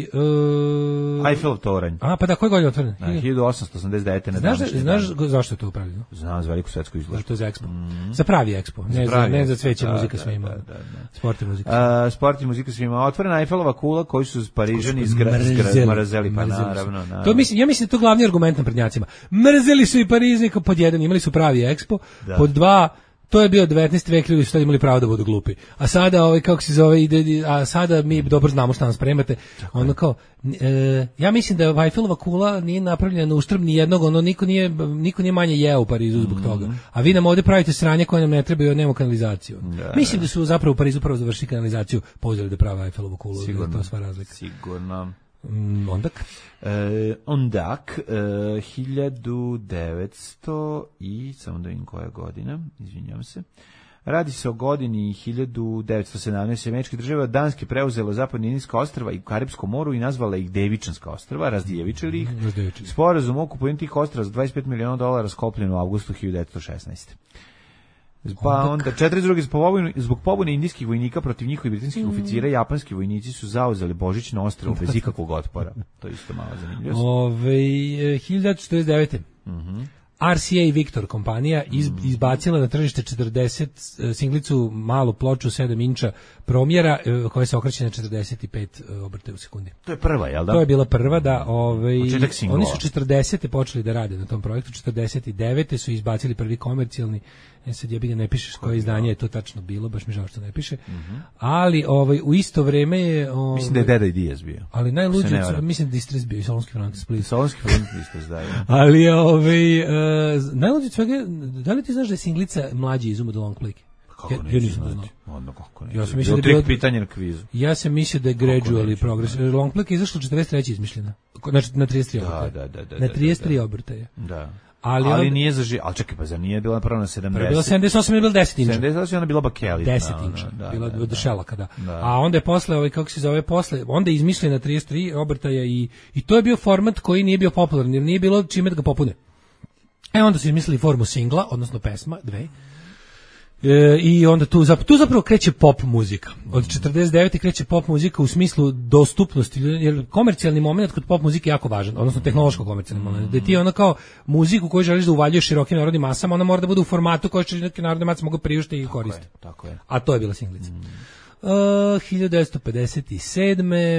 uh, Eiffelov toranj. A pa da, koje godine otvoren? hiljadu osamsto osamdeset devete. na znaš, današnji znaš dan. zašto je to upravljeno? Znam, za veliku svetsku izložbu. Zato je za Expo. Mm. Za pravi Expo, ne za, pravi za, ne za cveće, da, muzika da, svima. Da, da, da. Sport i muzika. Uh, sport i muzika svima. Otvorena Eiffelova kula koju su Parižani izgradili, mrzeli, pa naravno, naravno. To mislim, ja mislim da to glavni argument na prednjacima. Mrzeli su i Parižnika pod jedan, imali su pravi Expo, da. Pod dva to je bio devetnaesti vek, ljudi su tad imali pravo da budu glupi. A sada, ovaj, kako se zove, ide, a sada mi dobro znamo šta nam spremate. Ono kao, e, ja mislim da Eiffelova kula nije napravljena na uštrb ni jednog, ono, niko nije, niko nije manje jeo u Parizu zbog toga. A vi nam ovde pravite sranje koje nam ne trebaju, jer nemamo kanalizaciju. Da, mislim da su zapravo u Parizu prvo završili kanalizaciju, pozvali da prave Eiffelovu kulu. Sigurno, da je to sva razlika. Sigurno. Mm, ondak? E, ondak, e, hiljadu devetsto i, samo da vidim koja godina, izvinjam se, radi se o godini hiljadu devetsto sedamnaeste. Američke države Danske preuzelo zapadne Indijska ostrva i Karipskom moru i nazvala ih Devičanska ostrva, razdjevičili ih. Mm, Sporazum o kupovini tih ostrva za dvadeset pet miliona dolara sklopljen u avgustu hiljadu devetsto šesnaeste. Pa onda četrdeset druge zbog pobune indijskih vojnika protiv njihovih britanskih oficira, japanski vojnici su zauzeli Božićno ostrvo bez ikakvog otpora. To je isto malo zanimljivo. Ove, hiljadu devetsto četrdeset devete. Mhm. R C A Victor kompanija iz, izbacila na tržište četrdeset singlicu, malu ploču sedam inča promjera koja se okreće na četrdeset pet obrtaja u sekundi. To je prva, jel da? To je bila prva, da. Ovaj, oni su četrdesete počeli da rade na tom projektu, četrdeset devete su izbacili prvi komercijalni. E sad ja bi ne pišeš koje izdanje je to tačno bilo, baš mi žao što ne piše. Mm-hmm. Ali ovaj u isto vrijeme je ovaj, mislim da je Deda i Diaz bio. Ali najluđe, mislim da Distress bio i Solonski Front Split. Solonski Front Split, da. Ali ovaj najluđe od svega, da li ti znaš da je singlica mlađi izum od Long Play? Kako Ja- neću ja nisam znati? znao. Onda kako ne? Ja sam Ja mislio da je trik bilo- pitanja na kvizu. Ja sam mislio da je gradually neću, progress. Long Play je izašlo četrdeset treće izmišljena. Znači na trideset tri Da, obrtaja. da, da, da, Na da, trideset tri da. obrtaja. Da. Ali, Ali, onda- nije za ži... Ali čekaj, pa zar nije bila prvo na sedamdeset? Prvo je bila sedamdeset osam, je bila deset inča. sedamdeset osam je ona bila bakelitna. deset ono, inča, da, bila da, od da. šelaka, da. Da. A onda je posle, ovaj, kako se zove, posle, onda je izmišljena trideset tri obrtaja i, i to je bio format koji nije bio popularan, jer nije bilo čime da ga popune. E onda su izmislili formu singla, odnosno pesma, dve. E, I onda tu, zap, tu zapravo kreće pop muzika. Od četrdeset devete kreće pop muzika u smislu dostupnosti, jer komercijalni moment kod pop muzike je jako važan, odnosno tehnološko komercijalni moment. Da ti ono kao muziku koju želiš da uvaljuješ širokim narodnim masama, ona mora da bude u formatu koji će neke narodne mase mogu priuštiti i koristiti. Tako je. A to je bila singlica. Uh, hiljadu devetsto pedeset sedme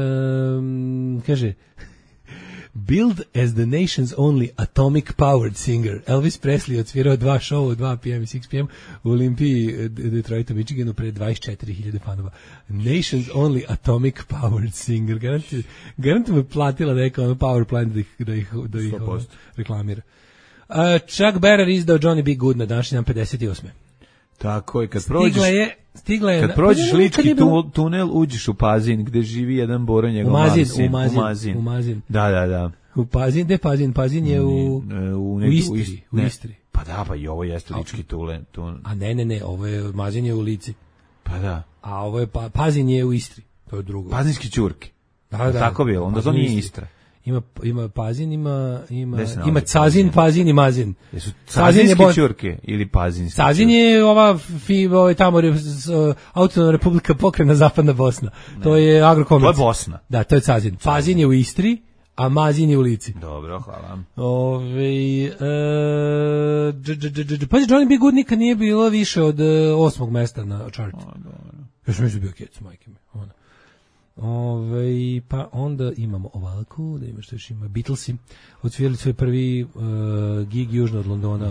um, kaže Billed as the nation's only atomic powered singer, Elvis Presley odsvirao dva showa u dva p m i šest p m u Olimpiji eh, Detroitu, Michiganu pred dvadeset četiri hiljade fanova. Nation's only atomic powered singer. Garanti, garanti me platila neka ono power plant da ih, da ih, da ih ono, reklamira. Uh, Chuck Berry izdao Johnny B. Good na današnji dan pedeset osme. Tako je, kad prođeš... Stigla je, stigla je... Kad na- prođeš pa, Lički nije bilo- tu, tunel, uđeš u Pazin, gde živi jedan Boro, njegov U Mazin, mali sin. u Mazin, u Mazin. u Mazin. Da, da, da. U Pazin, gde Pazin? Pazin je u... E, u negdje- Istri, Ist- u ne. Istri. Pa da, pa i ovo jeste Lički tule, tun... A ne, ne, ne, ovo je, Mazin je u Lici. Pa da. A ovo je, pa, Pazin je u Istri. To je drugo. Pazinski ćurke. Da, da, Tako bilo, onda to Pazin u nije Istri. Istra. Ima, ima Pazin, ima, ima, Gde se nalazi ima Cazin, Pazin? Pazin i Mazin. Jesu Cazin je Cazinske bo- ćurke ili Pazinski Cazin je ova, fi, ovaj, tamo, re- s- uh, autonomna republika Pokrajina Zapadna Bosna. To je To agrokomerc. je Bosna. Da, to je Cazin. Pazin je u Istri, a Mazin je u Lici. Dobro, hvala. Ove, e, dž, dž, dž, dž, pazi, Johnny B. Good nikad nije bilo više od e, osmog mesta na chartu. Još mislim bio kec, majke mi. Ona. Ove, pa onda imamo ovako, da ima što još ima, Beatlesi odsvirali svoj prvi uh, gig južno od Londona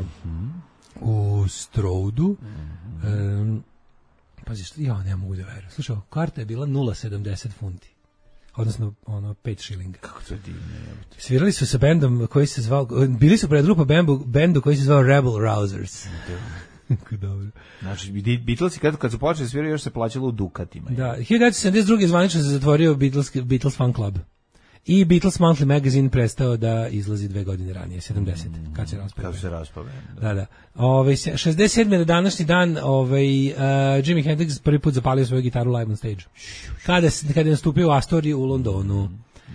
u Stroudu. Um, pazi, što, ja ne mogu da verujem. Slušaj, karta je bila nula zarez sedamdeset funti. Odnosno, ono, pet šilinga. Kako to je divno, jebote. Svirali su sa bendom koji se zvao, bili su predgrupa bendu, bendu koji se zvao Rebel Rousers. Kako dobro. Znači, Beatlesi kad, kad su počeli svirati, još se plaćalo u dukatima. Da, hiljadu devetsto sedamdeset druge zvanično se zatvorio Beatles, Beatles fan club. I Beatles Monthly Magazine prestao da izlazi dve godine ranije, sedamdesete, kad se raspao. Kad se raspao. Da, da. Ove, šezdeset sedme na današnji dan ovaj, uh, Jimi Hendrix prvi put zapalio svoju gitaru live on stage. Kada, se- kada je nastupio u Astoriji u Londonu.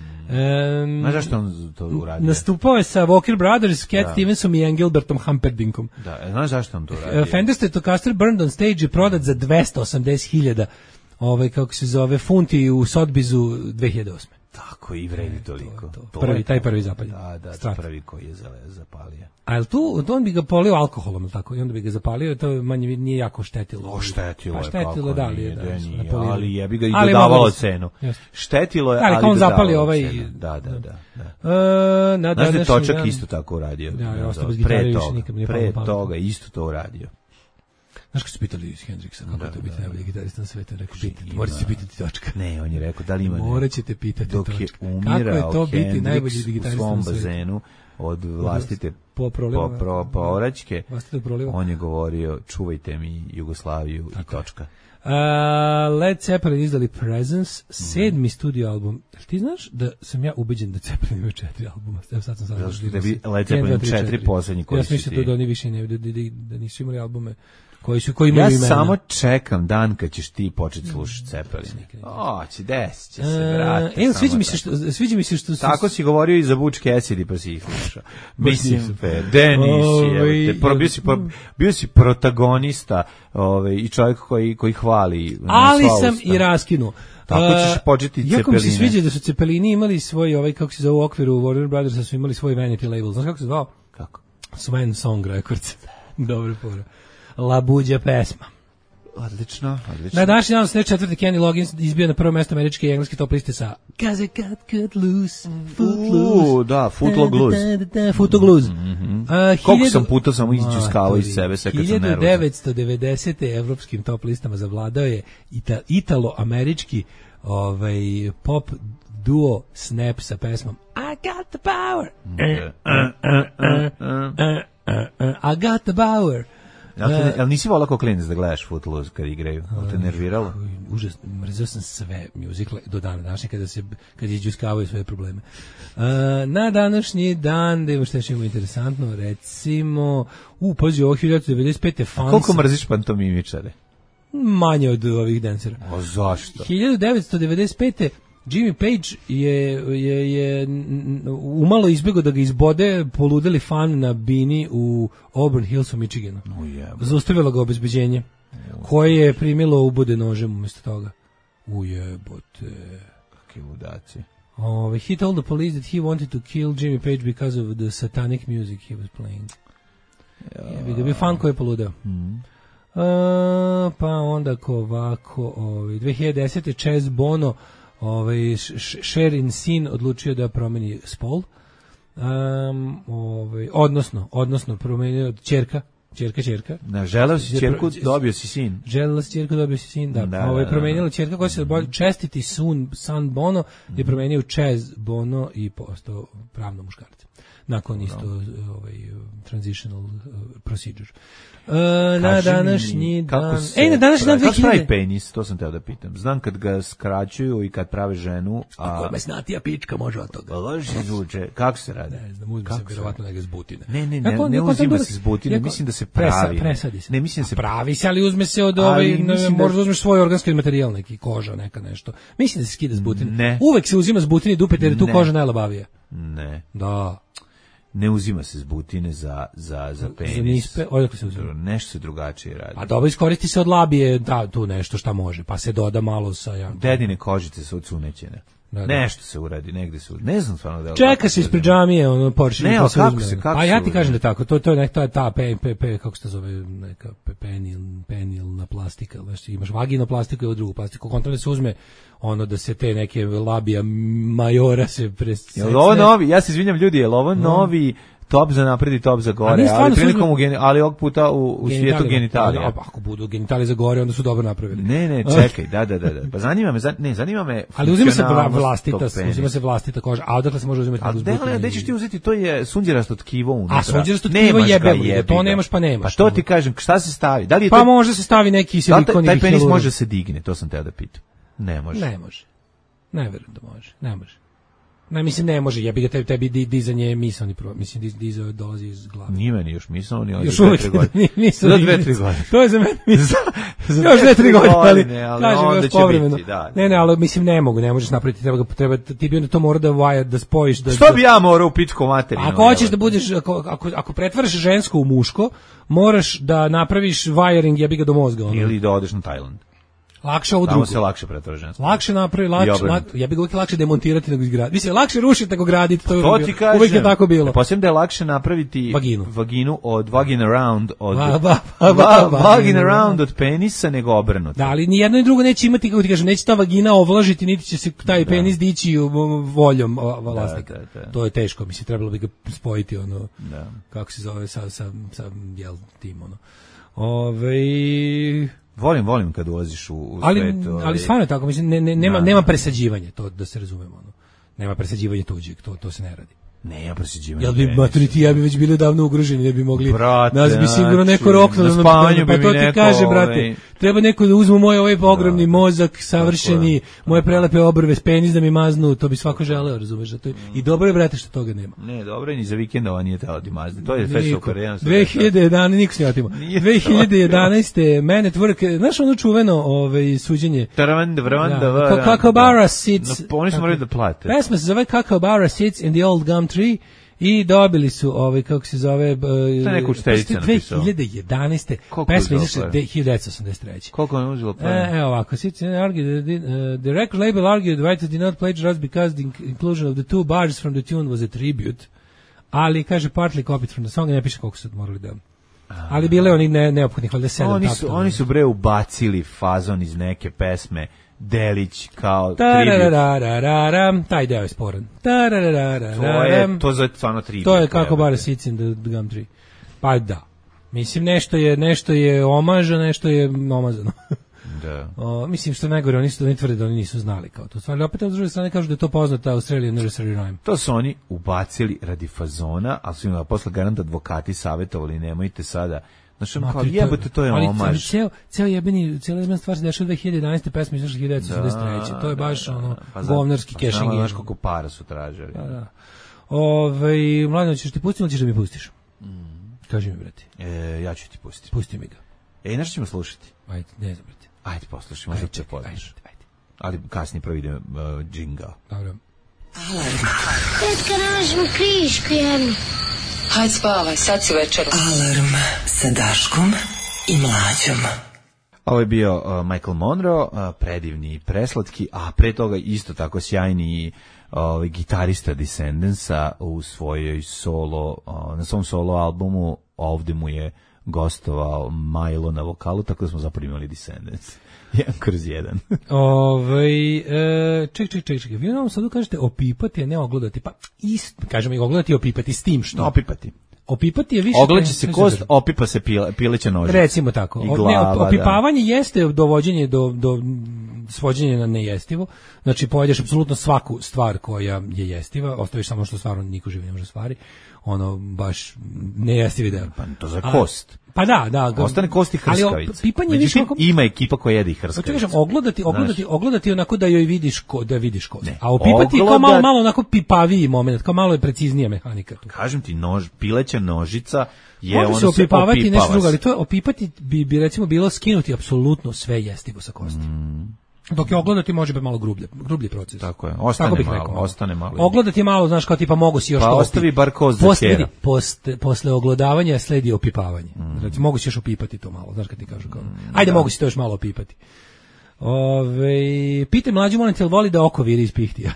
Um, Znaš zašto on to uradio? Nastupao je sa Walker Brothers, Cat Da. Stevensom i Engelbertom Humperdinkom. Da, e, znaš zašto on to uradio? Uh, Fender Stratocaster Burned on Stage je prodat za dvesta osamdeset hiljada ovaj, kako se zove, funti u Sotheby'su dve hiljade osme. Tako i vredi toliko. to. To Prvi, je taj to. prvi zapaljen. Da, da, Strat. prvi koji je zale- zapalio. A jel tu, on bi ga polio alkoholom, ili tako, i onda bi ga zapalio, to je manje nije jako štetilo. Oštetilo Pa je, štetilo, kako da li nije, je, da, da su nije, napolirali. ali jebi ga i Ali dodavalo mogli su. cenu. Jeste. Štetilo je, Da, ali ali kao on dodavalo zapali ovaj- cenu. Da, da, da. da. E, na Znaš da je današnji Točak dan- isto tako uradio? Da, Ne, ostao bez pre gitare, više toga, nikad mi nije pre palo na pamet. toga isto to uradio. Znaš kad su pitali iz Hendrixa, kako je to biti najbolji gitarista na svetu, rekao, pitati, morat ćete pitati Točka. Ne, on je rekao da li ima Morat ćete pitati dok je Točka. umirao Kako je to biti Hendrix najbolji u gitarista svom na svetu? bazenu od vlastite po proliva, po, pro, po oračke, vlastitog proliva. on je govorio čuvajte mi Jugoslaviju i točka. Uh, Led Zeppelin izdali Presence, sedmi studio album. Jel ti znaš da sam ja ubeđen da Zeppelin imaju četiri albuma? Evo sad sam sad. Zato što da bi Led Zeppelin četiri poslednji koji Ja si mislim ti. da oni više ne, da, da, da, da nisu imali albume koji su, koji imaju Ja imena. samo čekam dan kad ćeš ti početi slušati Zeppelin. O, će desit će se, brate. E, evo, samo sviđa mi se tako. što, sviđa mi se što su... Tako si govorio i za Bučke Acid pa si ih slušao. Mislim, nisam. pe, Denis Ovaj, je, pro, bio, si, pro, bio si protagonista ovaj, i čovjek koji, koji hvali. na Ali sva sam usta. i raskinuo. Tako A, ćeš početi Jako mi se Ceppeline. sviđa da su Cepelini imali svoj, ovaj, kako se zove u okviru Warner Brothersa, su imali svoj vanity label. Znaš kako se zvao? Kako? Swan Song Records. Dobro pora. La buđa pesma. Odlično, odlično. Na današnji dan osamdeset četvrte Kenny Loggins izbio na prvo mesto američke i engleske top liste sa Cause I got good loose, footloose. U, da, Footlog Blues. Footloose Blues. Mm-hmm. Uh, Koliko hiljadu- sam puta samo izđuskavao iz sebe sve kad sam nervozan. hiljadu devetsto devedesete evropskim top listama zavladao je ita, italo-američki ovaj, pop duo Snap sa pesmom I got the power. Uh, uh, uh, uh, uh, uh, I got the power. Jel nisi volao kao klinac da gledaš Footloose kad igraju? Jel te nerviralo? Užasno, mrzio sam sve muzikle do dana današnje kada se kad izđuskavaju svoje probleme. Uh, na današnji dan, da imamo što je interesantno, recimo, u, pazi, ovo hiljadu devetsto devedeset pete fans... Koliko mrziš pantomimičare? Manje od ovih dancera. O, zašto? hiljadu devetsto devedeset pete Jimmy Page je, je, je umalo izbjegao da ga izbode poludeli fan na bini u Auburn Hills u Michiganu. Oh, zaustavilo ga obezbeđenje, oh, koje je primilo ubude nožem umjesto toga. Ujebote. Kakvi ludaci. Oh, he told the police that he wanted to kill Jimmy Page because of the satanic music he was playing. Ja. Je ga bi fan koji je poludeo. Mm. Uh, pa onda ko ovako, ovaj, dve hiljade desete Chaz Bono, ovaj, Sherin sin odlučio da promeni spol. Um, ovaj, odnosno, odnosno promenio ćerka, ćerka, ćerka. Na, želeo si ćerku, dobio si sin. Želeo si ćerku, dobio si sin, da. da ovaj, promenila da, ćerka koja se bolje čestiti sun, san Bono, mm. je promenio Chaz Bono i postao pravno muškarce. Nakon isto ovaj, transitional uh, procedure. Uh, na današnji dan... Ej, na današnji dan dve hiljade... Kako pravi penis, to sam teo da pitam. Znam kad ga skraćuju i kad prave ženu... A, a koja mesnatija pička može od toga. Loži zvuče. Kako se radi? Ne znam, uzme se vjerovatno neke zbutine. Ne, ne, ne, ne uzima se zbutine, jako, mislim da se pravi. Presa, presadi se. Ne, mislim da se... Pravi se, ali uzme se od ovaj... Da... Možda uzmeš svoj organski materijal, neki koža, neka nešto. Mislim da se skida zbutine. Ne. Uvek se uzima zbutine i dupete jer je tu ne. koža najlabavija. Ne. Da. Ne uzima se zbutine za, za, za penis. Za nispe, odakle se uzima? Nešto se drugačije radi. Pa dobro, iskoristi se od labije, da, tu nešto šta može, pa se doda malo sa... Ja, dedine kožice su odsunećene. Da, da. Nešto se uradi, negde se uradi. Ne znam stvarno da... Čeka se ispred džamije, ono, Porsche. Ne, ali kako se, kako pa ja ti se kažem da tako, to, to je neka ta, pe, pe, pe, kako se to zove, neka pe, penil, penilna plastika, znaš, imaš vagino plastiku i ovu drugu plastiku, kontrole se uzme ono da se te neke labija majora se presecne. Jel ovo novi, ja se izvinjam ljudi, jel ovo novi top za napred i top za gore, ali prilikom u geni, ali ovog puta u, u svijetu genitalija. Ako budu genitali za gore, onda su dobro napravili. Ne, ne, čekaj, da, da, da, da. Pa zanima me, ne, zanima me. Ali uzima se vlastita, uzima se vlastita koža, a odakle se može uzimati uz butine. Ali gde ćeš ti uzeti, to je sunđerasto tkivo unutra. A sunđerasto tkivo jebe, to nemaš pa nemaš. Pa što ti kažem, šta se stavi? Da li je pa može se stavi neki silikon ili taj penis može se digne, to sam teo da pitam. Ne može. Ne može. Ne verujem da može. Ne može. Ne, mislim, ne može, jebi ga tebi, tebi dizanje misalni problem, mislim, dizao dolazi iz glave. Nije meni još misalni, ali još dve, tri godine. Za dve, tri godine. To je za mene misao. Još dve, tri godine, ali, ali onda će povremeno. Biti, da. Ne, ne, ali mislim, ne mogu, ne možeš napraviti, treba, treba, ti bi onda to mora da vaja, da spojiš. Da, što bi ja morao u pičku materinu? Ako hoćeš da budeš, ako, ako, ako pretvaraš žensko u muško, moraš da napraviš wiring, jebi ga do mozga. Ono. Ili da odeš na Tajland. Lakše ovo drugo. Tamo se lakše pretvara žensko. Lakše napravi, lakše, lak, ja bih uvijek lakše demontirati nego izgraditi. Mislim, lakše rušiti nego graditi, to je to ti kažem, uvijek je tako bilo. Posebno da je lakše napraviti vaginu, vaginu od vagina round, od va, va, va, va, va, vagina round od penisa nego obrnuto. Da, ali ni jedno i drugo neće imati, kako ti kažem, neće ta vagina ovlažiti, niti će se taj da. penis dići voljom vlasnika. Da, da, da. To je teško, mislim, trebalo bi ga spojiti, ono, da. kako se zove, sa, sa, sa jel, tim, ono. Ove... Volim, volim kad ulaziš u, u ali, svet. Ali, ali stvarno je tako, mislim, ne, ne, nema, nema presađivanja, to da se razumemo. Ono. Nema presađivanja tuđeg, to, to se ne radi. Ne, ja presađivanje. Jel bi maturiti, ja bi već bili davno ugroženi, ne bi mogli, brate, nas bi sigurno neko roknuo. Na spavanju pa bi to ti neko, kaže, brate, ovaj... treba neko da uzmu moj ovaj ogromni da, mozak, savršeni, moje prelepe obrve, penis da mi maznu, to bi svako želeo, razumeš. To je, I dobro je, brate, što toga nema. Ne, dobro je, ni za vikendova nije telo ti mazni, to je sve super. dve hiljade jedanaeste niko se ne otimo. dve hiljade jedanaeste Man at Work, znaš ono čuveno ovaj, suđenje? Taravanda, vranda, vranda. Kakaobara sits. Oni smo morali da plate. Pesma se zove Kakaobara sits in the old gum tree. I dobili su ovaj kako se zove dve hiljade jedanaeste pesma izašla hiljadu devetsto osamdeset treće. Koliko je uzelo play? Evo ovako, the record label argued the writer did not plagiarize because the inclusion of the two bars from the tune was a tribute. Ali kaže partly copied from the song, ne piše koliko su morali da. Ali bile oni ne, neophodnih valjda sedam oni su oni su bre ubacili fazon iz neke pesme Delić kao tribut. Taj deo je sporan. To je, to je stvarno tribut. To je kako bar sits in the gum tree. Pa da. Mislim, nešto je, nešto je omaža, nešto je omazano. Da. O, mislim što najgore, oni su oni tvrde da oni nisu znali kao to stvar, ali opet od druge strane kažu da je to poznata Australian nursery rhyme. To su oni ubacili radi fazona, ali su im posle garant advokati savjetovali, nemojte sada. Znači, kao jebote, to je ali, omaž. Ali ceo, ceo jebeni, cijela jebena stvar se dešava dve hiljade jedanaeste. pesma izašla hiljadu devetsto sedamdeset treće. To je baš da, ono pa govnarski pa cashing. Znaš koliko para su tražili. Da, da. Ove, Mladeno, ćeš ti pustiti ili ćeš da mi pustiš? Mm. Kaži mi, brate. E, ja ću ti pustiti. Pusti mi ga. E, nešto ćemo slušati? Ajde, ne znam, brate. Ajde, poslušaj, možda te poznaš. Ajde, ajde. Ali kasnije providem uh, džinga. Dobro. Alarm. Tetka, nađemo kriške jednu. Hajde spavaj, sad si večeru. Alarm sa Daškom i Mlađom. Ovo je bio uh, Michael Monroe, uh, predivni i preslatki, a pre toga isto tako sjajni uh, gitarista Descendansa u svojoj solo, uh, na svom solo albumu. Ovde mu je gostovao Milo na vokalu, tako da smo zapravo imali Descendants. Jedan kroz jedan. Ove, e, ček, ček, ček, ček. Vi nam sad kažete opipati, a ne ogledati. Pa isto, kažemo i ogledati i opipati s tim što? Opipati. Opipati je više... Ogleće se kost, opipa se pile, pileća nožica. Recimo tako. I glava, ne, opipavanje da. Jeste dovođenje do, do svođenja na nejestivo. Znači, pojedeš apsolutno svaku stvar koja je jestiva, ostaviš samo što stvarno niko živi ne može stvari. Ono, baš nejestivi deo. Pa to za kost. A, pa da, da. Ga, ostane kosti hrskavice. Pipanje više oko... ima ekipa koja jede i hrskavice. Kažem, ogledati, ogledati, Znaš, ogledati onako da joj vidiš ko, da vidiš kost. Ne, a opipati ogledat... kao malo, malo onako pipaviji moment, kao malo je preciznija mehanika tu. Kažem ti, nož, pileća nožica je može ono se opipavati se nešto drugo, ali to je opipati bi, bi recimo bilo skinuti apsolutno sve jestivo sa kosti. Mm. Dok je ogledati može biti malo grublje, grublji proces. Tako je, ostane Tako malo, rekao, ostane malo. Ogledati malo, znaš, kao tipa mogu si još pa to ostavi bar kost za kjera. Posle, posle ogledavanja sledi opipavanje. Mm. Znači, mogu si još opipati to malo, znaš kad ti kažu kao. Ajde, da. Mogu si to još malo opipati. Ove, pite mlađu, molim te, voli da oko viri iz pihtija?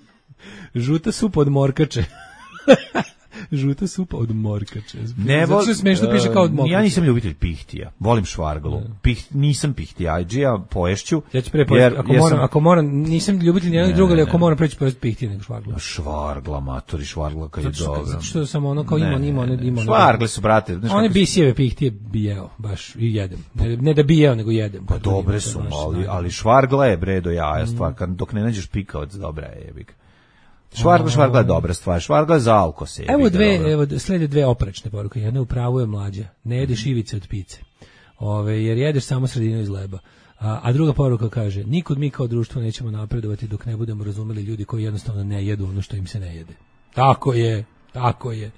Žuta supa od morkače. Žuta supa od morkače. Ne zato što smešno uh, piše kao od morkače. Ja nisam ljubitelj pihtija. Volim švarglu. Piht, nisam pihtijadžija, poješću. Ja ću pre poješću. Ako, moram, sam... ako moram, nisam ljubitelj nijednog druga, ali ako moram preći poješću pihtija nego švargla. Švargla, matori, švargla kad je dobro. Zato što sam ono kao ima, ima, ima, ima. Švargle su, brate. One bisijeve pihtije bi jeo, baš i jedem. Ne, ne da bi jeo, nego jedem. Pa dobre su, ali, ali švargla je bre do jaja stvar. Kad, dok ne nađeš pikavac, dobra je jebik. Švargla, švargla je dobra stvar. Švargla je za alko se. Evo dve, evo slede dve oprečne poruke. Jedna u pravu je Mlađa. Ne jedeš ivice od pice. Ove, jer jedeš samo sredinu iz leba. A, a druga poruka kaže: nikud mi kao društvo nećemo napredovati dok ne budemo razumeli ljudi koji jednostavno ne jedu ono što im se ne jede. Tako je, tako je.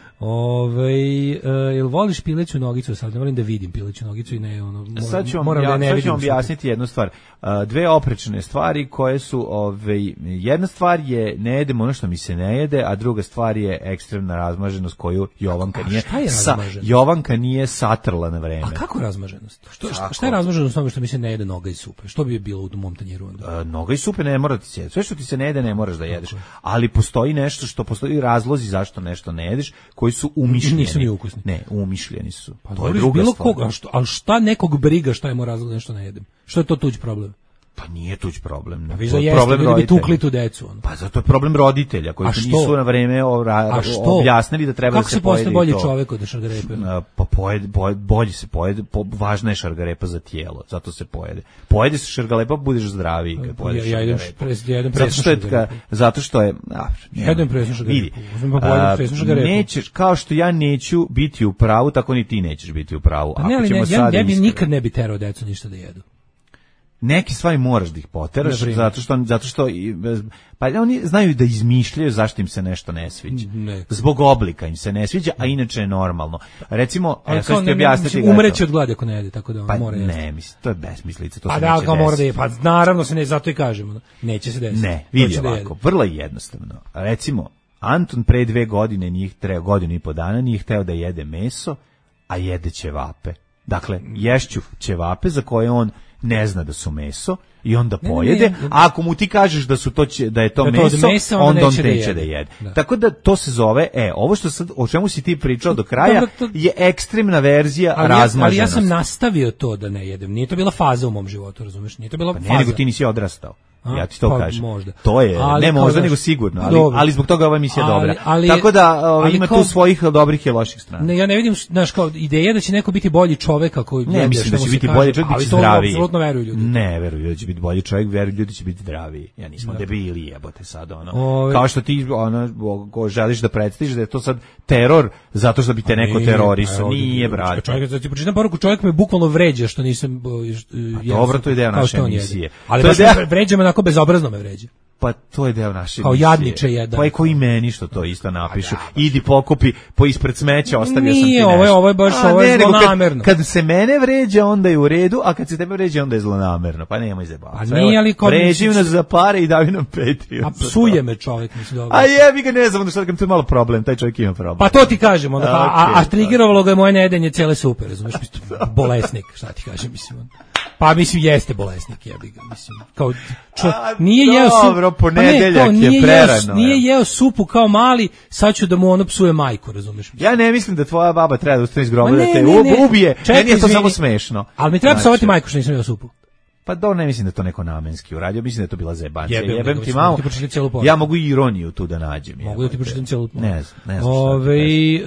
Ove, uh, jel voliš pileću nogicu? Sad ne volim da vidim pileću nogicu i ne ono. Moram, sad ću vam, moram ja, da ne sad ću vam vidim objasniti jednu stvar. Uh, dve oprečne stvari koje su, ove, jedna stvar je ne jedem ono što mi se ne jede, a druga stvar je ekstremna razmaženost koju Jovanka nije. Šta je sa, Jovanka nije satrla na vreme. A kako razmaženost? Što, šta, šta je razmaženost tome što mi se ne jede noga i supe? Što bi bilo u mom tanjiru onda? Uh, noga i supe ne mora da ti se jede. Sve što ti se ne jede ne moraš da jedeš. Ali postoji nešto što postoji razlozi zašto nešto ne jedeš koji su umišljeni. Nisu ni ukusni. Ne, umišljeni su. Pa to je druga bilo stvar. Koga, što, ali šta nekog briga šta je moj razlog nešto ne jedem? Što je to tuđ problem? Pa nije tuđ problem. Pa vi za jeste, ljudi bi tukli tu decu. Ono. Pa zato je problem roditelja koji su nisu na vreme objasnili da treba kako da se pojede. Kako se postaje bolji čovek od šargarepe? Pa pojede, bolji se pojede, po, važna je šargarepa za tijelo, zato se pojede. Pojede se šargarepa, budeš zdraviji kad pojedeš ja, ja idem šargarepu. Ja idem zato što je, ka, zato što je a, ja idem presno šargarepu. Vidi, nećeš, kao što ja neću biti u pravu, tako ni ti nećeš biti u pravu. Pa ne, ali ne, ja, ja bi nikad ne bi terao decu ništa da jedu. Neki stvari moraš da ih poteraš zato što zato što pa oni znaju da izmišljaju zašto im se nešto ne sviđa. Ne. Zbog oblika im se ne sviđa, a inače je normalno. Recimo, ja sad ću objasniti, umreće od gladi ako ne jede, tako da on pa mora jesti. Ne, mislim, to je besmislica, to pa se da, neće desiti. Mora da je, pa naravno se ne, zato i kažemo, neće se desiti. Ne, vidi ovako, da vrlo jednostavno. Recimo, Anton pre dve godine, njih tre godinu i po dana, nije hteo da jede meso, a jede ćevape. Dakle, ješću ćevape za koje on ne zna da su meso i onda pojede, ne, ne, ne. A ako mu ti kažeš da su to će, da je to, da meso, to mesa, onda on neće da jede. Da. Tako da to se zove, e, ovo što sad, o čemu si ti pričao do kraja, da, to, je ekstremna verzija ali razmaženosti. Ja, ali ja sam nastavio to da ne jedem. Nije to bila faza u mom životu, razumeš? Nije to bila pa faza. Ne, nego ti nisi odrastao. Ja ti to pa, kažem. Možda. To je, ali, ne možda, znaš, nego sigurno, ali, dobro. ali zbog toga ova emisija je ali, dobra. ali, Tako da ovaj, ima kao, tu svojih dobrih i loših strana. Ne, ja ne vidim, znaš, kao ideja da će neko biti bolji čovek ako ne, jede, mislim da će biti kaže, bolji čovjek, ali biti to zdraviji. apsolutno veruju ljudi. Ne, veruju da će biti bolji čovjek, veruju ljudi će biti zdraviji. Ja nismo da. debili, jebote sad ono. Ove, Kao što ti ono ko želiš da predstaviš da je to sad teror zato što bi te neko terorisao. Nije, brate. Čovjek, da ti pročitam poruku, čovjek me bukvalno vređa što nisam dobro, to je deo naše emisije. Ali baš me vređa me onako bezobrazno me vređa. Pa to je deo naše kao emisije. Jadniče jedan. Pa i koji meni što to isto napišu. Da, idi pokupi, po ispred smeća ostavio nije, sam ti nešto. Nije, ovo je, ovo je baš a, ovo je zlonamerno. Kad, kad se mene vređa, onda je u redu, a kad se tebe vređa, onda je zlonamerno. Pa nemoj zebavati. A nije, ali kod... Vređi nas za pare i davi nam Patreon. A psuje me čovjek, mislim dobro. A jebi ga, ne znam, onda što da to je malo problem, taj čovjek ima problem. Pa to ti kažem, onda, okay, a, a trigerovalo ga je moje nejedenje cijele super, razumeš, bolesnik, šta ti kažem, mislim. Pa mislim jeste bolesnik, jebi ga, mislim. Kao čo, nije jeo supu. Dobro, ponedeljak pa ne, je prerano. Nije jeo supu kao mali, sad ću da mu ono psuje majku, razumeš? Ja ne mislim da tvoja baba treba da ustane iz groba da te ne, ubije. Čekaj, meni je to samo smešno. Ali mi treba znači, psovati majku što nisam jeo supu. Pa do ne mislim da to neko namenski uradio, mislim da je to bila zebancija. Jebem, Jebem ti malo. Ja mogu i ironiju tu da nađem. Mogu da ti pročitam celu poruku. Ne znam, ne znam. Ove,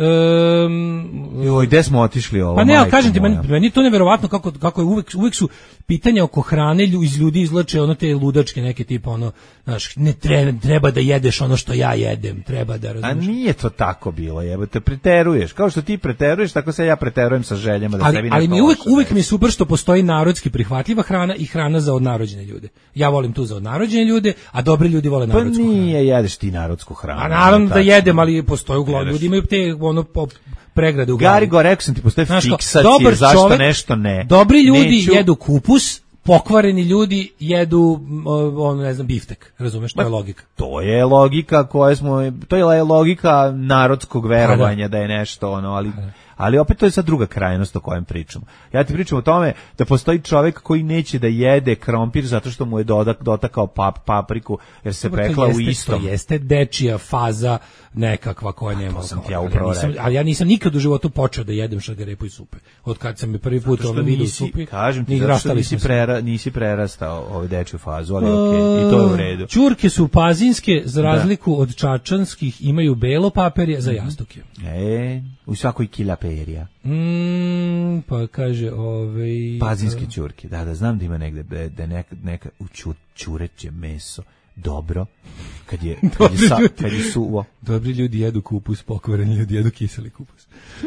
um, Joj, gde smo otišli ovo? Pa ne, ali kažem ti, meni, meni je to neverovatno kako, kako je uvek, uvek su pitanja oko hrane iz ljudi izlače ono te ludačke neke tipa ono, znaš, ne treba, treba da jedeš ono što ja jedem, treba da razumiješ. A nije to tako bilo, jebote, preteruješ. Kao što ti preteruješ, tako se ja preterujem sa željama da ali, sebi nešto. Ali mi uvek, uvek mi je super što postoji narodski prihvatljiva hrana i hrana za odnarođene ljude. Ja volim tu za odnarođene ljude, a dobri ljudi vole narodsku hranu. Pa nije, hranu. Jedeš ti narodsku hranu. A naravno da jedem, ali postoje uglavnom ljudi imaju te ono pop, pregrade u glavi. Garigo, rekao sam ti, postoje fiksacije, zašto čovek, nešto ne. Dobri ljudi Neću... jedu kupus, pokvareni ljudi jedu ono ne znam biftek, razumeš, to je logika. To je logika koja smo, to je logika narodskog verovanja da je nešto ono, ali ali opet to je sad druga krajnost o kojem pričamo. Ja ti pričam o tome da postoji čovjek koji neće da jede krompir zato što mu je dodak, dotakao pap, papriku jer se Dobar, pekla jeste, u istom. To jeste dečija faza nekakva koja nema. To sam ti ja upravo rekao. Ali ja nisam nikad u životu počeo da jedem šargarepu i supe. Od kad sam mi prvi put ono vidio u supi, kažem ti, zato što nisi, prera, nisi prerastao ovu dečju fazu, ali okej, okay, i to je u redu. Ćurke su pazinske, za razliku da. od čačanskih, imaju belo paperje za jastuke. E, u svakoj kilaperija. Mm, pa kaže, ovaj pazinske ćurke. Da, da znam da ima negde da neka neka u ćur, ćureće meso dobro. Kad je kad je, sa, kad je suvo. Dobri ljudi jedu kupus, pokvareni ljudi jedu kiseli kupus.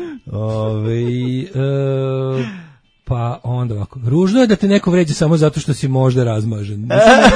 Ovaj e, pa onda ovako. Ružno je da te neko vređa samo zato što si možda razmažen.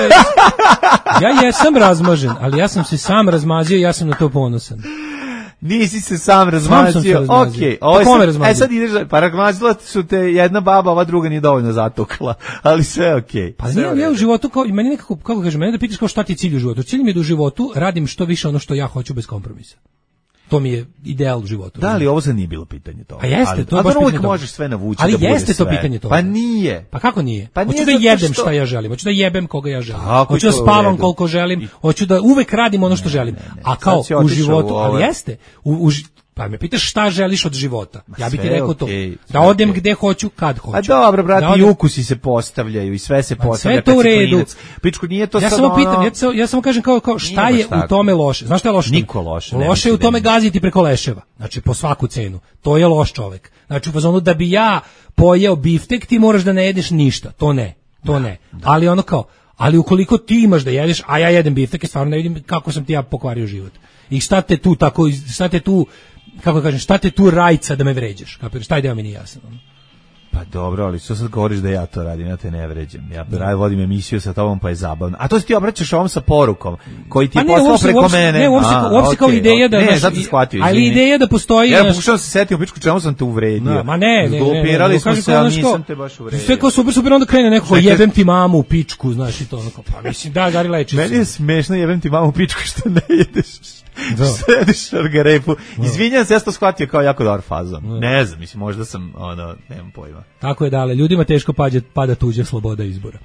Ja jesam razmažen, ali ja sam se sam razmazio i ja sam na to ponosan. Nisi se sam razmazio, okej. Okay. E sad ideš, pa razmazila su te jedna baba, ova druga nije dovoljno zatukla, ali sve okej. Okay. Pa nije, ja u životu, kao, meni nekako, kako kažem, mene da pitaš kao šta ti je cilj u životu. Cilj mi je da u životu radim što više ono što ja hoću bez kompromisa. To mi je ideal u životu. Da, ali ovo sad nije bilo pitanje toga. A jeste, ali, to je baš pitanje uvijek možeš sve navući ali da bude jeste sve. to pitanje toga. Pa nije. Pa kako nije? Pa hoću nije da jedem što... šta ja želim, hoću da jebem koga ja želim. Tako hoću da spavam koliko želim, hoću da uvek radim ono što ne, želim. Ne, ne. A kao u životu, u ali jeste, u, u pa me pitaš šta želiš od života. Ja bih ti rekao okay, to. Da odem okay. gde hoću, kad hoću. A dobro, brate, da odem... i ukusi se postavljaju i sve se postavlja. Sve to u redu. Pičku, nije to ja sad samo ono... pitam, ja, samo, ja samo kažem kao, kao šta je u tome loše. Znaš šta je loše? Niko loše. Loše je u tome gaziti preko leševa. Znači, po svaku cenu. To je loš čovek. Znači, u fazonu da bi ja pojeo biftek, ti moraš da ne jedeš ništa. To ne. To da, ne. Da. Ali ono kao, ali ukoliko ti imaš da jedeš, a ja jedem biftek, stvarno ne vidim kako sam ti ja pokvario život. I šta te tu tako, šta te tu kako kažem, šta te tu rajca da me vređaš? Kapiraš? Taj deo mi nije jasan. Pa dobro, ali što sad govoriš da ja to radim, ja te ne vređam. Ja da. vodim emisiju sa tobom, pa je zabavno. A to si ti obraćaš ovom sa porukom, koji ti je poslao preko uopšte, mene. Ne, uopšte, A, uopšte okay, kao ideja da... Ne, naš, zato se shvatio, izvini. Ali ideja da postoji... Ja pokušavam se setiti u pičku čemu sam te uvredio. No, ma ne, ne, Zglupirali ne, smo se, ali nisam te baš uvredio. Sve kao super, super, onda krene neko, jebem ti mamu u pičku, znaš, i to onako, pa mislim, da, Gari leči. Meni je smešno, jebem ti mamu u pičku što ne jedeš. Sediš šargarepu. Izvinjam se, ja sam to shvatio kao jako dobar fazon. No. Ne znam, mislim, možda sam, ono, nemam pojma. Tako je, dale, ljudima teško pada, pada tuđa sloboda izbora.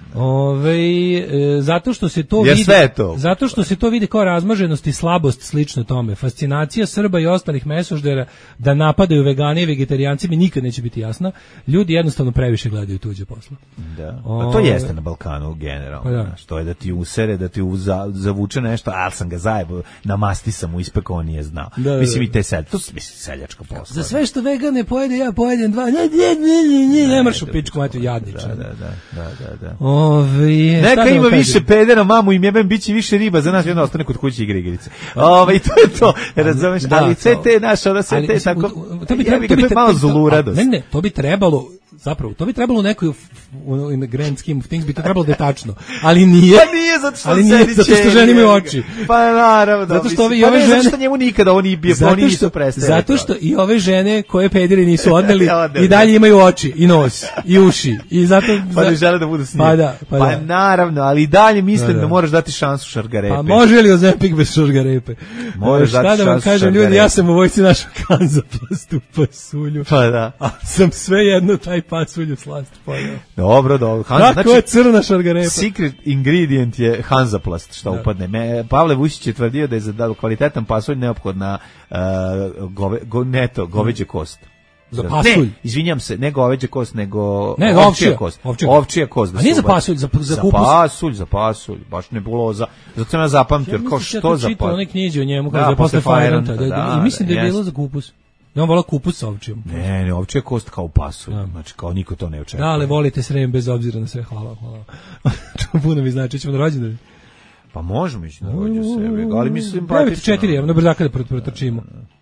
Ove, e, zato što se to Jer vidi, sve je to. zato što se to vidi kao razmaženost i slabost slično tome. Fascinacija Srba i ostalih mesoždera da napadaju vegane i vegetarijanci mi nikad neće biti jasna. Ljudi jednostavno previše gledaju tuđe posla. Da. A to jeste na Balkanu generalno. Pa da. Znaš, to je da ti usere, da ti uza, zavuče nešto, ali sam ga zajebo, namasti sam mu ispekao, on nije znao. Da, da, mislim da. i te sel, to su mislim, seljačka posla. Za sve što vegane pojede, ja pojedem dva. Ne, ne, ne, ne, ne, ne marš u pičku, mati, jadničan. Da, da, da, da, da, da. Ove, Neka ima više pedera, mamu im jebem, biće više riba, za nas jedno ostane kod kuće igre igrice. Ove, i to je to, razumeš, Da, ali sve to- te naše, ono sve ali, te mislim, tako, u- u- to bi ja trebalo, bih ga, to je malo zluradost. Ne, ne, to bi trebalo, zapravo, to bi trebalo u nekoj, u- in the grand scheme of things, bi to trebalo da je tačno, ali nije. Pa nije zato što ali on nije, sedi zato što ćelije, žene imaju ga. oči. Pa naravno. Zato što mislim, ovi- pa ove ne, zato žene- što njemu nikada oni nije bio, oni Zato nisu što, prestali. zato što i ove žene koje pederi nisu odneli Odneli. i dalje imaju oči i nos i uši i zato Pa ne za- žele da budu s njim. Pa da, pa da. naravno, ali i dalje mislim Da, da, da. moraš dati šansu Šargarepe. Pa može li Ozempik bez šargarepe? Moraš Šta dati da vam šansu kažem, ljudi, šargarepe. ja sam u vojsci našao kanzaplast u pasulju. Pa da. A sam sve jedno taj pasulj u slast pojao. Dobro, dobro. Hanza, Kako je crna šargarepa? secret ingredient je Hanzaplast što upadne. Me, Pavle Vučić je tvrdio da je za da kvalitetan pasulj neophodna uh, gove, go, neto, goveđe kost. Za Ne, pasulj? izvinjam se, ne goveđe kost, nego Ne, ovčija ovčija, kost. ovčija. Ovčija kost. Da A nije se za ubaci. pasulj, za- za za kupus? pasulj, za pasulj, baš nebuloza. Zato sam ja zapamtio, kao mislim što ja za to čitao pasulj. onoj knjizi o njemu, Da, kao da je posle posle Fajranta. Fajranta, Da, da, I mislim da je da, bilo jeste. za kupus. Ja on vola kupus sa ovčijom. Ne, ne, ovčija kost kao pasulj. Znači, kao niko to ne očekuje. Da, ali volite Srem bez obzira na sve. Hvala, hvala. Puno mi znači, ćemo na rođendan. Pa možemo ići na rođu sebe, ali mislim devet četiri, evo na brzaka da prot- protrčimo.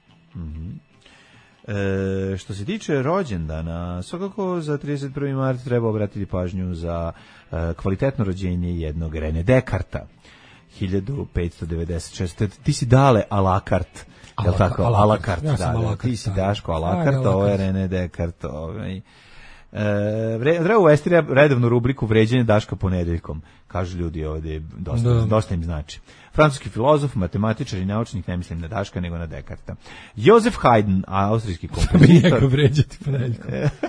E, što se tiče rođendana, svakako za trideset prvi mart treba obratiti pažnju za e, kvalitetno rođenje jednog Rene Descartesa, hiljadu petsto devedeset šeste. Ti si dale a la carte, je li A la- tako? a la A la carte. carte, Ja da, sam a la da, carte, ti si da. Daško a la Ajde, carte, a la ovo je carte. Rene Descartes. Ovaj. E, vre- treba uvesti redovnu rubriku vređanje Daška ponedeljkom. Kažu ljudi ovdje, dosta, Da. dosta im znači. Francuski filozof, matematičar i naučnik, ne mislim na Daška, nego na Descartesa. Josef Haydn, austrijski Bi kompozitor. njega vređati ponedeljkom.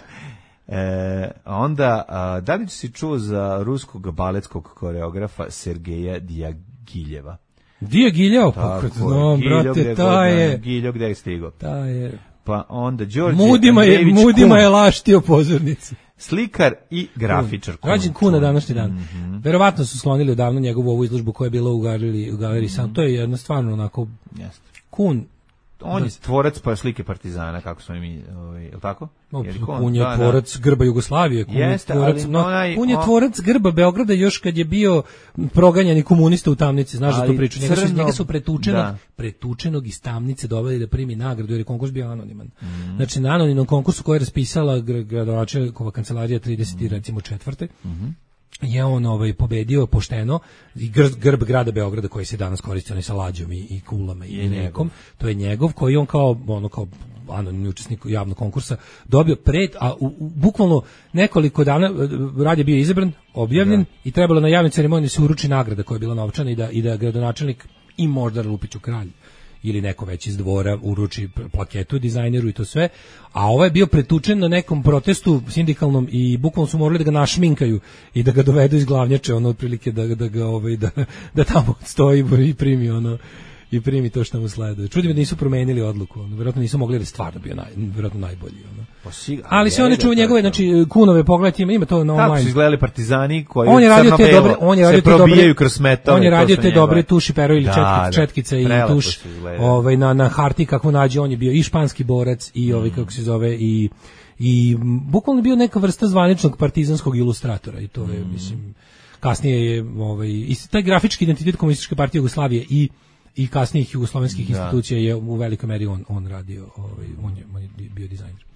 E, onda, a, da li si čuo za ruskog baletskog koreografa Sergeja Diagiljeva? Di je Giljao? Pa Tako kad je, znam, Giljo brate, gde ta god, je... Giljo gde je stigo. Ta je... Pa onda Đorđe Mudima je, Andrejević mudima Kun, je laštio pozornici. slikar i grafičar. Kun. Rođen Kun na današnji dan. Mhm. Verovatno su sklonili odavno njegovu ovu izložbu koja je bila u galeriji, u galeriji Sam. To je jedna stvarno onako... Jeste. Kun... On je tvorac pa slike Partizana, kako smo i mi, ovaj, je li tako? No, Je li Kun je Da, da. tvorac grba Jugoslavije. Kun Jeste, je tvorac, ali no, onaj- Kun je on- tvorac grba Beograda još kad je bio proganjani komunista u tamnici. Znaš za Ali tu priču? Njega su, crno- njega su pretučenog, da. pretučenog iz tamnice doveli da primi nagradu jer je konkurs bio anoniman. Mhm. Znači na anonimnom konkursu koji je raspisala gr- gradonačelnikova kancelarija trideset Mhm. recimo četvrte je on ovaj pobedio pošteno i grb, grb grada Beograda koji se danas koristi onaj sa lađom i, i kulama i Je nekom, to je njegov koji on kao ono kao anonimni učesnik javnog konkursa dobio pred, a u, u, bukvalno nekoliko dana e, rad je bio izabran, objavljen i trebalo na javnoj ceremoniji se uruči nagrada koja je bila novčana i da, i da gradonačelnik i možda Lupiću kralj ili neko već iz dvora uruči plaketu dizajneru i to sve, a ovaj je bio pretučen na nekom protestu sindikalnom i bukvalno su morali da ga našminkaju i da ga dovedu iz glavnjače, ono otprilike da, da ga ovaj, da, da tamo stoji i primi ono i primi to što mu sleduje. Čudi me da nisu promenili odluku, ono, verovatno nisu mogli jer je stvarno bio naj, verovatno najbolji. Ono. Pa si- Ali se je, one da, čuva to je njegove, to. znači Kunove, pogledajte, ima, ima to na Kako su online. izgledali Partizani koji On je radio te crno-belo dobre, on je radio se te dobre, probijaju kroz metale. on je to radio su te njegove. dobre tuši pero ili Da, četkice, da. četkice i Prelepo tuš. su izgledali. Ovaj na na harti kako nađe, on je bio i španski borac i ovaj kako se zove i i m, bukvalno je bio neka vrsta zvaničnog partizanskog ilustratora i to je mislim kasnije je ovaj i taj grafički identitet komunističke partije Jugoslavije i i kasnijih jugoslovenskih Da. institucija je u velikoj meri on on radio, ovaj on je, on je bio dizajner.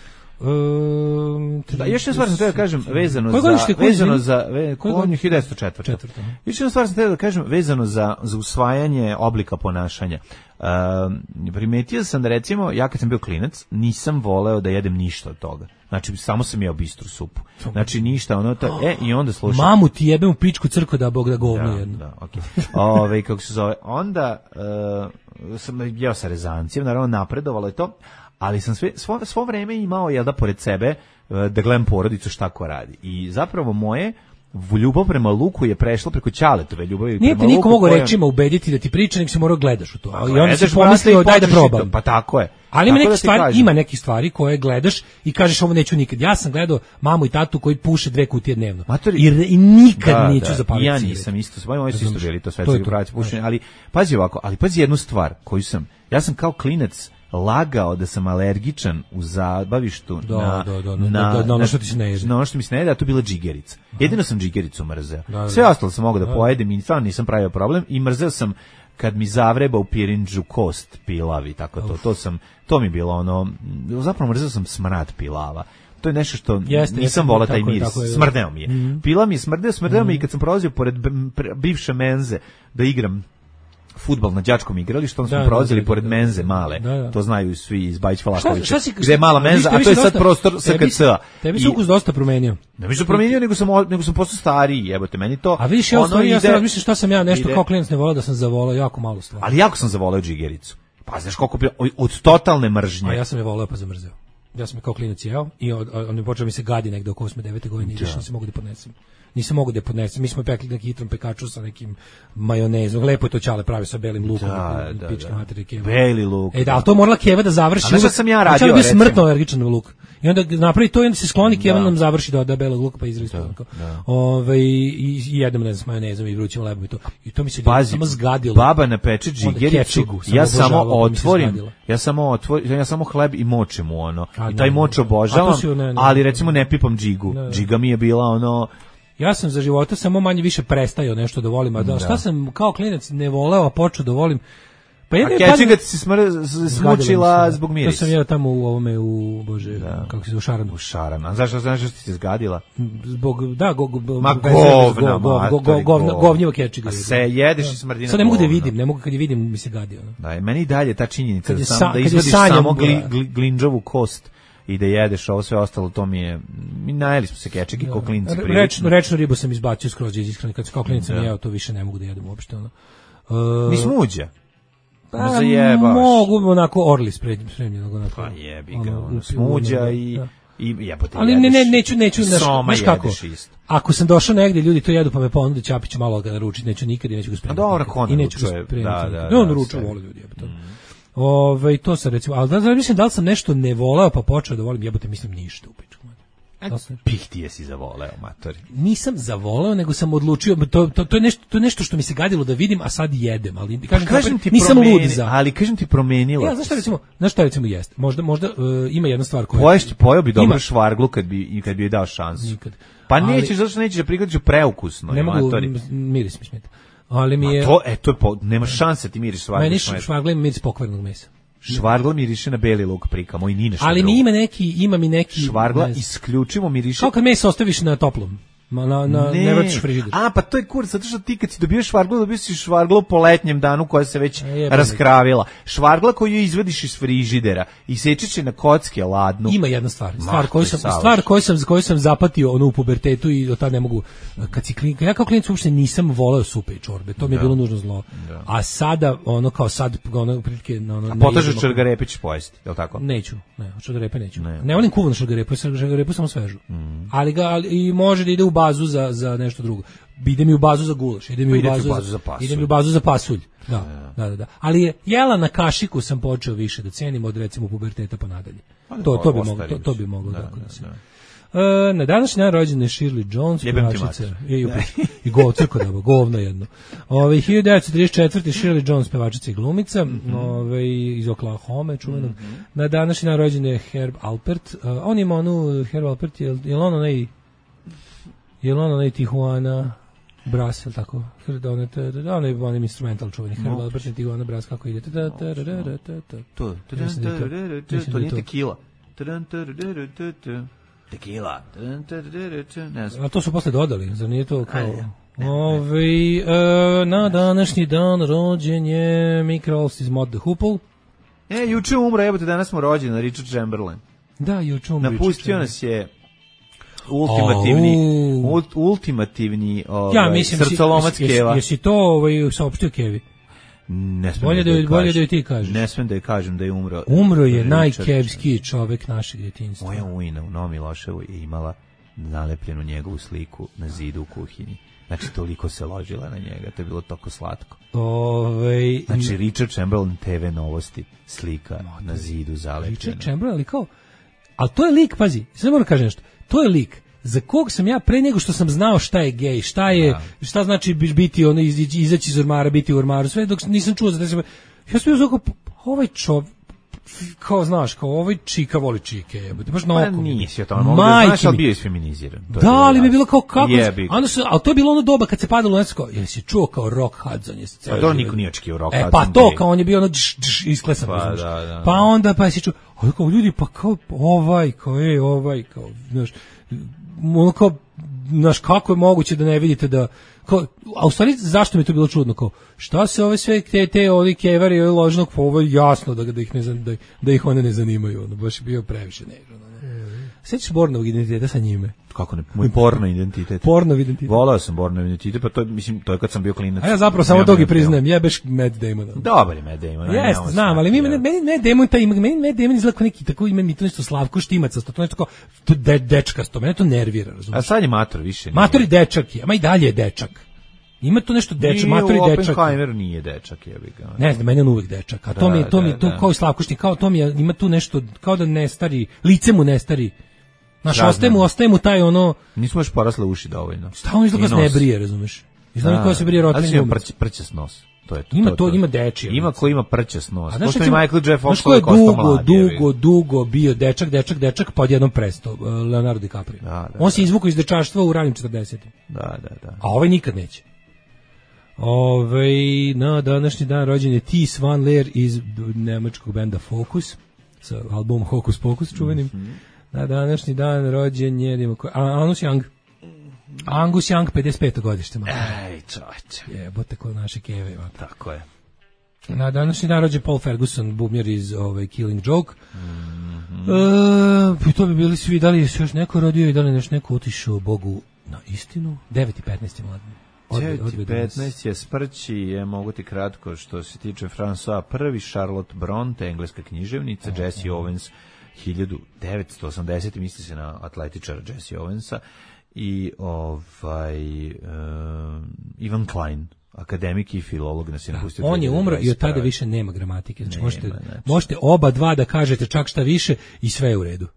Um, Da, još jedna stvar sam htio da kažem vezano Koje za godište, koje vezano izvini? za ve, Koje on je godište? hiljadu devetsto četvrte. Četvrte, aha. Još jedna stvar sam htio da kažem vezano za za usvajanje oblika ponašanja. Um, primetio sam da recimo ja kad sam bio klinac nisam voleo da jedem ništa od toga. Znači samo sam jeo bistru supu. Znači ništa ono to e i onda slušam Mamu ti jebem u pičku crko da bog da govno Da, jedno. da, okej. Ovaj kako se zove, onda uh, sam jeo sa rezancijem, naravno napredovalo je to, ali sam sve svo, svo vreme imao jel da pored sebe uh, da gledam porodicu šta ko radi. I zapravo moje ljubav prema luku je prešla preko Ćaletove ljubavi prema luku. Nije te niko mogu koja... rečima ubediti da ti priča, nek se mora gledaš u to. Pa, i onda si brate, pomislio i daj da počneš i to, probam. Pa tako je. Ali ima Tako neke da ti stvari, kažem. ima neke stvari koje gledaš i kažeš ovo neću nikad. Ja sam gledao mamu i tatu koji puše dve kutije dnevno. Matori... I, I nikad da, neću da. zapaliti. Ja cigaretu. nisam isto, moji su isto bili to sve To je cigarete to. pušenje, ali pazi ovako, ali pazi jednu stvar koju sam, ja sam kao klinac lagao da sam alergičan u zabavištu Da, na, da, da, na, na- na ono što ti se ne jede. Na ono što mi se ne jede, a to je bila džigerica. Jedino sam džigericu mrzeo. Da, da. Sve ostalo sam mogao da pojedem i stvarno nisam pravio problem i mrzeo sam kad mi zavreba u pirinđu kost pilav i tako to. To sam, to mi je bilo ono, zapravo mrzeo sam smrad pilava. To je nešto što Jeste, nisam jeste, volao taj tako je, miris. tako je, da. Smrdeo mi je. Mhm. Pila mi je smrdeo, smrdeo mi Mhm. i kad sam prolazio pored b- pre- bivše menze da igram fudbal na đačkom igralištu, onda smo Da, da, prolazili da, da, pored da. menze male. Da, da. To znaju svi iz Bajić Šta, Valakovića. šta si, Gde je mala menza, a to je sad prostor S K C-a. Tebi se I- ukus dosta promenio. Ne mislim da promenio, nego sam, o- nego sam postao stariji, jebote, meni to... A vidiš, ja, ono stvari, ja ide- sam razmišljam šta sam ja nešto ide- kao klinac ne volao da sam zavolao jako malo stvari. Ali jako sam zavoleo džigericu. Pa znaš koliko bi, od totalne mržnje. A ja sam je voleo pa zamrzeo. Ja sam je kao klinac jeo i od, od, on je počeo mi se gadi negde oko osme devete godine i više nisam mogu da podnesem. Nisam mogu da je podnesem. Mi smo pekli na hitrom pekaču sa nekim majonezom. Lepo je to Ćale pravi sa belim lukom. Da, da, pička da. materija Keva. Beli luk. E da, ali to morala Keva da završi. A znaš šta uvek. sam ja A radio, Ćale je bio recimo? smrtno alergičan na luk. I onda napravi to i onda se skloni, Keva Da. nam završi da da belog luka pa izrazi Da, to. da. Ovaj i, i jedemo ne znam s majonezom i vrućim lebom i to. I to mi se Pazi, samo zgadilo. baba napeče Onda džigericu, kečigu sam ja samo obožavao, pa mi se otvorim, zgadilo. ja samo otvorim, ja samo hleb i močem u ono. A, I taj ne, moč ne. obožavam, A to si- ne, ne. ali recimo ne pipam džigu. Ne, ne. Džiga mi je bila ono... Ja sam za života samo manje više prestajao nešto da volim, a da, Da. šta sam kao klinac ne voleo, a počeo da volim. Pa A jedno je kečiga ti se smr- s- smučila zbog To mirisa. sam jeo tamo u ovome u bože, kako se zove, u Šaranu. U Šaranu. A zašto, znaš što ti se zgadila? Zbog da go, go, Ma veze bez govna, go- go- go- matori, govna- govna. govnjiva kečiga. A se jedeš i smrdi na Sad ne mogu da je govno. vidim, ne mogu kad je vidim mi se gadi ono. Da, meni i dalje ta činjenica Kad da, je sam, sa- da kad je izvadiš sanjam, samo gli, da. gli, glinđovu kost i da jedeš ovo sve ostalo, to mi je... Mi najeli smo se kečegi ko klinci Re- prilično. Rečnu, rečnu ribu sam izbacio skroz iz ishrane, kad sam kao klinac sam Da. jeo, to više ne mogu da jedem uopšte ono. Uh, Ni smuđa. Pa, Ma zajebaš. mogu onako orli spremljenog, spremljenog onako. Pa jebi ga, ono, ono, u- smuđa u- i... da. I jebote Ali ne, ne, jedeš. neću, neću, znaš, Soma znaš kako, jedeš isto. ako sam došao negdje, ljudi to jedu, pa me ponude Ćapiću malo ga naručiti, neću nikad i neću ga spremiti. A dobro, nikad. ko I neću ga naručuje? spremiti Da, nikad. da, Ne, on da, naručuje, sve. vole ljudi, jebote. Ove, to sam recimo, ali da, da mislim da li sam nešto ne voleo pa počeo da volim, jebote, mislim ništa u pičku. Da li sam- Pihtije si zavoleo, matori. Nisam zavoleo, nego sam odlučio, to, to, to, je nešto, to je nešto što mi se gadilo da vidim, a sad jedem, ali kažem, Pa Kažem ti, ti nisam promeni, lud za. ali kažem ti promenilo. Ja, znaš šta recimo, znaš šta recimo jeste? Možda, možda uh, ima jedna stvar koja... Poješ, pojeo bi dobro Ima. švarglu kad bi, i kad bi joj dao šansu. Nikad. Pa Ali- nećeš, zato što nećeš da prihvatiš preukusno. Ne mogu, matori. m- miris mi smeta. Ali mi Ma je... to, e, to je po, nema šanse ti miriš švarglu. Meni smeta. švargla ima miris pokvarenog mesa. Švargla miriše na beli luk prika, moj ni nešto Ali drugo. mi ima neki, ima mi neki... Švargla ne znam, isključivo miriše... kao kad meso ostaviš na toplom. Ma, na, na, ne, vrtiš frižider. A, pa to je kurac, zato što ti kad si dobio švarglu, dobio si švarglu po letnjem danu koja se već A jebe raskravila. Švargla koju izvadiš iz frižidera i sečeš je na kocke ladnu. Ima jedna stvar, Ma, stvar koju sam, savršeno. stvar koju sam, koju sam zapatio ono u pubertetu i do tada ne mogu, kad si klin, ja kao klinac uopšte nisam voleo supe i čorbe, to mi je bilo nužno zlo. A sada, ono kao sad, ono, prilike, ono, A ne potažu jedemo- čergarepe ćeš pojesti, je li tako? Neću, ne, šargarepe neću. Ne. Ne, volim kuvanu šargarepu, šargarepu samo svežu. Ali ga ali, i može da ide u bazu za za nešto drugo. Ide mi u bazu za gulaš, ide mi Pa u ide ti bazu, u bazu za pasulj. ide mi u bazu za pasulj. Da, da, da, da. Ali je jela na kašiku sam počeo više da cenim od recimo puberteta pa nadalje. To to bi moglo, to, to bi moglo Da, tako da da, se. da. E, na današnji dan rođena je Shirley Jones, Jebem ti pevačica. mater. I, i, i go, crko da, govno jedno. Ove, hiljadu devetsto trideset četvrte. Shirley Jones, pevačica i glumica, Mhm. ove, iz Oklahoma, čuvenog. Na današnji dan rođen je Herb Alpert. Uh, on ima onu, Herb Alpert, je, je li on onaj, je li on onaj Tijuana Brass, je li tako? Da, on je, da, on je onim instrumental čuveni. Herb Alpert i Tijuana Brass, kako ide? Ta, ta, ra, ra, ra, ta, ta. To, Mislim da je to. Mislim to da je nije to. tekila. Tekila. Ne znam. A to su posle dodali, zar nije to kao... Ove, e, na današnji dan rođen je Mick Rawls iz Mod the Hoople. E, juče umro, jebote, danas smo rođeni, Richard Chamberlain. Da, juče umro. Napustio nas je ultimativni, Au. ult, ultimativni ovaj, Ja mislim, srcolomac jesi, Keva. jesi, jesi to ovaj, saopštio Kevi? Ne smem Bolje da, joj bolje da kažem. joj ti kažeš. Ne smem da je kažem da je umro. Umro je Richard. najkevskiji čovek našeg djetinjstva. Moja ujna u Novom Miloševu je imala nalepljenu njegovu sliku na zidu u kuhinji. Znači, toliko se ložila na njega, to je bilo toliko slatko. Ove, znači, Richard Chamberlain te ve novosti, slika no, na zidu zalepljena. Richard Chamberlain, ali kao, ali to je lik, pazi, sad moram kažem nešto, to je lik za kog sam ja pre nego što sam znao šta je gej, šta je, da. šta znači biti ono, izaći iz, iz ormara, biti u ormaru, sve dok nisam čuo za te sebe. Ja sam bio zvako, ovaj čovjek, kao znaš, kao ovaj čika voli čike, jebote, baš na oko. Pa nisi o tome, mogu da znaš, ali bio je isfeminiziran. Da, ali mi je bilo kao kako, onda su, ali to je bilo ono doba kad se padalo, nešto, jesi čuo kao Rock Hudson, jesi ceo. Pa to niko nije očekio Rock Hudson. E, pa to, kao on je bio ono dž, dž, isklesan, pa, da, da, da. Pa onda, pa jesi čuo, ali kao ljudi, pa kao ovaj, kao ej, ovaj, kao, znaš, ono kao, znaš, kako je moguće da ne vidite da, kao, a u stvari, zašto mi je to bilo čudno, kao, šta se ove sve te, te ovi kevari, ovi ložnog, pa ovo je jasno da, da, ih ne, da, da ih one ne zanimaju, ono, baš je bio previše negro, ono. Sjećaš Bornovog identiteta sa njime? Kako ne, moj porno identitet. Porno identitet. Volao sam Borno identitet, pa to mislim to je kad sam bio klinac. A ja zapravo samo to i priznajem, jebeš Matt Damon. Dobar je Matt Damon. Jeste, znam, ali mi meni Matt Damon taj ima, meni Matt Damon izgleda kao neki tako ime mi to nešto Slavko Štimac, to nešto kao to de, dečkasto, mene to nervira, razumiješ? A sad je mator više. Mator i dečak je, a i dalje je dečak. Ima to nešto dečak, mator i dečak. Oppenheimer nije dečak, jebi ga. Ne znam, meni je uvek dečak. A to mi to mi to kao Slavko Štimac, kao to mi ima tu nešto kao da ne stari, lice mu ne stari. Naš ostaje mu, ostaje mu taj ono... Nismo još porasle uši dovoljno. Stavno izgleda se ne brije, razumiješ? Izgleda kao se brije rotljen glumac. Ali ima prćas nos. To je to. Ima to, to, to. ima dečije. Ima ko ima prćas nos. A pošto i Michael J. Fox koji je dugo, dugo, dugo bio dečak, dečak, dečak, pa odjednom prestao, Leonardo DiCaprio. Da, da, on se izvukao iz dečaštva u ranim četrdesetim. Da, da, da. A ovaj nikad neće. Ove, na današnji dan rođen je T. Swan Lear iz nemačkog benda Focus, sa albumom Hokus Pokus čuvenim. Mm-hmm. Na današnji dan rođen je Angus Young. Angus Young, pedeset peto godište. Ej, čovječe. Jebote kod naše keve. Tako je. Na današnji dan rođen Paul Ferguson, bubnjar iz ovaj, Killing Joke. Mm-hmm. E, to bi bili svi, da li je još neko rodio i da li je još neko otišao Bogu na istinu? devet i petnaest je mladin. devet i petnaest je smrći, je mogu ti kratko što se tiče François prvi, Charlotte Bronte, engleska književnica, oh, Jesse oh. Owens, hiljadu devetsto osamdesete misli se na atletičara Jesse Owensa i ovaj um, Ivan Klein, akademik i filolog nas je napustio. On je umro i od tada više nema gramatike. Znači, nema, možete, znači. možete oba dva da kažete čak šta više i sve je u redu.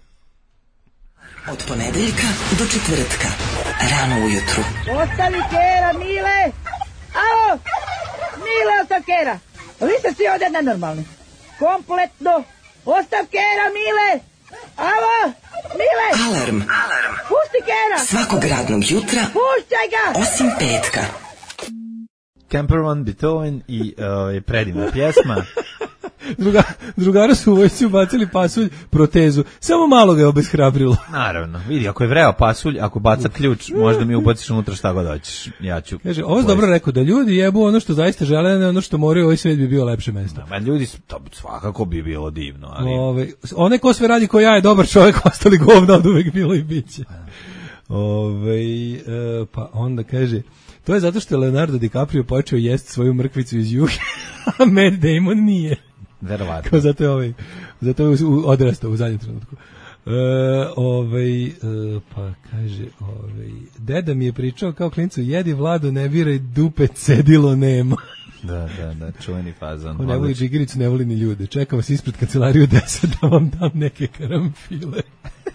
Od ponedeljka do četvrtka, rano ujutru. Ostavi kera, Mile! Alo! Mile, ostav kera! Vi ste svi ovdje nenormalni. Kompletno! Ostav kera, Mile! Alo! Mile! Alarm! Alarm! Pusti kera! Svakog radnog jutra, puštaj ga! Osim petka. Temperman, Beethoven i uh, predivna pjesma. Druga, drugaru su u vojsci ubacili pasulj protezu. Samo malo ga je obeshrabrilo. Naravno. Vidi, ako je vreo pasulj, ako baca ključ, možda mi ubaciš unutra šta god hoćeš. Ja ću. Kaže, ovo je dobro rekao, da ljudi jebu ono što zaista žele, ne ono što moraju, ovaj svijet bi bio lepše mesto. Da, ljudi, to svakako bi bilo divno. Ali... Ove, one ko sve radi ko ja je dobar čovjek, ostali govna od uvek bilo i biće. Ove, e, pa onda kaže... To je zato što je Leonardo DiCaprio počeo jesti svoju mrkvicu iz juhe, a Matt Damon nije. Verovatno. Kao zato je ovaj, zato je odrastao u zadnjem trenutku. E, ovaj, e, pa kaže, ovaj, deda mi je pričao kao klincu, jedi Vlado, ne biraj dupe, cedilo nema. Da, da, da, čuveni fazon. On ne voli džigiricu, ne voli ni ljude. Čeka vas ispred kancelariju deset da vam dam neke karamfile.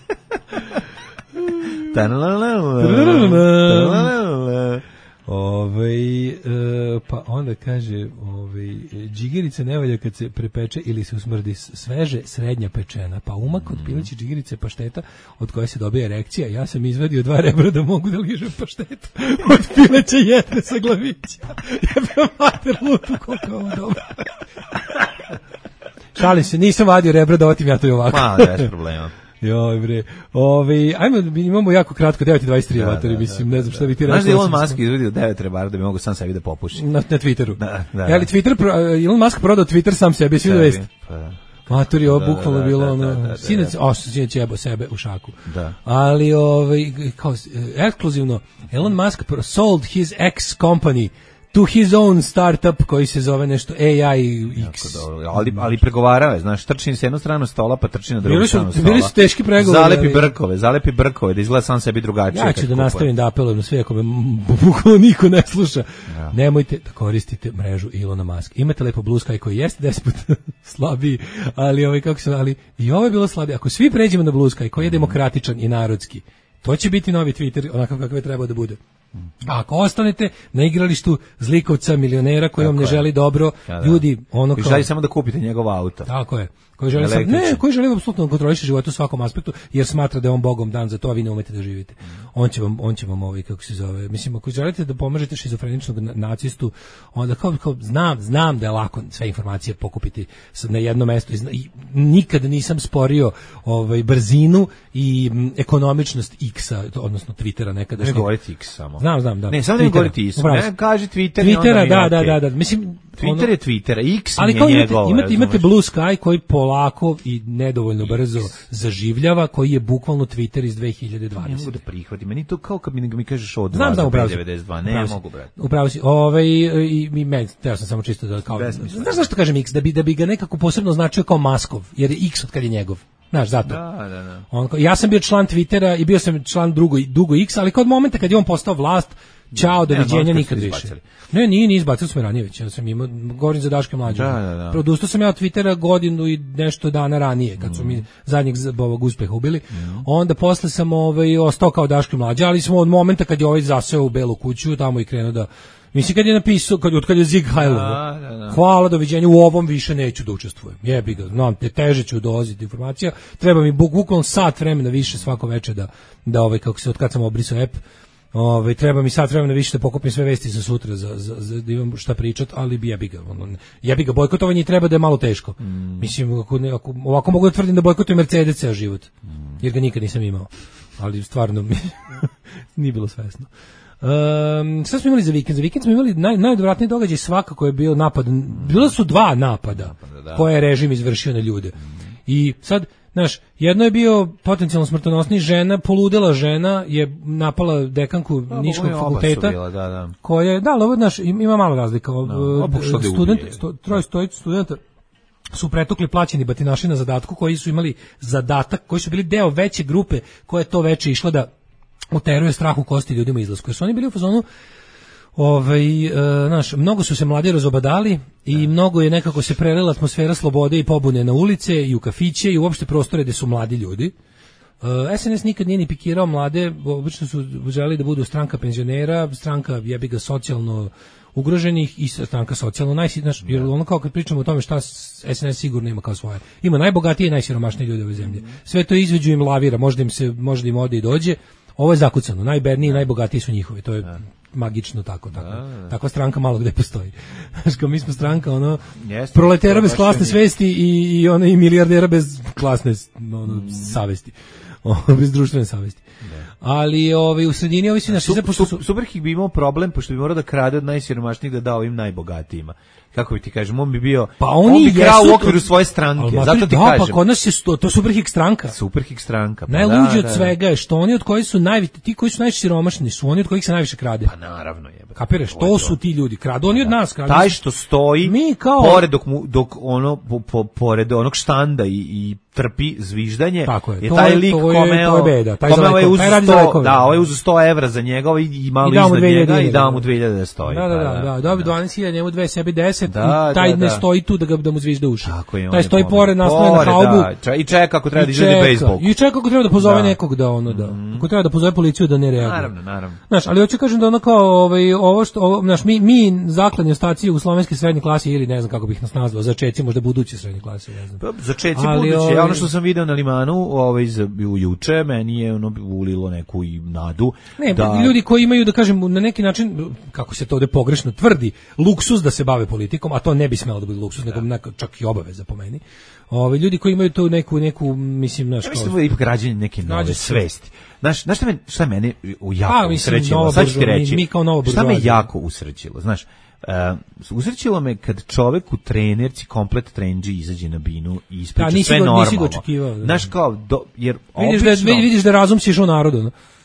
Ovaj, e, pa onda kaže, ovaj, džigirica ne valja kad se prepeče ili se usmrdi sveže, srednja pečena, pa umak od pileće džigirice pašteta od koje se dobije erekcija. Ja sam izvadio dva rebra da mogu da ližem paštetu od pileće jedne sa glavića. Jebem mater lutu, koliko je ovo dobro. Šalim se, nisam vadio rebra, da otim ja to i ovako. Ma, bez problema. Joj bre. Ovaj ajmo imamo jako kratko devet i dvadeset tri vatori, mislim, ne znam šta bi ti rekao. Znaš da Elon Musk izvadio devet rebara da bi mogao sam sebi da popuši. Na, na Twitteru. Da, da. Je li Twitter Elon Musk prodao Twitter sam sebi, svi da vest. Matori je bukvalno bilo ono sinac, a sinac jebo sebe u šaku. Da. Ali ovaj kao ekskluzivno Elon Musk sold his ex company to his own startup koji se zove nešto A I X. Ali, ali pregovarao je, znaš, trči se jednu stranu stola, pa trči na drugu bili su, stranu stola. Bili su teški pregovori. Zalepi brkove, zalepi brkove, da izgleda sam sebi drugačije. Ja ću da nastavim da apelujem na sve, ako me bukvalno niko ne sluša. Ja. Nemojte da koristite mrežu Ilona Musk. Imate lepo Blue Sky koji jeste deset puta slabiji, ali, ovaj, kako se, ali i ovo je bilo slabije. Ako svi pređemo na Blue Sky koji je demokratičan i narodski, to će biti novi Twitter, onako kako je trebao da bude. A ako ostanete na igralištu zlikovca, milionera koji vam ne želi dobro, da, da. ljudi, ono kao... želi samo da kupite njegov auto. Tako je. Koji želi sam, ne, koji želi apsolutno da kontroliše život u svakom aspektu, jer smatra da je on bogom dan za to, a vi ne umete da živite. On će vam, on će vam ovaj, kako se zove, mislim, ako želite da pomažete šizofreničnog nacistu, onda kao, kao znam, znam da je lako sve informacije pokupiti na jedno mesto i, i nikad nisam sporio ovaj, brzinu i m, ekonomičnost X-a, odnosno Twittera nekada. Ne govoriti X samo. Znam, znam, da. Ne, samo ne govoriti X. Ne, kaži Twitter. Twittera, da, da, da, da, mislim, Twitter ono, je Twitter, X ali nije njegov. Ali imate, imate Blue Sky koji polako i nedovoljno brzo zaživljava, koji je bukvalno Twitter iz dve hiljade dvadesete. Ne mogu da prihvatim, meni to kao kad mi, mi kažeš od dva do devedeset dva, ne upravo mogu, brate. Upravo si, ovaj, i, i meni, teo sam samo čisto da kao, znaš zašto kažem X, da bi, da bi ga nekako posebno značio kao Maskov, jer je X od kad je njegov. Znaš, zato. Da, da, da. On, ja sam bio član Twittera i bio sam član drugo, dugo X, ali kod momenta kad je on postao vlast, čao, doviđenja, nikad više. Ne, nije, nije izbacili smo ranije već, ja sam imao, govorim za Daške mlađe. Da, da, da. Odustao sam ja od Twittera godinu i nešto dana ranije, kad su mi zadnjeg ovog uspeha ubili. Mm. Onda posle sam ovaj, ostao kao Daške mlađe, ali smo od momenta kad je ovaj zaseo u Belu kuću, tamo i krenuo da... Mislim, kad je napisao, kad, od kad je Zig Heilov, da, da, da. hvala, doviđenja, u ovom više neću da učestvujem. Jebi ga, znam, te teže ću dolaziti informacija, treba mi bukvalno sat vremena više svako veče da, da ovaj, kako se, od kad sam obrisao app, ovaj, treba mi sat vremena više da pokupim sve vesti za sutra, za, za, za da imam šta pričat, ali bi jebi ga, ono, jebi ga, bojkotovanje treba da je malo teško. Mm. Mislim, ako, ne, ako, ovako mogu da tvrdim da bojkotujem Mercedes ceo život, mm. jer ga nikad nisam imao, ali stvarno mi nije bilo svesno. Um, sad smo imali za vikend, za vikend smo imali naj, najodvratniji događaj, svakako je bio napad, bilo su dva napada koje je režim izvršio na ljude. I sad, znaš, jedno je bio potencijalno smrtonosni, žena, poludela žena je napala dekanku da, Niškog fakulteta, bila, da, da. koja je, da, ali ovo, znaš, ima malo razlika. Da, student, sto, troje stojić studenta su pretukli plaćeni batinaši na zadatku, koji su imali zadatak, koji su bili deo veće grupe koja je to veće išla da uteruje strah u kosti ljudima izlasku. Jer su oni bili u fazonu, ovaj, e, znaš, mnogo su se mladi razobadali i mnogo je nekako se prelila atmosfera slobode i pobune na ulice i u kafiće i uopšte prostore gde su mladi ljudi. E, S N S nikad nije ni pikirao mlade, obično su želeli da budu stranka penzionera, stranka jebi ga socijalno ugroženih i stranka socijalno najsitnaš, jer ono kao kad pričamo o tome šta S N S sigurno ima kao svoje. Ima najbogatije i najsiromašnije ljude u ovoj zemlji. Sve to između im lavira, možda im se možda im ode i dođe. Ovo je zakucano, najbedniji i najbogatiji su njihovi, to je da. magično tako, tako. Da, da. Takva stranka malo gde postoji. Znači, kao mi smo stranka, ono, Jeste, proletera bez klasne svesti i, i, ono, i milijardera bez klasne ono, mm. savesti, bez društvene savesti. Da. Ali ovaj, u sredini ovi svi naši... Sup, sup, su... Superhik bi imao problem, pošto bi morao da krade od najsiromašnijih da da ovim najbogatijima. Kako bi ti kažem, on bi bio, pa oni on bi krao u okviru svoje stranke, zato ti da, kažem. Pa kod nas je to, to Superhik stranka. Superhik stranka. Pa najluđe da, od da, svega je što oni od koji su najviše, ti koji su najsiromašniji su oni od kojih se najviše krade. Pa naravno je. Kapiraš, to, to su ti ljudi, kradu oni da. od nas. Kradu taj što stoji, mi kao... pored, dok, mu, dok ono, po, po, pored onog štanda i, i trpi zviždanje, tako je, je taj lik to kome je, to je beda, taj kome ovaj uz sto, da, ovaj uz da. sto evra za njega ovaj i malo I iznad njega i da mu dve hiljade da stoji. Da, da, da, da, dobi dvanaest hiljada, njemu dve, sebi deset, i taj ne stoji tu da ga da mu zvižde uši. Taj stoji pored, nastaje na haubu i čeka kako treba da izvede bejsbol. I čeka kako treba da pozove nekog da ono da. Kako treba da pozove policiju da ne reaguje. Naravno, naravno. Znaš, ali hoću kažem da ono kao ovaj ovo što znaš mi mi zakladni ostaci jugoslovenske srednje klase ili ne znam kako bih nas nazvao, začeci možda buduće srednje klase, ne znam. Začeci buduće, ja ono što sam video na Limanu, ovaj juče meni je ono ulilo neku i nadu. Ne, da ljudi koji imaju da kažem na neki način kako se to ovde pogrešno tvrdi, luksuz da se bave politikom, a to ne bi smelo da bude luksuz, nego neka, čak i obaveza po meni. Ovi ljudi koji imaju tu neku neku mislim naš ja mislim da je ipak građenje neke nove svesti. Znaš, znaš šta me šta mene u jako usrećilo, sad ću ti reći. Mi, mi kao novo šta me jako usrećilo, znaš? Uh, usrećilo me kad čovek u trenerci komplet trenđi izađe na binu i ispriča da, sve go, normalno. Da. Znaš kao, do, jer vidiš obično... Da, vidiš da razum si išao narodu. No?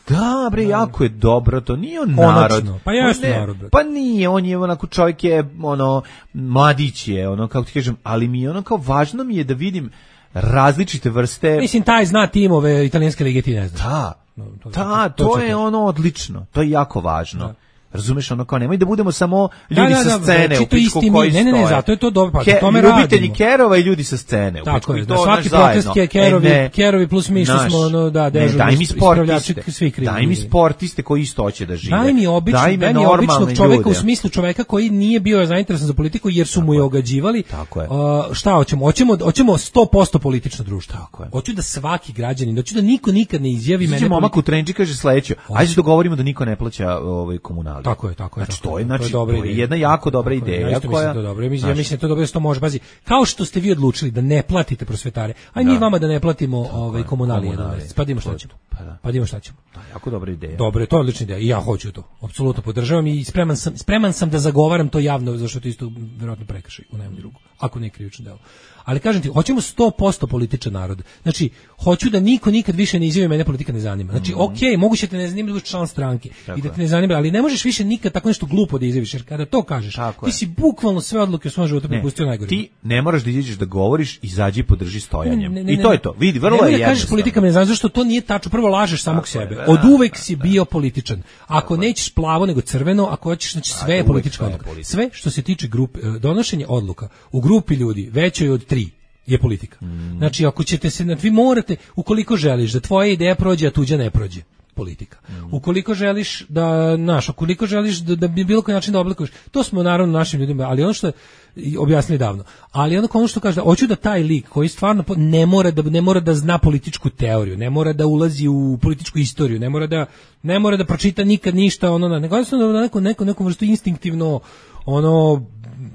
Da, bre, jako je dobro, to nije on narod. Pa jeste narod, bre. Pa nije, on je onako, čovjek je, ono, mladić je, ono, kako ti kažem, ali mi je ono kao, važno mi je da vidim različite vrste... Mislim, taj zna timove italijanske lige, ti ne znaš. Da, no, to, da, to, to, to je ono odlično, to je jako važno. Da. Razumeš, ono kao, nemoj da budemo samo ljudi da, da, sa scene da, u pičku koji stoje. Ne, ne, ne, zato je to dobro, pa Ke, tome ljubitelji radimo. Kerova i ljudi sa scene. Tako je, da svaki protest je Kerovi, e, Kerovi plus mi što smo, no, da, dežurni, daj mi sportiste, svi krivi. Daj mi sportiste koji isto hoće da žive. Daj mi obično, daj mi, daj mi običnog čoveka u smislu čoveka koji nije bio zainteresovan za politiku jer su mu je ogađivali. Tako je. Uh, šta hoćemo? Hoćemo, hoćemo sto posto politično društvo. Tako je. Hoću da svaki građanin, hoću da niko nikad ne izjavi mene. Momak u Trenči kaže sledeće, ajde se dogovorimo da niko ne plaća ovaj komunalije. Tako je, tako je. To je, znači, to je, to je jedna jako dobra tako ideja. Ja koja, to dobro. Ja mislim, ja mislim da to dobro, to može, pazi, kao što ste vi odlučili da ne platite prosvetare, aj mi vama da ne platimo ovaj komunalije, pa dimo šta ćemo. Pa da. Pa dimo šta ćemo. Da, jako dobra ideja. Dobro, to je odlična ideja i ja hoću to. Apsolutno podržavam i spreman sam, spreman sam da zagovaram to javno, zašto to isto verovatno prekršaj u najmanju ruku, ako ne krivično delo. Ali kažem ti, hoćemo sto posto političan narod. Znači, hoću da niko nikad više ne izjavi mene politika ne zanima. Znači, mm -hmm. okej, okay, moguće te ne zanima da budeš član stranke tako i da te ne zanima, ali ne možeš više nikad tako nešto glupo da izjaviš, jer kada to kažeš, tako ti je. Si bukvalno sve odluke u svom životu prepustio najgore. Ti ne moraš da izađeš da govoriš, izađi i podrži stojanjem. Ne, ne, ne, I to je to. Vidi, vrlo je jednostavno. Ne kažeš politika me ne zanima, zašto to nije tačno. Prvo lažeš samog sebe. Od uvek si bio političan. Ako nećeš plavo nego crveno, ako hoćeš, znači sve je politička odluka. Sve što se tiče grupe, donošenja odluka u grupi ljudi većoj od tri je politika. Mm. Znači, ako ćete se, vi morate, ukoliko želiš da tvoja ideja prođe, a tuđa ne prođe, politika. Mm. Ukoliko želiš da, naš, ukoliko želiš da, da bi bilo koji način da oblikuješ, to smo naravno našim ljudima, ali ono što je objasnili davno, ali ono, ono što kaže, da hoću da taj lik koji stvarno ne mora da, ne mora da zna političku teoriju, ne mora da ulazi u političku istoriju, ne mora da, ne mora da pročita nikad ništa, ono, nego jednostavno da neko, neko, neko vrstu instinktivno, ono,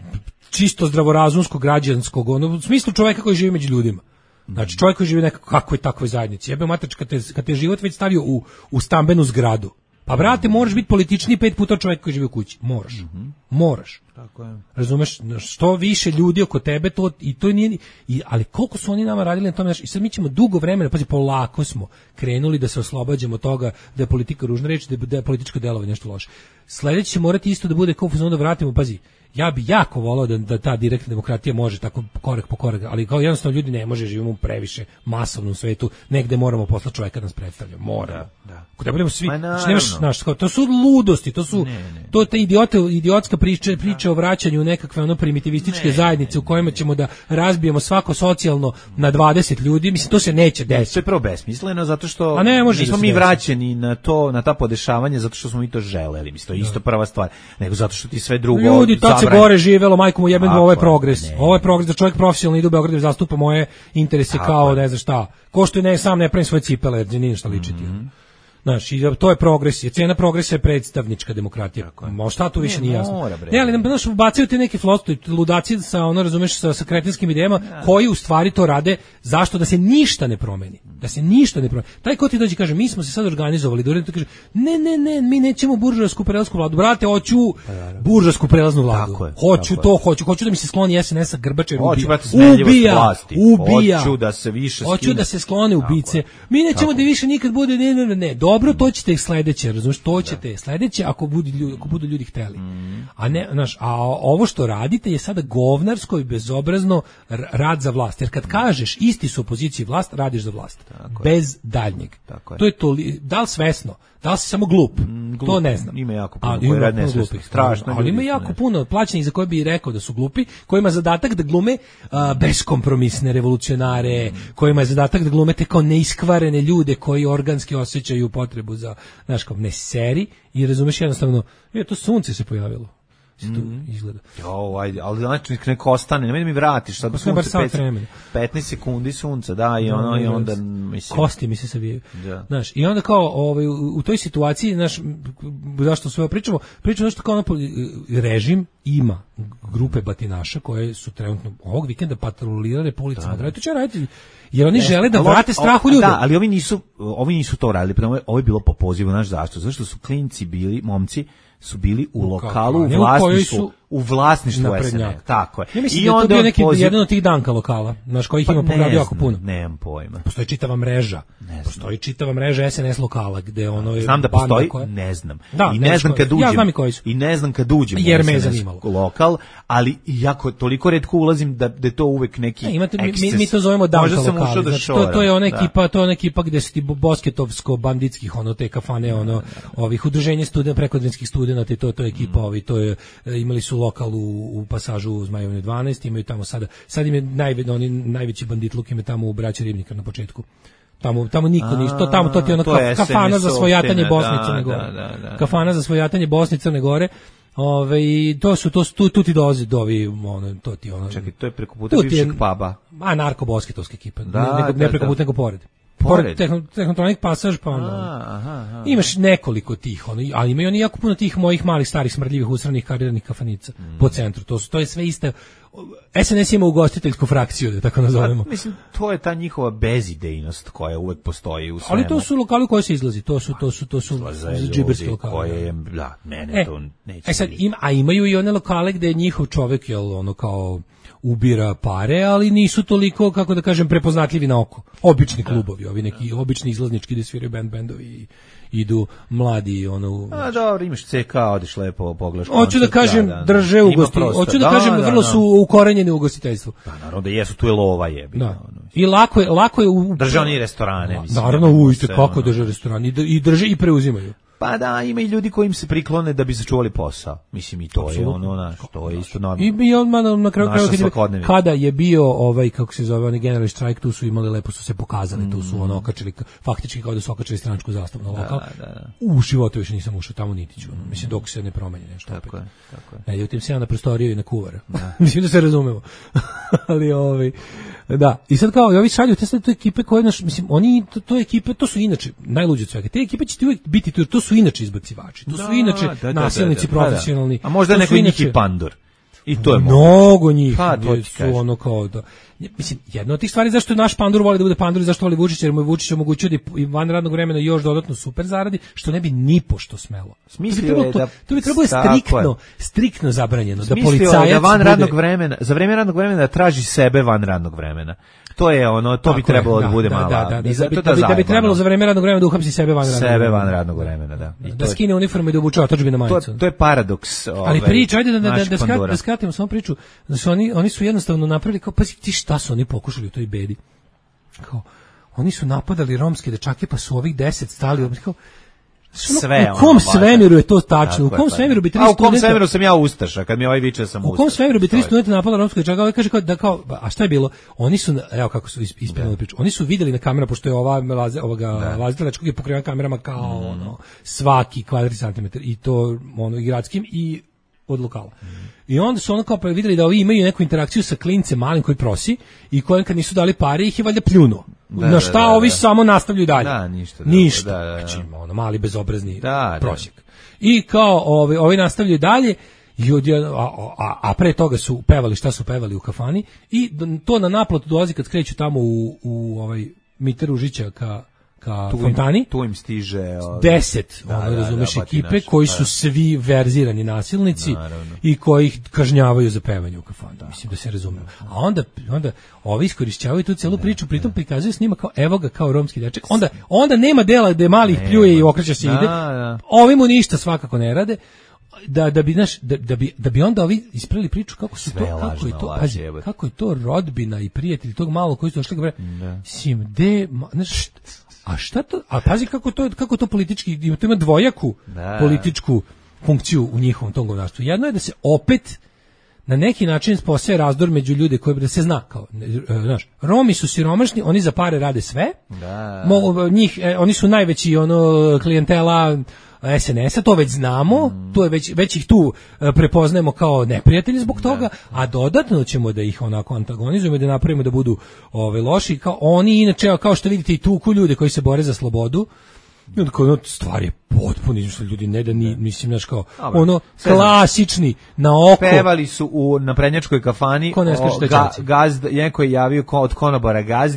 čisto zdravorazumskog, građanskog, ono, u smislu čovjeka koji živi među ljudima. Znači, čovjek koji živi nekako kakvoj takvoj zajednici. Jebe mater, kad te, kad te život već stavio u, u stambenu zgradu. Pa, brate, moraš biti političniji pet puta čovjek koji živi u kući. Moraš. Mm-hmm. Moraš. Tako je. Razumeš, što više ljudi oko tebe, to, i to nije, i, ali koliko su oni nama radili na tome, i sad mi ćemo dugo vremena, pazi, polako smo krenuli da se oslobađamo toga da je politika ružna reč, da je, da je političko delovanje nešto loše. Sledeće će morati isto da bude kao da vratimo, pazi, ja bi jako volao da, da ta direktna demokratija može tako korak po korak, ali kao jednostavno ljudi ne može, živimo u previše masovnom svetu, negde moramo poslati čovjeka da nas predstavlja, mora. Da, da. Kada budemo svi, znači nemaš, znaš, kao, to su ludosti, to su, ne, ne. to te idiote, idiotska priča, priča o vraćanju nekakve ono primitivističke ne, zajednice ne, u kojima ćemo da razbijemo svako socijalno na dvadeset ljudi, mislim, to se neće desiti. To je prvo besmisleno, zato što A ne, može nismo mi vraćeni na to, na ta podešavanja, zato što smo mi to želeli, mislim, to je isto prva stvar, nego zato što ti sve drugo ljudi, tad se gore živelo, majko mu jebem, ovo je progres. Ne. Ovo je progres da čovjek profesionalno ide u Beograd da zastupa moje interese tako kao, ne znam šta. Ko što ne sam ne pravim svoje cipele, jer nije ništa ličiti. Mm-hmm. Znaš, i to je progres, je cena progresa je predstavnička demokratija. Mo šta tu više nije jasno. Ne, ali nam znaš, bacaju te neke flostovi, ludaci sa ono, razumeš, sa, sa kretinskim idejama, ja. koji u stvari to rade zašto da se ništa ne promeni. Da se ništa ne promeni. Taj ko ti dođe kaže, mi smo se sad organizovali, da uredno kaže, ne, ne, ne, mi nećemo buržoasku prelaznu vladu. Brate, hoću buržoasku prelaznu vladu. Tako je, hoću tako to, je. hoću, hoću da mi se skloni S N S-a Grbačer ubija. Ubija, ubija. Hoću da se više skine. Hoću da se sklone ubice. Mi nećemo da više nikad bude, ne, ne, ne, dobro, to ćete sledeće, razumiješ, to ćete da. sledeće ako budu ljudi, ako budu ljudi hteli. Mm. A ne, znaš, a ovo što radite je sada govnarsko i bezobrazno rad za vlast. Jer kad kažeš isti su opoziciji vlast, radiš za vlast. Tako bez je. daljnjeg. Tako je. To je to, da li svesno, da li si samo glup, mm, glup. to ne znam. Ima jako puno koji rad nesvesno. Strašno. Ali ima jako ne. puno plaćenih za koje bi rekao da su glupi, koji ima zadatak da glume uh, beskompromisne revolucionare, mm. koji ima zadatak da glume te kao neiskvarene ljude koji organski osjećaju potrebu za, znaš, kao ne seri i razumeš jednostavno, je to sunce se pojavilo. Se tu mm. izgleda. Jo, ajde, ali znači neko ostane, nemoj da mi vratiš sad sunce, petnaest sekundi sunca, da, i ono, no, i onda, mislim... Kosti mi se savijaju. Da. Znaš, i onda kao, ovaj, u, u toj situaciji, znaš, zašto sve pričamo, pričamo nešto kao ono, režim ima grupe batinaša koje su trenutno ovog vikenda patrolirale po ulicama. Da, da. To će raditi, jer oni ne, žele da vrate strah u ljude. Da, ali ovi nisu, ovi nisu to radili, prema ovo je bilo po pozivu, znaš zašto? Zašto su klinci bili, momci, su bili u lokalu u vlasništvu, u vlasništvu S N E. Tako je. Ja mislim I da je to bio neki poziv... jedan od tih danka lokala, znaš, kojih pa ima po gradu jako puno. Nemam pojma. Postoji čitava mreža. Postoji čitava mreža S N S lokala gde ono je znam da postoji, koja... ne znam. Da, I ne znam kad uđem. Ja znam i koji su. I ne znam kad uđem jer u me S N S lokal, ali jako toliko retko ulazim da da je to uvek neki ne, imate, mi, mi to zovemo danka lokali. Znači, to, to je ona ekipa, to je ona ekipa gde su ti bosketovsko banditskih ono te kafane ono ovih udruženja studenata prekodrinskih studenata i to to je ekipa, ovi to je imali su lokal u, u pasažu Zmajevine dvanaest, imaju tamo sada sad im je najveći oni najveći banditluk im je tamo u Braći Ribnikar na početku. Tamo tamo niko ništa, tamo to ti ona to kafana za svojatanje Bosne i Crne Gore. Da, da, da. Kafana za svojatanje Bosne i Crne Gore. Ove, to su to tu, tu ti dolaze dovi ono to ti ono. Čekaj, to je preko puta bivšeg puba. A narko-bosketovska ekipa. Da, ne, nego, da, ne preko puta nego pored. Pored tehnotronik pasaž pa onda. Aha, aha. Imaš nekoliko tih, ono, ali imaju oni jako puno tih mojih malih starih smrdljivih usranih kariranih kafanica mm. po centru. To su to je sve isto. S N S ima ugostiteljsku frakciju, da tako nazovemo. A, mislim, to je ta njihova bezidejnost koja uvek postoji u svemu. Ali to su lokali u koji se izlazi, to su to su to su džiberski lokali. Koje, da, mene e, to neće. E sad, im, a imaju i one lokale gde je njihov čovek, jel, ono kao ubira pare, ali nisu toliko, kako da kažem, prepoznatljivi na oko. Obični klubovi, ovi neki obični izlaznički gde sviraju band bendovi i idu mladi ono. A dobro, imaš C K, odeš lepo pogledaš. Hoću da kažem, da, da, drže ugostiteljstvo. Hoću da, da kažem, da, vrlo da, su ukorenjeni u ugostiteljstvu. Da, naravno da jesu, tu je lova jebi. Da. Ono. I lako je, lako je u drže oni restorane, mislim. Naravno, ujte kako drže restorane i drže i preuzimaju. Pa da, ima i ljudi koji im se priklone da bi sačuvali posao. Mislim i to Absolutno. je ono, naš, to je isto normalno. I, i on na, na kraju kada, kada je bio ovaj, kako se zove, onaj generalni štrajk, tu su imali, lepo su se pokazali, mm. tu su ono okačili, faktički kao da su okačili stranačku zastavu na lokal. Da, da, da. U životu više nisam ušao, tamo niti ću. Mm. Mislim, dok se ne promeni nešto tako opet. Je, tako je. Ne, ljutim se ja na prostoriju i na kuvara. Mislim da se razumemo. Ali ovaj, da. I sad kao, i ovi šalju, te sad to ekipe koje, naš, mislim, oni, to, to ekipe, to su inače, najluđe od svega. Te ekipe će ti uvijek biti, to, to su inače izbacivači. To da, su inače da, da, nasilnici da, da, da, profesionalni. A možda neko inače, njih i pandur. I to je mnogo njih. Pa, to su kažem. Ono kao da, mislim, jedna od tih stvari zašto naš pandur voli da bude pandur i zašto voli Vučić, jer mu je Vučić omogućio da i van radnog vremena još dodatno super zaradi, što ne bi ni pošto smelo. Smislio to bi trebalo, je da, to bi trebalo striktno, striktno zabranjeno. Da policajac da van bude, radnog vremena, za vreme radnog vremena da traži sebe van radnog vremena. To je ono, to tako bi trebalo je, da, da bude da, malo. Da, da, da, da, da, da, da bi trebalo za vreme radnog vremena da uhapsi sebe van radnog sebe vremena. van radnog vremena, da. I da skine uniformu i da obuče otadžbinu majicu. To, to je paradoks. Ovaj, ali priča, ajde da, da, da, skat, da skratimo samo priču. Da su oni, oni su jednostavno napravili, kao, pazi ti šta su oni pokušali u toj bedi. Kao, oni su napadali romske dečake, pa su ovih deset stali, kao, sve u kom ono, svemiru je to tačno? U kom svemiru bi tri studenta? A u kom svemiru sam ja ustaša, kad mi ovaj viče sam ustaša. U kom svemiru bi tri studenta napala romskog dečaka? Ovaj kaže kao da kao, a šta je bilo? Oni su, evo kako su ispinali priču. Oni su videli na kamera, pošto je ova ovoga Lazitelečkog je pokriven kamerama kao mm. ono svaki kvadratni santimetar i to ono i gradskim i od lokala. Mm. I onda su ono kao videli da ovi imaju neku interakciju sa klincem malim koji prosi i kojem kad nisu dali pare ih je valjda pljunuo. Da, na šta da, da, da, ovi samo nastavljaju dalje. Da, ništa. Da, ništa. Da, da, da. Znači, ono, mali bezobrazni da, prosjek. Da. I kao ovi, ovi nastavljaju dalje, i od, a, a, a pre toga su pevali šta su pevali u kafani i to na naplatu dolazi kad skreću tamo u, u ovaj Mitar Užića ka ka tu fontani. Im, tu im stiže ovaj, deset, da, ono, da, razumeš, da, ekipe naš, koji su da. svi verzirani nasilnici naravno. I koji ih kažnjavaju za pevanje u kafani. Da. Mislim da se razume. A onda, onda ovi iskorišćavaju tu celu priču, pritom prikazuju s njima kao evo ga kao romski dečak. Onda, onda nema dela gde malih pljuje i okreće se ide. Da. Ovi mu ništa svakako ne rade. Da da bi naš da, da bi da bi onda ovi isprili priču kako su sve to kako lažno, je to pazi, kako je to rodbina i prijatelji tog malo koji su došli govore sim de znaš a šta to a pazi kako to kako to politički to ima dvojaku da. Političku funkciju u njihovom tom govnarstvu. Jedno je da se opet na neki način poseje razdor među ljude koji da se zna kao znaš Romi su siromašni, oni za pare rade sve. Da. Mo, njih e, oni su najveći ono klijentela S N S-a, to već znamo, mm. to je već, već ih tu prepoznajemo kao neprijatelji zbog toga, a dodatno ćemo da ih onako antagonizujemo i da napravimo da budu ove, loši, kao oni inače, kao što vidite i tuku ljude koji se bore za slobodu, i onda kao stvar je potpuno izmišlja ljudi, ne da ni, mislim, znaš kao, Dobre, ono klasični, na oko. Pevali su u naprednjačkoj kafani, o, ga, gazd, neko je javio ko, od konobara gazdi,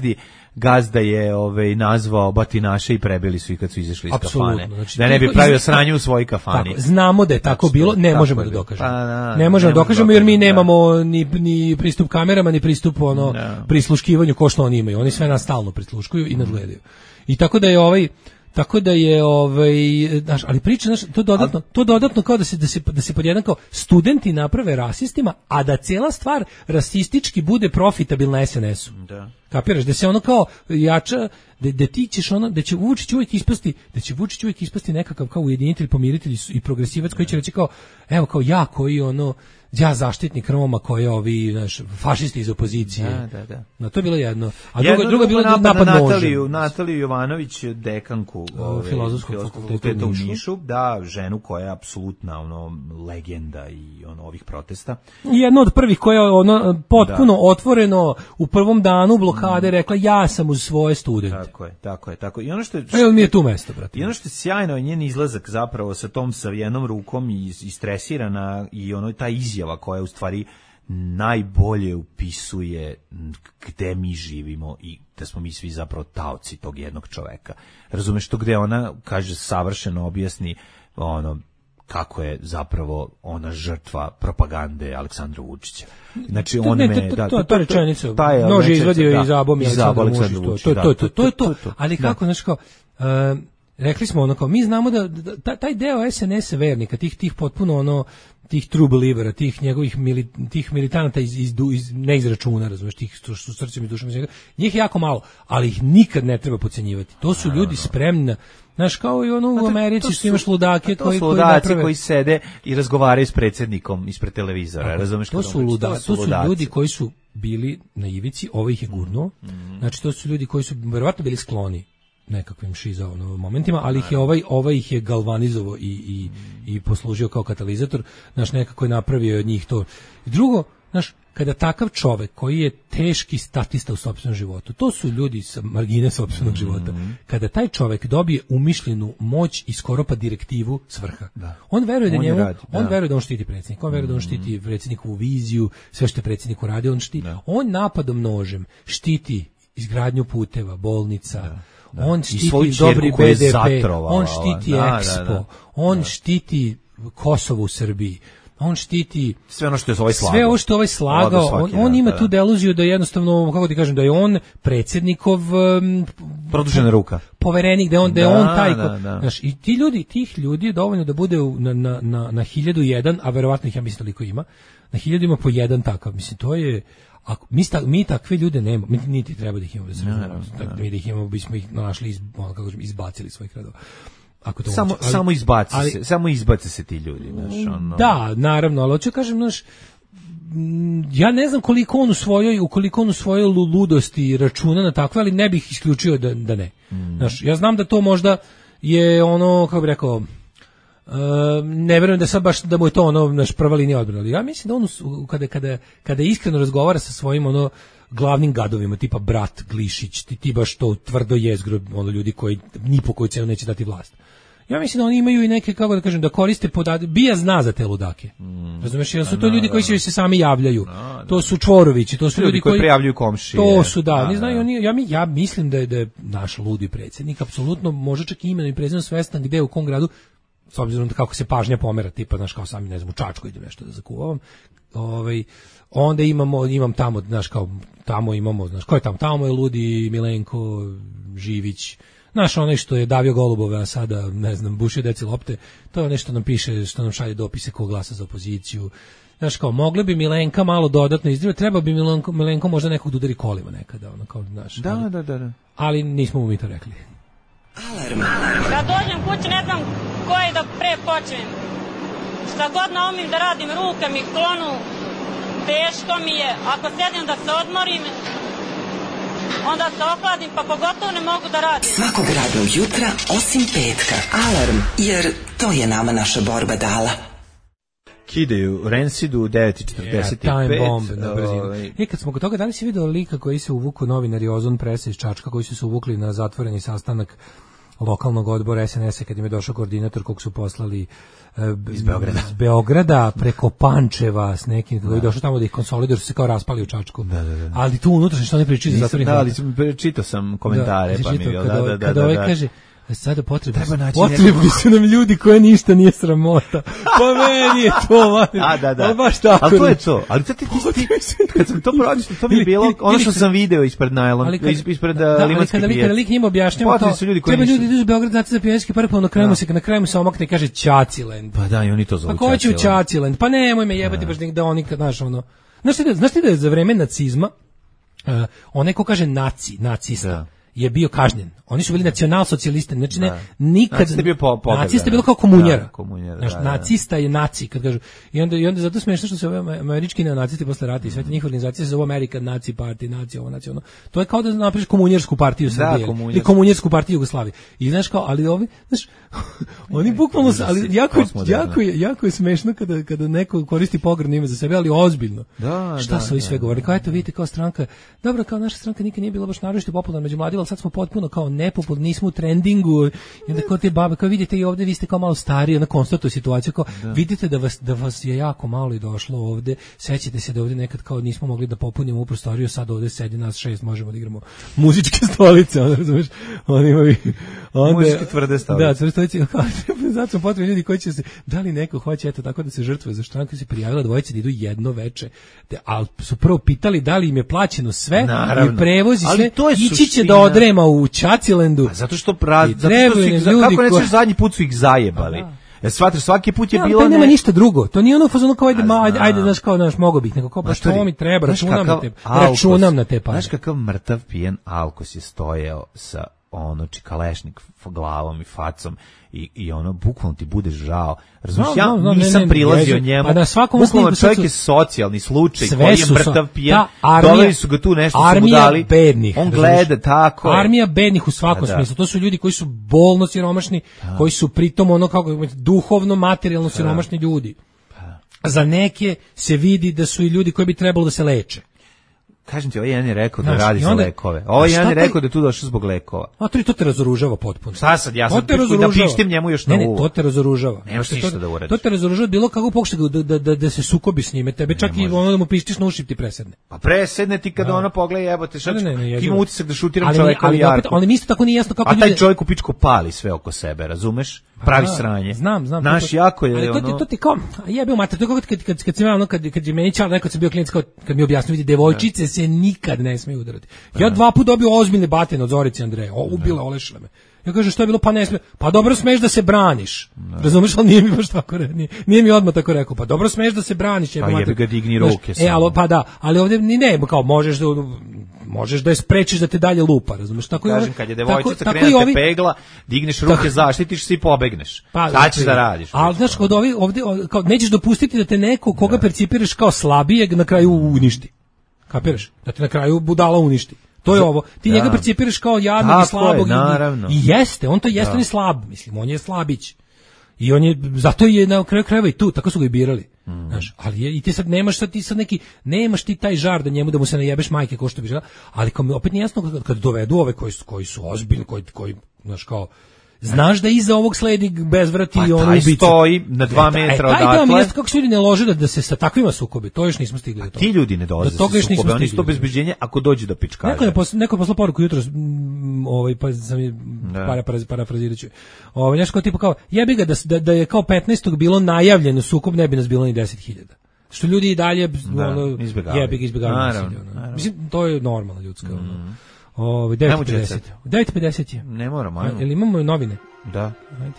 gazda je ovaj nazvao batinaše i prebili su ih kad su izašli iz Apsolutno, kafane. Znači, da ne bi pravio sranje u svojoj kafani. Tako, znamo da je tako znači, bilo, ne možemo da dokažemo. Pa, da, ne možemo da dokažemo jer mi nemamo ni, ni pristup kamerama, ni pristup ono da. prisluškivanju ko što oni imaju. Oni sve nas stalno prisluškuju i nadgledaju. I tako da je ovaj Tako da je ovaj znaš, ali priča znaš, to dodatno, to dodatno kao da se da se da se podjedan kao studenti naprave rasistima, a da cijela stvar rasistički bude profitabilna es en esu. Da. Kapiraš da se ono kao jača da, da ti ćeš ono da će Vučić uvijek ispasti, da će Vučić uvijek ispasti nekakav kao ujedinitelj, pomiritelj i progresivac koji će reći kao evo kao ja koji ono ja zaštitnik Roma koji ovi znaš fašisti iz opozicije. Da, da, da. No to je bilo jedno. A drugo drugo je bilo napad, napad na Nataliju, Nataliju Jovanović, dekanku ove, filozofskog fakulteta u Nišu, da, ženu koja je apsolutna ono legenda i ono ovih protesta. Jedna od prvih koja je ono potpuno da. otvoreno u prvom danu blokade mm. rekla ja sam uz svoje studente. Tako je, tako je, tako. I ono što je Evo mi je tu mesto, brate. I ono što je sjajno je njen izlazak zapravo sa tom sa jednom rukom i, i stresirana i ono ta izjava koja u stvari najbolje upisuje gde mi živimo i da smo mi svi zapravo taoci tog jednog čoveka. Razumeš to gde ona kaže savršeno objasni ono kako je zapravo ona žrtva propagande Aleksandra Vučića. Znači on ne, me to, da to, to rečenica. Nož je izvadio iz abom Aleksandra Vučića. To to to to to. Ali kako znači kao rekli smo ono kao mi znamo da, da taj deo es en es vernika tih tih potpuno ono tih true believera, tih njegovih mili, tih militanata iz, iz, iz ne iz računa, razumeš, tih što su srcem i dušom iz njega, njih je jako malo, ali ih nikad ne treba podcenjivati. To su ljudi spremni na, znaš, kao i ono u Americi što imaš ludake to koji, su ludaci koji, koji sede i razgovaraju s predsjednikom ispred televizora, razumeš? To su, luda, to su, to su ljudi koji su bili na ivici, ovo ih je gurnuo, mm-hmm. znači to su ljudi koji su verovatno bili skloni nekakvim šiza ono, momentima, ali ih je ovaj, ovaj ih je galvanizovao i, i, i poslužio kao katalizator, znaš, nekako je napravio od njih to. Drugo, znaš, kada takav čovek koji je teški statista u sopstvenom životu, to su ljudi sa margine sopstvenog mm-hmm. života, kada taj čovek dobije umišljenu moć i skoro pa direktivu s vrha, da. on veruje da on njemu, radi, on da. veruje da on štiti predsjednika, on veruje mm-hmm. da on štiti predsjednikovu viziju, sve što je predsjedniku radi, on štiti, da. on napadom nožem štiti izgradnju puteva, bolnica, da. Da. On štiti dobri be de pe, on štiti da, Expo, da, da. on da. štiti Kosovo u Srbiji, on štiti sve ono što je ovaj slagao. Sve ovo što je ovaj slagao, on, on ima da, tu deluziju da jednostavno, kako ti kažem, da je on predsjednikov um, produžena ruka. Poverenik, da je on, da je da, on taj. Da, da. Znaš, i ti ljudi, tih ljudi je dovoljno da bude na, na, na, na hiljadu jedan, a verovatno ih ja mislim toliko ima, na hiljadu ima po jedan takav, mislim, to je ako mi, sta, mi takve ljude nemamo, mi niti treba da ih imamo da se razumemo, tako da mi da ih imamo bismo ih našli iz, kako kažem, izbacili svojih redova. Ako to samo moći, ali, samo izbaci ali, se, samo izbace se ti ljudi, znaš, ono. Da, naravno, ali hoću kažem, znaš, ja ne znam koliko on u svojoj, ukoliko on u svojoj ludosti računa na takve, ali ne bih isključio da da ne. Mm. Znaš, ja znam da to možda je ono, kako bih rekao, Uh, ne verujem da sad baš da mu je to ono naš prva linija odbrane, ali ja mislim da on kada, kada, kada iskreno razgovara sa svojim ono glavnim gadovima tipa brat Glišić, ti, ti baš to tvrdo jezgro ono ljudi koji ni po koju cenu neće dati vlast. Ja mislim da oni imaju i neke, kako da kažem, da koriste podatke. Bija zna za te ludake. Mm. Razumeš, jer su to ljudi koji se samo javljaju. No, to su Čvorovići, to su ljudi, ljudi koji, koji prijavljuju komšije. To su, da, ne znaju oni, ja, ja mislim da je, da je naš ludi predsjednik apsolutno može čak i imenom i prezimenom svestan gde u kom gradu, s obzirom da kako se pažnja pomera, tipa, znaš, kao sami, ne znam, u Čačku idem nešto da zakuvavam, ovaj, onda imamo, imam tamo, znaš, kao, tamo imamo, znaš, ko je tamo? Tamo je ludi Milenko, Živić, znaš, onaj što je davio golubove, a sada, ne znam, bušio deci lopte, to je nešto nam piše, što nam šalje dopise ko glasa za opoziciju. Znaš, kao, mogli bi Milenka malo dodatno izdrivati, treba bi Milenko, Milenko možda nekog da udari kolima nekada, ono, kao, znaš. Da, ali, da, da, da. Ali nismo mu mi to rekli. Alarm. Kad dođem kući ne znam koje da pre počnem. Šta god naumim da radim, ruke mi klonu, teško mi je. Ako sedim da se odmorim, onda se ohladim, pa pogotovo ne mogu da radim. Svakog radnog jutra, osim petka. Alarm, jer to je nama naša borba dala. Kidaju Rensidu u devet i četrdeset pet. Yeah, time bomb na brzinu. I kad smo kod toga, da li si vidio lika koji se uvuku novinari Ozon Presa iz Čačka, koji su se uvukli na zatvoreni sastanak lokalnog odbora es en es kad im je došao koordinator kog su poslali iz Beograda. iz Beograda preko Pančeva s nekim koji je došao tamo da ih konsoliduje, su se kao raspali u Čačku. Da, da, da. Ali tu unutra što ne pričaju za zatvorenih. Da, ali sam čitao sam komentare da, pa mi je da, da, da, da. Kada da, ovaj da. kaže sada potrebni, potrebni nekako... su nam ljudi koje ništa nije sramota. Pa meni je to, mani. A, da, da. Ali baš tako. Ali to je to. Ali to ti, ti, kad sam to pročitao, to mi je bilo ono što sam video ispred najlon, ispred limanske pijace. Kada lik njima objašnjava to, treba ljudi idu u Beograd zato za pijanski park, pa na kraju se, na kraju se omakne i kaže Ćaciland. Pa da, i oni to zovu Ćaciland. Pa ko će u Ćaciland? Pa nemoj me jebati baš da oni, znaš, ono... Znaš ti da, znaš ti da je za vreme nacizma, uh, onaj ko kaže naci, nacista, je bio kažnjen. Oni su bili nacionalsocijalisti, znači ne, nikad nacista je bio po, po, nacista je bilo kao komunjara. Da, komunjara znači, da, da. Nacista je naci, kad kažu. I onda i onda zato smešno što se ove američki neonacisti posle rata i sve te njihove organizacije se zove American Nazi Party, naci ovo, naci ono. To je kao da napraviš komunjarsku partiju Srbije da, ili komunjarsku partiju Jugoslavije. I znaš kao, ali ovi, znaš, oni bukvalno, ali jako jako je jako je smešno kada kada neko koristi pogrdno ime za sebe, ali ozbiljno. Da, šta da, su ovi sve da, govori? Kao eto vidite kao stranka, dobro, kao naša stranka nikad nije bila baš naročito popularna među mladima, ali sad smo potpuno kao nepopularni, nismo u trendingu. I onda kao te babe, kao vidite i ovdje vi ste kao malo stariji, ona konstatuje situaciju, kao da. Vidite da vas, da vas je jako malo i došlo ovdje, sećate se da ovdje nekad kao nismo mogli da popunimo u prostoriju, sad ovdje sedi nas šest, možemo da igramo muzičke stolice, onda razumeš, on ima vi, onda, muzičke tvrde stolice. Da, tvrde stolice, kao, zato su potrebni ljudi koji će se, da li neko hoće, eto, tako da se žrtvuje za stranku, se prijavila dvojice da idu jedno veče, te, ali su prvo pitali da li im je plaćeno sve, naravno. I prevozi sve, to je ići će da odrema u Ćacilandu. Pa zato što pra, zato što su ih, kako nećeš zadnji put su ih zajebali. Ja shvatim, svaki put je ja, bilo ne... nema ne... ništa drugo. To nije ono fazonu kao ajde, ma, ajde, ajde, znaš, kao, znaš, mogo bih, nego kao, pa što mi treba, računam na te, računam na te pare. Znaš kakav mrtav pijen alkos je stojao sa ono čikalešnik glavom i facom i, i ono, bukvalno ti bude žao. Razumiješ, ja no, no, nisam ne, ne, prilazio ne, njemu, pa na svakom bukvalno čovjek su, je socijalni slučaj koji je mrtav pijen, doveli su ga tu nešto su mu dali, bednih, on gleda, tako je. Armija bednih u svakom da. Smislu, to su ljudi koji su bolno siromašni, da. Koji su pritom ono kako duhovno, materijalno da. Siromašni ljudi. Da. Za neke se vidi da su i ljudi koji bi trebalo da se leče. Kažem ti, ovaj jedan je rekao da radi za lekove. Ovaj jedan je rekao da je tu došao zbog lekova. A to, to te razoružava potpuno. Šta sad, ja sam da pištim njemu još na uvo. Ne, ne, to te razoružava. Nemaš ništa da uradiš. To te razoružava bilo kako pokušaj da, da, da, da se sukobi s njime. Tebe čak i ono da mu pištiš na uši ti presedne. Pa presedne ti kada ono pogleda jebote, šta ima utisak da šutiram ali, čoveka ali, u jarku. Ali mi isto tako nije jasno kako a taj čovjek u pičku pali sve oko sebe, razumeš? Pravi sranje. Znam, znam. Naš jako je ali to ti, to ti kao, jebeo mater, to kako kad, kad, kad sam ja ono, kad, kad je meni čar, neko sam bio klinac, kad mi objasnio, vidi, devojčice se nikad ne smiju udarati. Ja dva puta dobio ozbiljne batine od Zorice Andreje, o, ubile, olešile me. Ja kažem, što je bilo, pa ne smije, pa dobro smeš da se braniš. Razumeš, ali nije mi baš tako rekao, nije, nije mi odmah tako rekao, pa dobro smeš da se braniš. Pa jebi ga, digni ruke. E, ali, pa da, ali ovdje ni ne, kao možeš da, možeš da je sprečiš da te dalje lupa, razumeš? Tako kažem, ovi, kad je devojčica krene ovi, te pegla, digneš ruke, tako, zaštitiš se i pobegneš. Pa, šta ćeš da radiš? Ali znaš, kod ovi, ovdje, kao, nećeš dopustiti da te neko koga da. Percipiraš kao slabijeg na kraju uništi. Kapiraš? Da te na kraju budala uništi. To je ovo. Ti da. Njega percipiraš kao jadnog tako i slabog. Je, i, I jeste, on to jeste, da. On je slab, mislim, on je slabić. I on je, zato je na kraju krajeva i tu, tako su ga i birali. Mm. Znaš, ali je, i ti sad nemaš sad ti sad neki, nemaš ti taj žar da njemu da mu se najebeš majke ko što bi žela, ali kao mi opet nije jasno kad, kad dovedu ove koji su, koji su ozbiljni, koji, koji, znaš kao, znaš da iza ovog sledi bezvrati pa, i on ubica. Pa taj stoji na dva metra e, odatle. Taj da, kako se ljudi ne lože da, da se sa takvima sukobi, to još nismo stigli do toga. Ti ljudi ne dolaze do toga, se sukobe, oni su to bezbeđenje ako dođe do pičkaža. Neko je posla, neko poslao poruku jutros, m, ovaj, pa sam para, para, parafrazirat ću. Ovaj, nešto tipa kao, jebi ga da, da, da je kao petnaestog bilo najavljeno sukob, ne bi nas bilo ni deset hiljada. Što ljudi i dalje da, ono, jebi ga izbjegavaju. Mislim, to je normalno ljudsko. Mm. Ono. Ovaj devet pedeset. devet pedeset je. Ne moramo, ajmo. Jel imamo novine? Da. Ajde.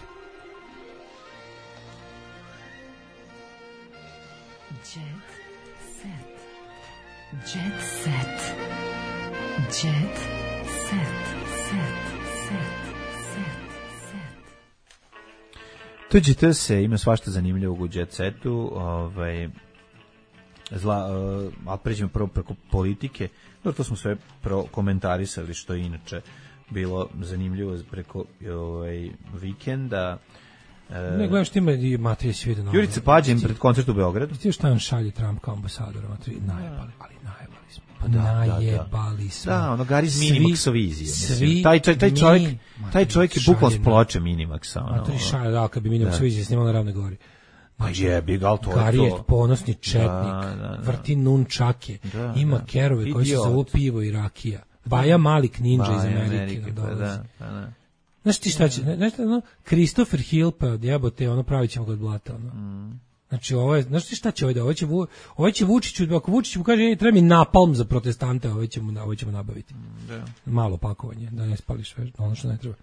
Jet set. Jet set. Jet set. Set. Set. Set. Tuđite se, ima svašta zanimljivog u Jet setu, ovaj zla, uh, ali pređemo prvo preko politike. No, to smo sve prokomentarisali, što je inače bilo zanimljivo preko ovaj, vikenda. Ne, gledam što ima i Matej svi da novo. Jurica Pađen pred koncert u Beogradu. Ti šta on šalje Trump kao ambasadora, Matej, najebali, ali najebali smo. Pa da, najebali da, smo. Da, ono Gari iz Minimaxova vizija. Svi, taj, taj, taj čovjek, mi, taj čovjek je bukvalno s ploče Minimaxa. Ono, Matej šalje, da, kad bi Minimaxova vizija snimala na Ravnoj Gori. Znači, je, big, ali to je to. Gari je ponosni četnik, da, da, da. vrti nunčake, da, ima da. kerove koji se zovu pivo i rakija. Baja Malik ninja iz Amerike. Amerike pa da, pa da. Znaš ti šta će, znaš ti, ono, Christopher Hill, pa jebote, ono, pravit ćemo ga od blata, ono. Mm. Znači, ovo je, znaš ti šta će ovaj da, ovo će, ovo će Vučiću, ako Vučić mu kaže, treba mi napalm za protestante, ovo ćemo, ovo ćemo nabaviti. Mm, da. Malo pakovanje, da ne spališ sve, ono što ne treba.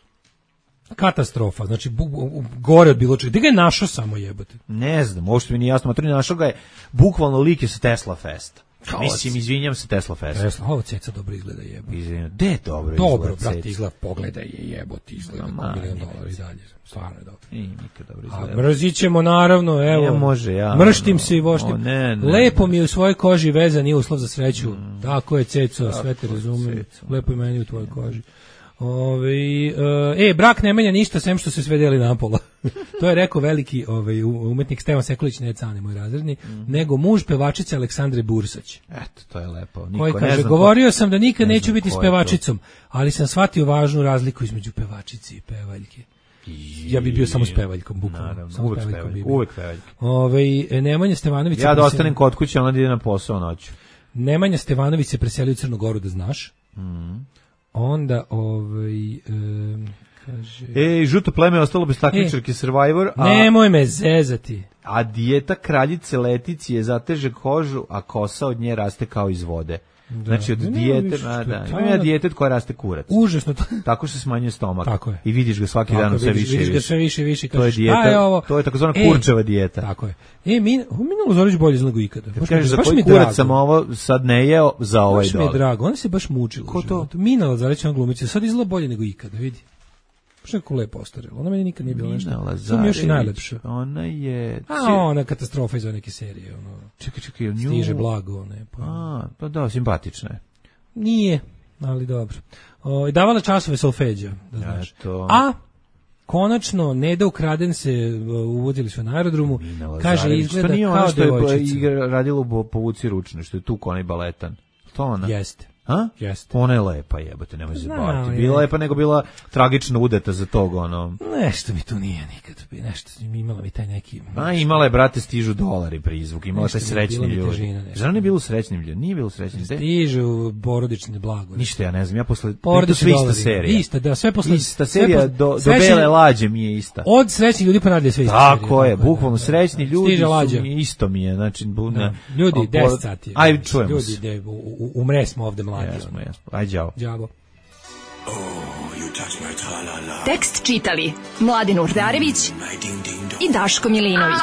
Katastrofa, znači bu, bu, gore od bilo čega. Gde ga je našao samo jebote? Ne znam, ovo što mi nije jasno, maturi našao ga je bukvalno lik je sa Tesla Festa. Mislim, izvinjam se, Tesla Fest. Tesla, ovo ceca dobro izgleda jebote. Izvinjam, de dobro izgleda. Dobro, brate, izgleda, pogledaj je jebote, izgleda kao milion dolara i dalje. Stvarno je dobro. I nikad dobro izgleda. A mrzit ćemo naravno, evo. Ne može, ja. Mrštim se i voštim. O, ne, ne, Lepo ne. mi je u svojoj koži veza, nije uslov za sreću. Mm. Tako je, ceco, sve te razumem. Lepo je meni u tvojoj koži. Ove, e, brak ne menja ništa sem što se sve deli napola. To je rekao veliki ovaj, umetnik Stevan Sekulić, ne Cane, moj razredni, mm. nego muž pevačice Aleksandre Bursać. Eto, to je lepo. Niko, koji kaže, ne znam govorio ko... sam da nikad ne neću biti s to. pevačicom, ali sam shvatio važnu razliku između pevačice i pevaljke. Ja bi bio samo s pevaljkom, bukvalno. Naravno, samo uvek s pevaljkom. pevaljkom. Uvek pevaljkom. Ove, Nemanja Stevanović... Ja da ostanem kod kuće, ona ide na posao noću. Nemanja Stevanović se preselio u Crnu Goru, da znaš. Mm. Onda, ovaj... E, kaže... Ej, žuto pleme je ostalo bez takmičarke e, Survivor. A, nemoj me zezati. A dijeta kraljice Letici je zateže kožu, a kosa od nje raste kao iz vode. Da. Znači od dijete, a da, ima ja dijete koja raste kurac. Užasno to. Tako se smanjuje stomak. Tako je. I vidiš ga svaki tako dan sve više. Vidiš ga sve više i više. To je dijeta, je ovo? To je takozvana e, kurčeva dijeta. Tako je. E, mi, Minalo Zorić bolje nego ikada. Baš kažeš za koji kurac sam ovo sad ne jeo za ovaj dole. Baš mi je drago, ona se baš mučila. Ko to? Minalo Zorić, ona glumica, sad izgleda bolje nego ikada, vidi. Baš neko lepo ostarila. Ona meni nikad nije bila nešto. Sam još i najlepša. Ona je... A, ona katastrofa iz neke serije. Ono, čekaj, čekaj. Nju... Stiže blago. One, pa. A, pa da, simpatična je. Nije, ali dobro. O, davala časove solfeđa, da znaš. Eto. A, konačno, Neda Ukraden se uvodili su na aerodromu. Minala kaže, Zarević. izgleda to nije kao ono što devojčica. je radilo po Vuci ručne, što je tu onaj baletan. To ona? Jeste. A? Jeste. Ona je lepa, jebote, nemoj se baviti. Bila lepa, nego bila tragično udeta za tog, ono. Nešto mi tu nije nikad. Nešto mi imala mi taj neki... A, imala je, brate, stižu dolari prizvuk. Imala taj srećni ljudi. Zar ne bilo srećnim ljudi? Nije bilo srećnim. Stižu porodične blago. Ništa, ja ne znam. Ja posle... Porodične dolari. Ista serija. Ista, da, sve posle... Ista serija do, do bele lađe mi je ista. Od srećnih ljudi pa nadalje sve ista serija. Tako je, tako bukvalno da, srećni da, ljudi su mi isto mi je. Znači, da. Ljudi, deset sati. Aj, čujemo se. Ljudi, umre smo ovde mladi. Jesmo, jesmo. Aj, đavo. Đavo. Oh, you touch my tra-la-la. Tekst čitali Mladin Urdarević i Daško Milinović.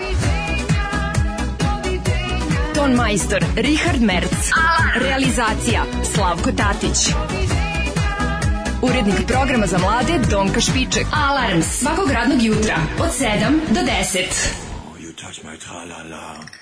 Ton majstor Richard Merc. Realizacija Slavko Tatić. Urednik programa za mlade Donka Špiček. Alarms svakog radnog jutra od sedam do deset. Oh, you touch my tra-la-la.